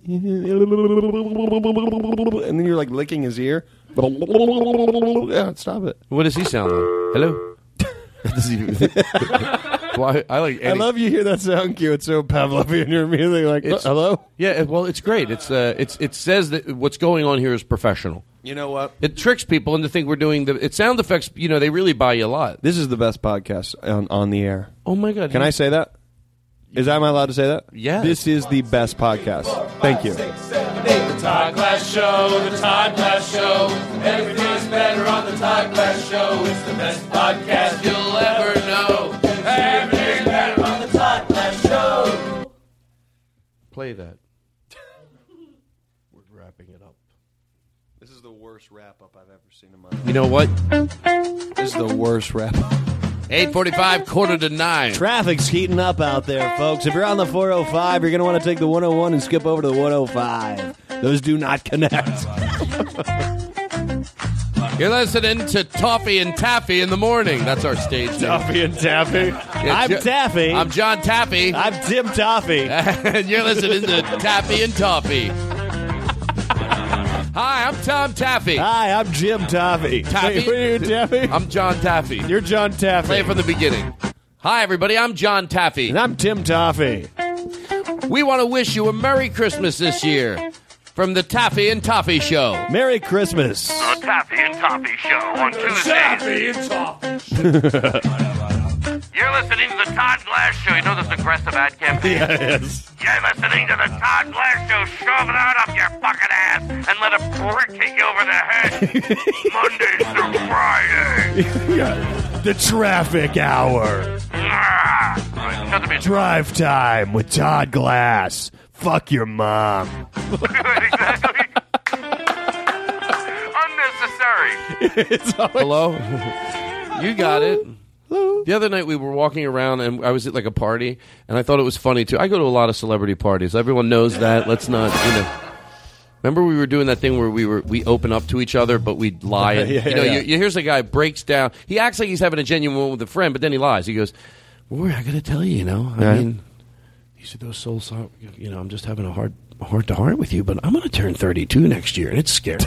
And then you're like licking his ear. Yeah, stop it. What does he sound like? Hello? Does he- Why I like. I love you hear that sound cue. It's so Pavlovian. You're immediately like, It's- hello? Yeah, well, it's great. It's uh, it's it says that what's going on here is professional. You know what? It tricks people into think we're doing the. It's sound effects. You know, they really buy you a lot. This is the best podcast on, on the air. Oh my God! Can I say that? Is am I allowed to say that? Yeah. This is the best podcast. Thank you. The Todd Glass Show, the Todd Glass Show. Everything's better on the Todd Glass Show. It's the best podcast you'll ever know. Everything's better on the Todd Glass Show. Play that. We're wrapping it up. This is the worst wrap up I've ever seen in my life. You know what? This is the worst wrap up. eight forty-five, quarter to nine. Traffic's heating up out there, folks. If you're on the four oh five, you're going to want to take the one oh one and skip over to the one oh five. Those do not connect. You're listening to Toffee and Taffy in the morning. That's our stage name. Toffee and Taffy. Yeah, I'm Jo- Taffy. I'm John Taffy. I'm Tim Toffee. And you're listening to Taffy and Toffee. Hi, I'm Tom Taffy. Hi, I'm Jim Toffee. Taffy? Wait, what are you, Taffy? I'm John Taffy. You're John Taffy. Play it from the beginning. Hi, everybody. I'm John Taffy. And I'm Tim Toffee. We want to wish you a Merry Christmas this year from the Taffy and Toffee Show. Merry Christmas. The Taffy and Toffy Show on Tuesdays. Taffy and Toffee. You're listening to the Todd Glass Show. You know this aggressive ad campaign? Yes. You're listening to the Todd Glass Show. Shove it out up your fucking ass and let a brick hit you over the head. Mondays through Friday. Yeah. The traffic hour. Ah. All right, shut the music. Drive time with Todd Glass. Fuck your mom. Exactly. Unnecessary. It's always- Hello? You got it. The other night we were walking around and I was at like a party and I thought it was funny too. I go to a lot of celebrity parties. Everyone knows that. Let's not, you know. Remember we were doing that thing where we were we open up to each other but we lie. And, Yeah, you know, yeah. you, you, here's a guy breaks down. He acts like he's having a genuine moment with a friend, but then he lies. He goes, "Rory, I got to tell you, you know, I Yeah. mean, these are those soul songs. You know, I'm just having a hard heart to heart with you, but I'm going to turn thirty-two next year, and it's scary."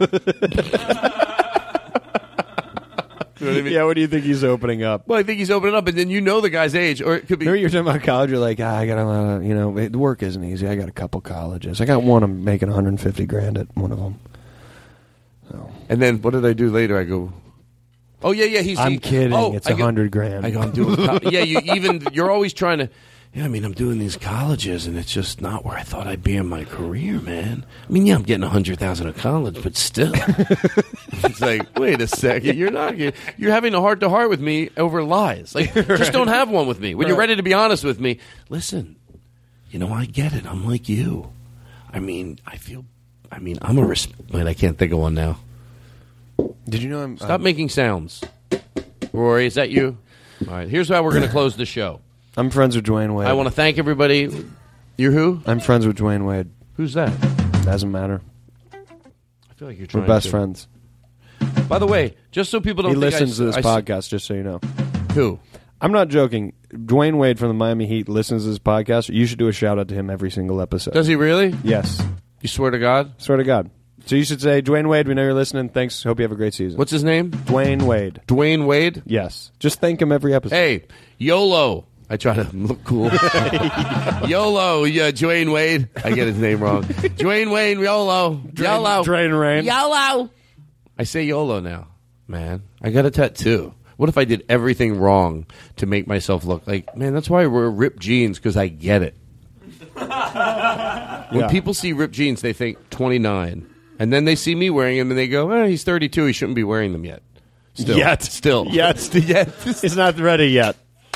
You know what I mean? Yeah, what do you think he's opening up? Well, I think he's opening up, and then you know the guy's age, or it could be. Remember you're talking about college, you're like, ah, I got a lot of, you know, it, work isn't easy. I got a couple colleges. I got one, I'm making one hundred fifty grand at one of them. So. And then what did I do later? I go, oh, yeah, yeah, he's. I'm he, kidding. Oh, It's I a go- hundred grand. I go, I'm doing. Co- yeah, you even you're always trying to. Yeah, I mean, I'm doing these colleges, and it's just not where I thought I'd be in my career, man. I mean, yeah, I'm getting a hundred thousand at college, but still, it's like, wait a second, you're not. You're having a heart to heart with me over lies. Like, just don't have one with me. When you're ready to be honest with me, listen. You know, I get it. I'm like you. I mean, I feel. I mean, I'm a. Res- Wait, I can't think of one now. Did you know I'm. Stop um, making sounds. Rory, is that you? All right, here's how we're going to close the show. I'm friends with Dwayne Wade. I want to thank everybody. You're who? I'm friends with Dwayne Wade. Who's that? Doesn't matter. I feel like you're trying We're best to. friends. By the way, just so people don't He think listens I, to this I, podcast, just so you know. Who? I'm not joking. Dwayne Wade from the Miami Heat listens to this podcast. You should do a shout out to him every single episode. Does he really? Yes. You swear to God? Swear to God. So you should say, Dwayne Wade, we know you're listening. Thanks. Hope you have a great season. What's his name? Dwayne Wade. Dwayne Wade? Yes. Just thank him every episode. Hey, YOLO. I try to look cool. YOLO, yeah, Dwayne Wade. I get his name wrong. Dwayne Wade, YOLO. YOLO. Drain rain. YOLO. I say YOLO now. Man, I got a tattoo. What if I did everything wrong to make myself look like, man, that's why I wear ripped jeans, because I get it. When Yeah. people see ripped jeans, they think twenty-nine. And then they see me wearing them, and they go, oh, he's thirty-two. He shouldn't be wearing them yet. Still. Yet. Still. Yet. Yet. It's not ready yet.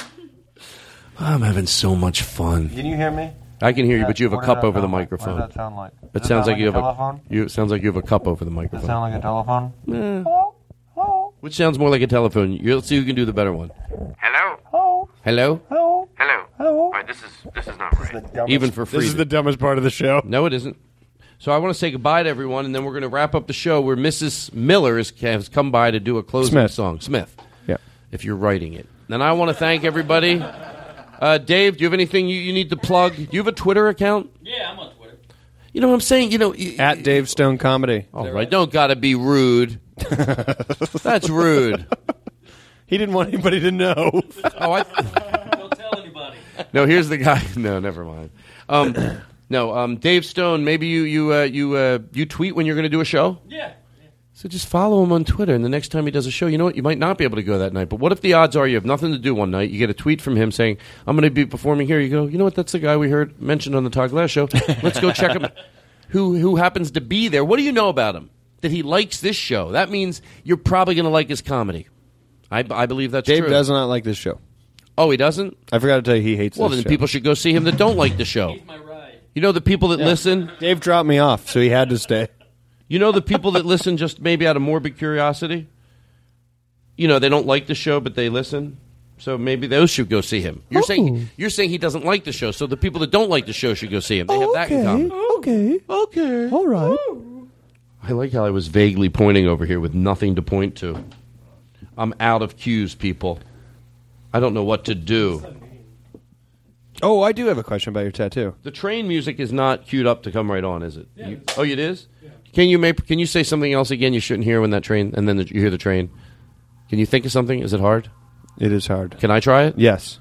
I'm having so much fun. Can you hear me? I can hear you, but you have a What does cup that over the sound like? microphone. What does that sound like? Does It it sounds sound like you like have a a telephone? you. It sounds like you have a cup over the Does it microphone. sound like a telephone? Eh. Which sounds more like a telephone? You- Let's see who can do the better one. Hello? Hello? Hello? Hello? All right, this is this is not right. Even for free. This is the dumbest part of the show. No, it isn't. So I want to say goodbye to everyone, and then we're going to wrap up the show where Missus Miller is, has come by to do a closing Smith. song. Smith. Yeah. If you're writing it. And I want to thank everybody. Uh, Dave, do you have anything you, you need to plug? Do you have a Twitter account? Yeah, I'm on Twitter. You know what I'm saying? You know, y- At Dave Stone Comedy. all right, don't gotta be rude. That's rude. He didn't want anybody to know. Oh, I. Don't tell anybody. No, here's the guy. No, never mind. Um, no, um, Dave Stone. Maybe you you uh, you uh, you tweet when you're going to do a show. Yeah. So just follow him on Twitter, and the next time he does a show, you know what? You might not be able to go that night. But what if the odds are you have nothing to do one night? You get a tweet from him saying, "I'm going to be performing here." You go, "You know what? That's the guy we heard mentioned on the Todd Glass show. Let's go check him." Who who happens to be there? What do you know about him? That he likes this show. That means you're probably going to like his comedy. I, I believe that's Dave true. does not like this show. Oh, he doesn't? I forgot to tell you he hates Well, this then show. people should go see him that don't like the show. He's my ride. You know the people that listen? Dave dropped me off, so he had to stay. You know the people that listen just maybe out of morbid curiosity? You know, they don't like the show, but they listen. So maybe those should go see him. You're saying you're saying he doesn't like the show, so the people that don't like the show should go see him. They have that in common. Okay. Okay. All right. I like how I was vaguely pointing over here with nothing to point to. I'm out of cues, people. I don't know what to do. Oh, I do have a question about your tattoo. The train music is not queued up to come right on, is it? You, oh, it is? Can you make? Can you say something else again you shouldn't hear when that train, and then the, you hear the train? Can you think of something? Is it hard? It is hard. Can I try it? Yes.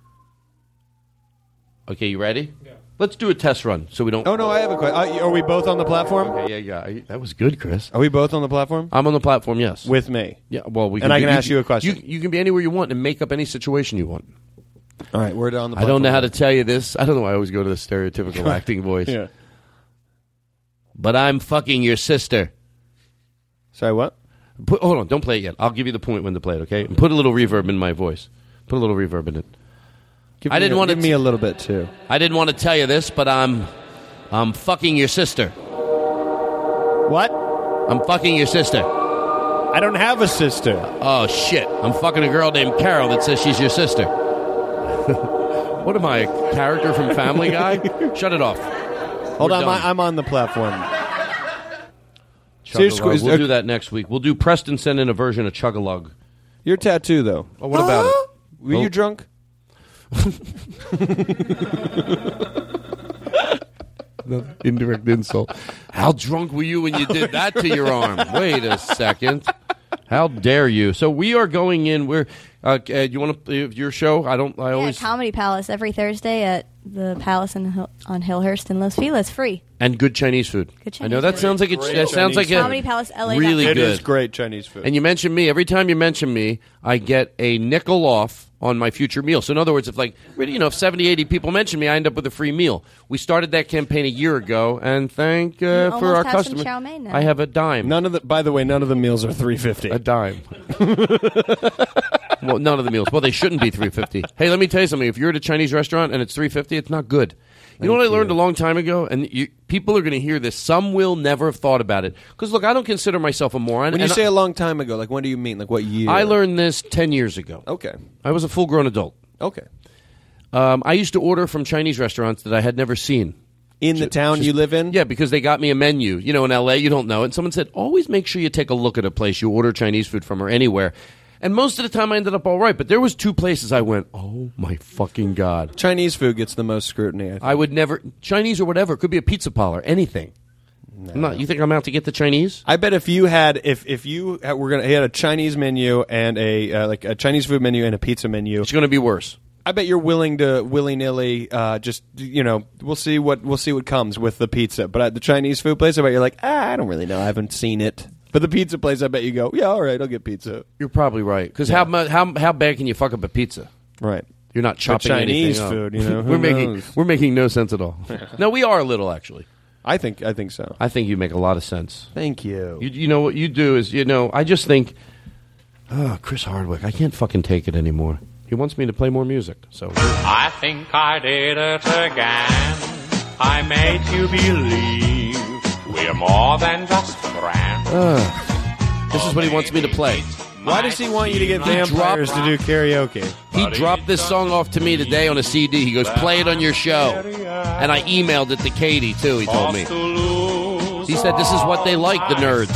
Okay, you ready? Yeah. Let's do a test run so we don't. Oh, no, I have a question. Are we both on the platform? Okay, yeah, yeah. That was good, Chris. Are we both on the platform? I'm on the platform, yes. With me? Yeah, well, we And I be- can ask you a question. You, you can be anywhere you want and make up any situation you want. All right, we're on the I platform. don't know how to tell you this. I don't know why I always go to the stereotypical acting voice. Yeah. But I'm fucking your sister. Sorry, what? Put, hold on, don't play it yet. I'll give you the point when to play it, okay? And put a little reverb in my voice. Put a little reverb in it. Give I me didn't a, want to give me a little bit, too. I didn't want to tell you this, but I'm I'm fucking your sister. What? I'm fucking your sister. I don't have a sister. Oh, shit. I'm fucking a girl named Carol that says she's your sister. What am I, a character from Family Guy? Shut it off. Hold We're on, done. I'm, I'm on the platform. Chug-a-lug. Seriously, We'll uh, do that next week. We'll do Preston send in a version of Chug-a-Lug. Your tattoo, though. Oh, what about it? Were Well- you drunk? Indirect insult. How drunk were you when you did that to your arm? Wait a second. How dare you? So we are going in. We're. Uh, uh, you want to your show? I don't. I Yeah, always Comedy Palace every Thursday at the Palace in, Hill- on Hillhurst in Los Feliz. Free. and good Chinese food. Good I know Chinese that food. sounds like it. Great That sounds Chinese like a Comedy Palace L A. really It good. is great Chinese food. And you mention me every time you mention me, I get a nickel off on my future meal. So in other words, if like really, you know, if seventy, eighty people mention me, I end up with a free meal. We started that campaign a year ago, and thank uh, You for almost our have some customers. chow mein now. I have a dime. None of the. By the way, none of the meals are three fifty. A dime. Well, none of the meals. Well, they shouldn't be three fifty. Hey, let me tell you something. If you're at a Chinese restaurant and it's three fifty, it's not good. You know what I learned a long time ago? And you, people are going to hear this. Some will never have thought about it. Because, look, I don't consider myself a moron. When you and say I, a long time ago, like, when do you mean? Like, what year? I learned this ten years ago. Okay. I was a full-grown adult. Okay. Um, I used to order from Chinese restaurants that I had never seen. In the town you live in? Yeah, because they got me a menu. You know, in L A, you don't know it. And someone said, always make sure you take a look at a place you order Chinese food from or anywhere. And most of the time I ended up all right. But there was two places I went, oh, my fucking God. Chinese food gets the most scrutiny, I think. I would never, Chinese or whatever. It could be a pizza parlor, anything. No. I'm not, you think I'm out to get the Chinese? I bet if you had, if if you had, were gonna, had a Chinese menu and a uh, like a Chinese food menu and a pizza menu, it's going to be worse. I bet you're willing to willy nilly, uh, just you know, we'll see what we'll see what comes with the pizza. But at the Chinese food place, I bet you're like, ah, I don't really know, I haven't seen it. But the pizza place, I bet you go, yeah, all right, I'll get pizza. You're probably right. Because yeah. how how how bad can you fuck up a pizza? Right. You're not chopping Chinese anything food. Up. You know, we're making we're making no sense at all. No, we are a little actually. I think I think so. I think you make a lot of sense. Thank you. You, you know what you do is you know I just think, oh, Chris Hardwick, I can't fucking take it anymore. He wants me to play more music. So I think I did it again. I made you believe we're more than just friends. Uh, this is what he wants me to play. Why does he want you to get vampires to do karaoke? He dropped this song off to me today on a C D. He goes, play it on your show. And I emailed it to Katie, too, he told me. He said, this is what they like, the nerds.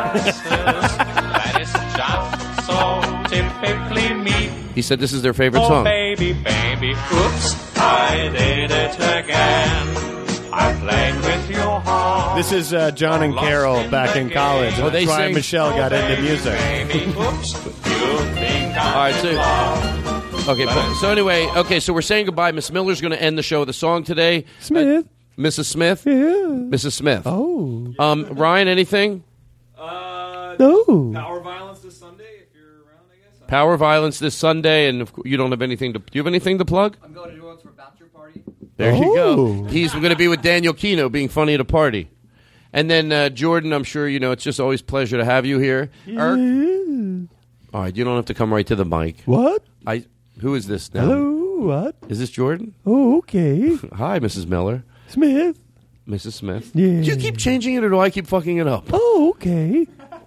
That is just so typically me. He said this is their favorite oh, song. baby, baby, oops, I did it again. I played with your heart. This is uh, John and Carol back in college. Oh, they That's why sing. Michelle got into music. Baby, oops, you think All right, so, okay, but, so anyway, okay, so we're saying goodbye. Miss Miller's going to end the show with a song today. Smith. Uh, Missus Smith? Yeah. Missus Smith. Oh. Um, Ryan, anything? Uh, no. Power Violence this Sunday, if you're around, I guess. Power Violence this Sunday, and of course, you don't have anything to. Do you have anything to plug? I'm going to New Orleans for a bachelor party. There you Oh. go. He's going to be with Daniel Kino, being funny at a party. And then uh, Jordan, I'm sure you know it's just always a pleasure to have you here. Eric? All right, you don't have to come right to the mic. What? I. Who is this now? Hello. What? Is this Jordan? Oh, okay. Hi, Missus Miller. Smith. Missus Smith. Yeah. Do you keep changing it, or do I keep fucking it up? Oh, okay.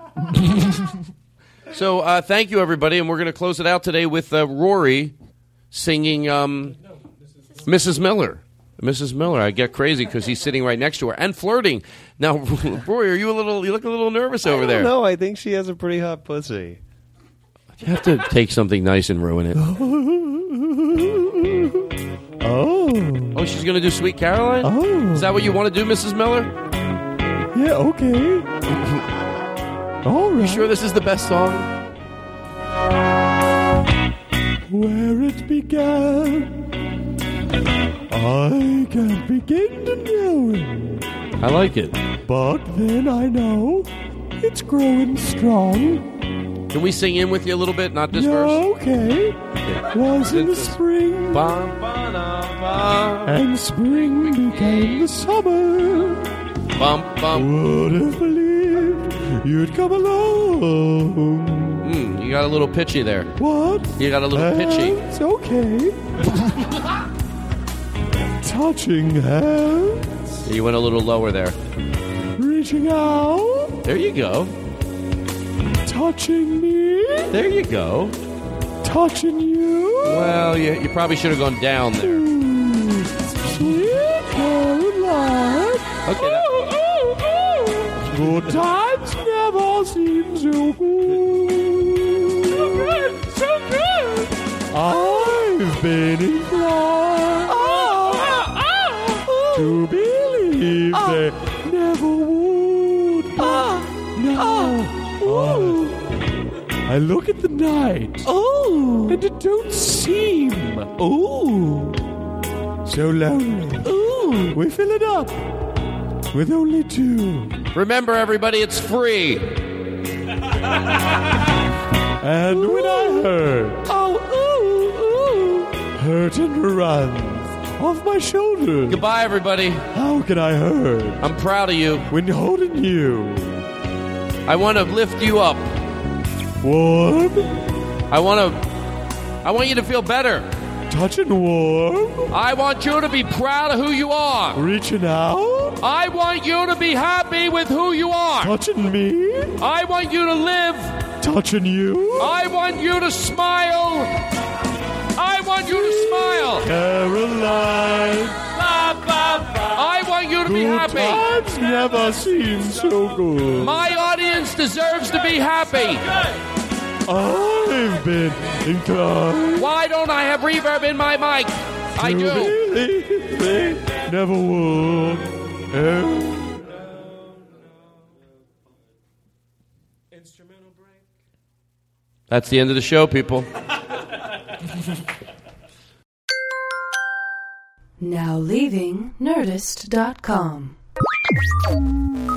So uh, thank you, everybody, and we're going to close it out today with uh, Rory singing um, Missus Miller. Missus Miller. I get crazy because he's sitting right next to her and flirting. Now, Rory, are you a little? You look a little nervous over there. No, I think she has a pretty hot pussy. You have to take something nice and ruin it. Oh. Oh, she's going to do Sweet Caroline? Oh. Is that what you want to do, Missus Miller? Yeah, okay. All right. You sure this is the best song? Where it began, I can't begin to know it. I like it. But then I know it's growing strong. Can we sing in with you a little bit? Not this Yeah, verse? okay. Was in the spring, Bum, ba-dum, bum. and spring became the summer. Bum, bum. Would have believed you'd come along. Mm, you got a little pitchy there. What? You got a little pitchy. It's okay. Touching hands, You went a little lower there. reaching out, There you go. touching me, There you go. touching you. Well, you, you probably should have gone down there. Sweet Caroline. Okay. That, Good times never seem so good. So good, so good. I've been inclined to believe they never would. Now, I look at the night, oh, and it don't seem, oh, so lonely. Ooh, we fill it up with only two. remember, everybody, it's free. And when I heard, oh, ooh, ooh, hurting runs off my shoulders. Goodbye, everybody. How can I hurt I'm proud of you. when holding you? I want to lift you up. Warm, I want to. I want you to feel better. Touching warm. I want you to be proud of who you are. Reaching out. I want you to be happy with who you are. Touching me. I want you to live. Touching you. I want you to smile. I want you to smile. Caroline. I want you to be Good happy. times never seem so good. My audience deserves to be happy. I've been inclined. Why don't I have reverb in my mic? I do. Believe they never would. Oh. That's the end of the show, people. Now leaving Nerdist dot com.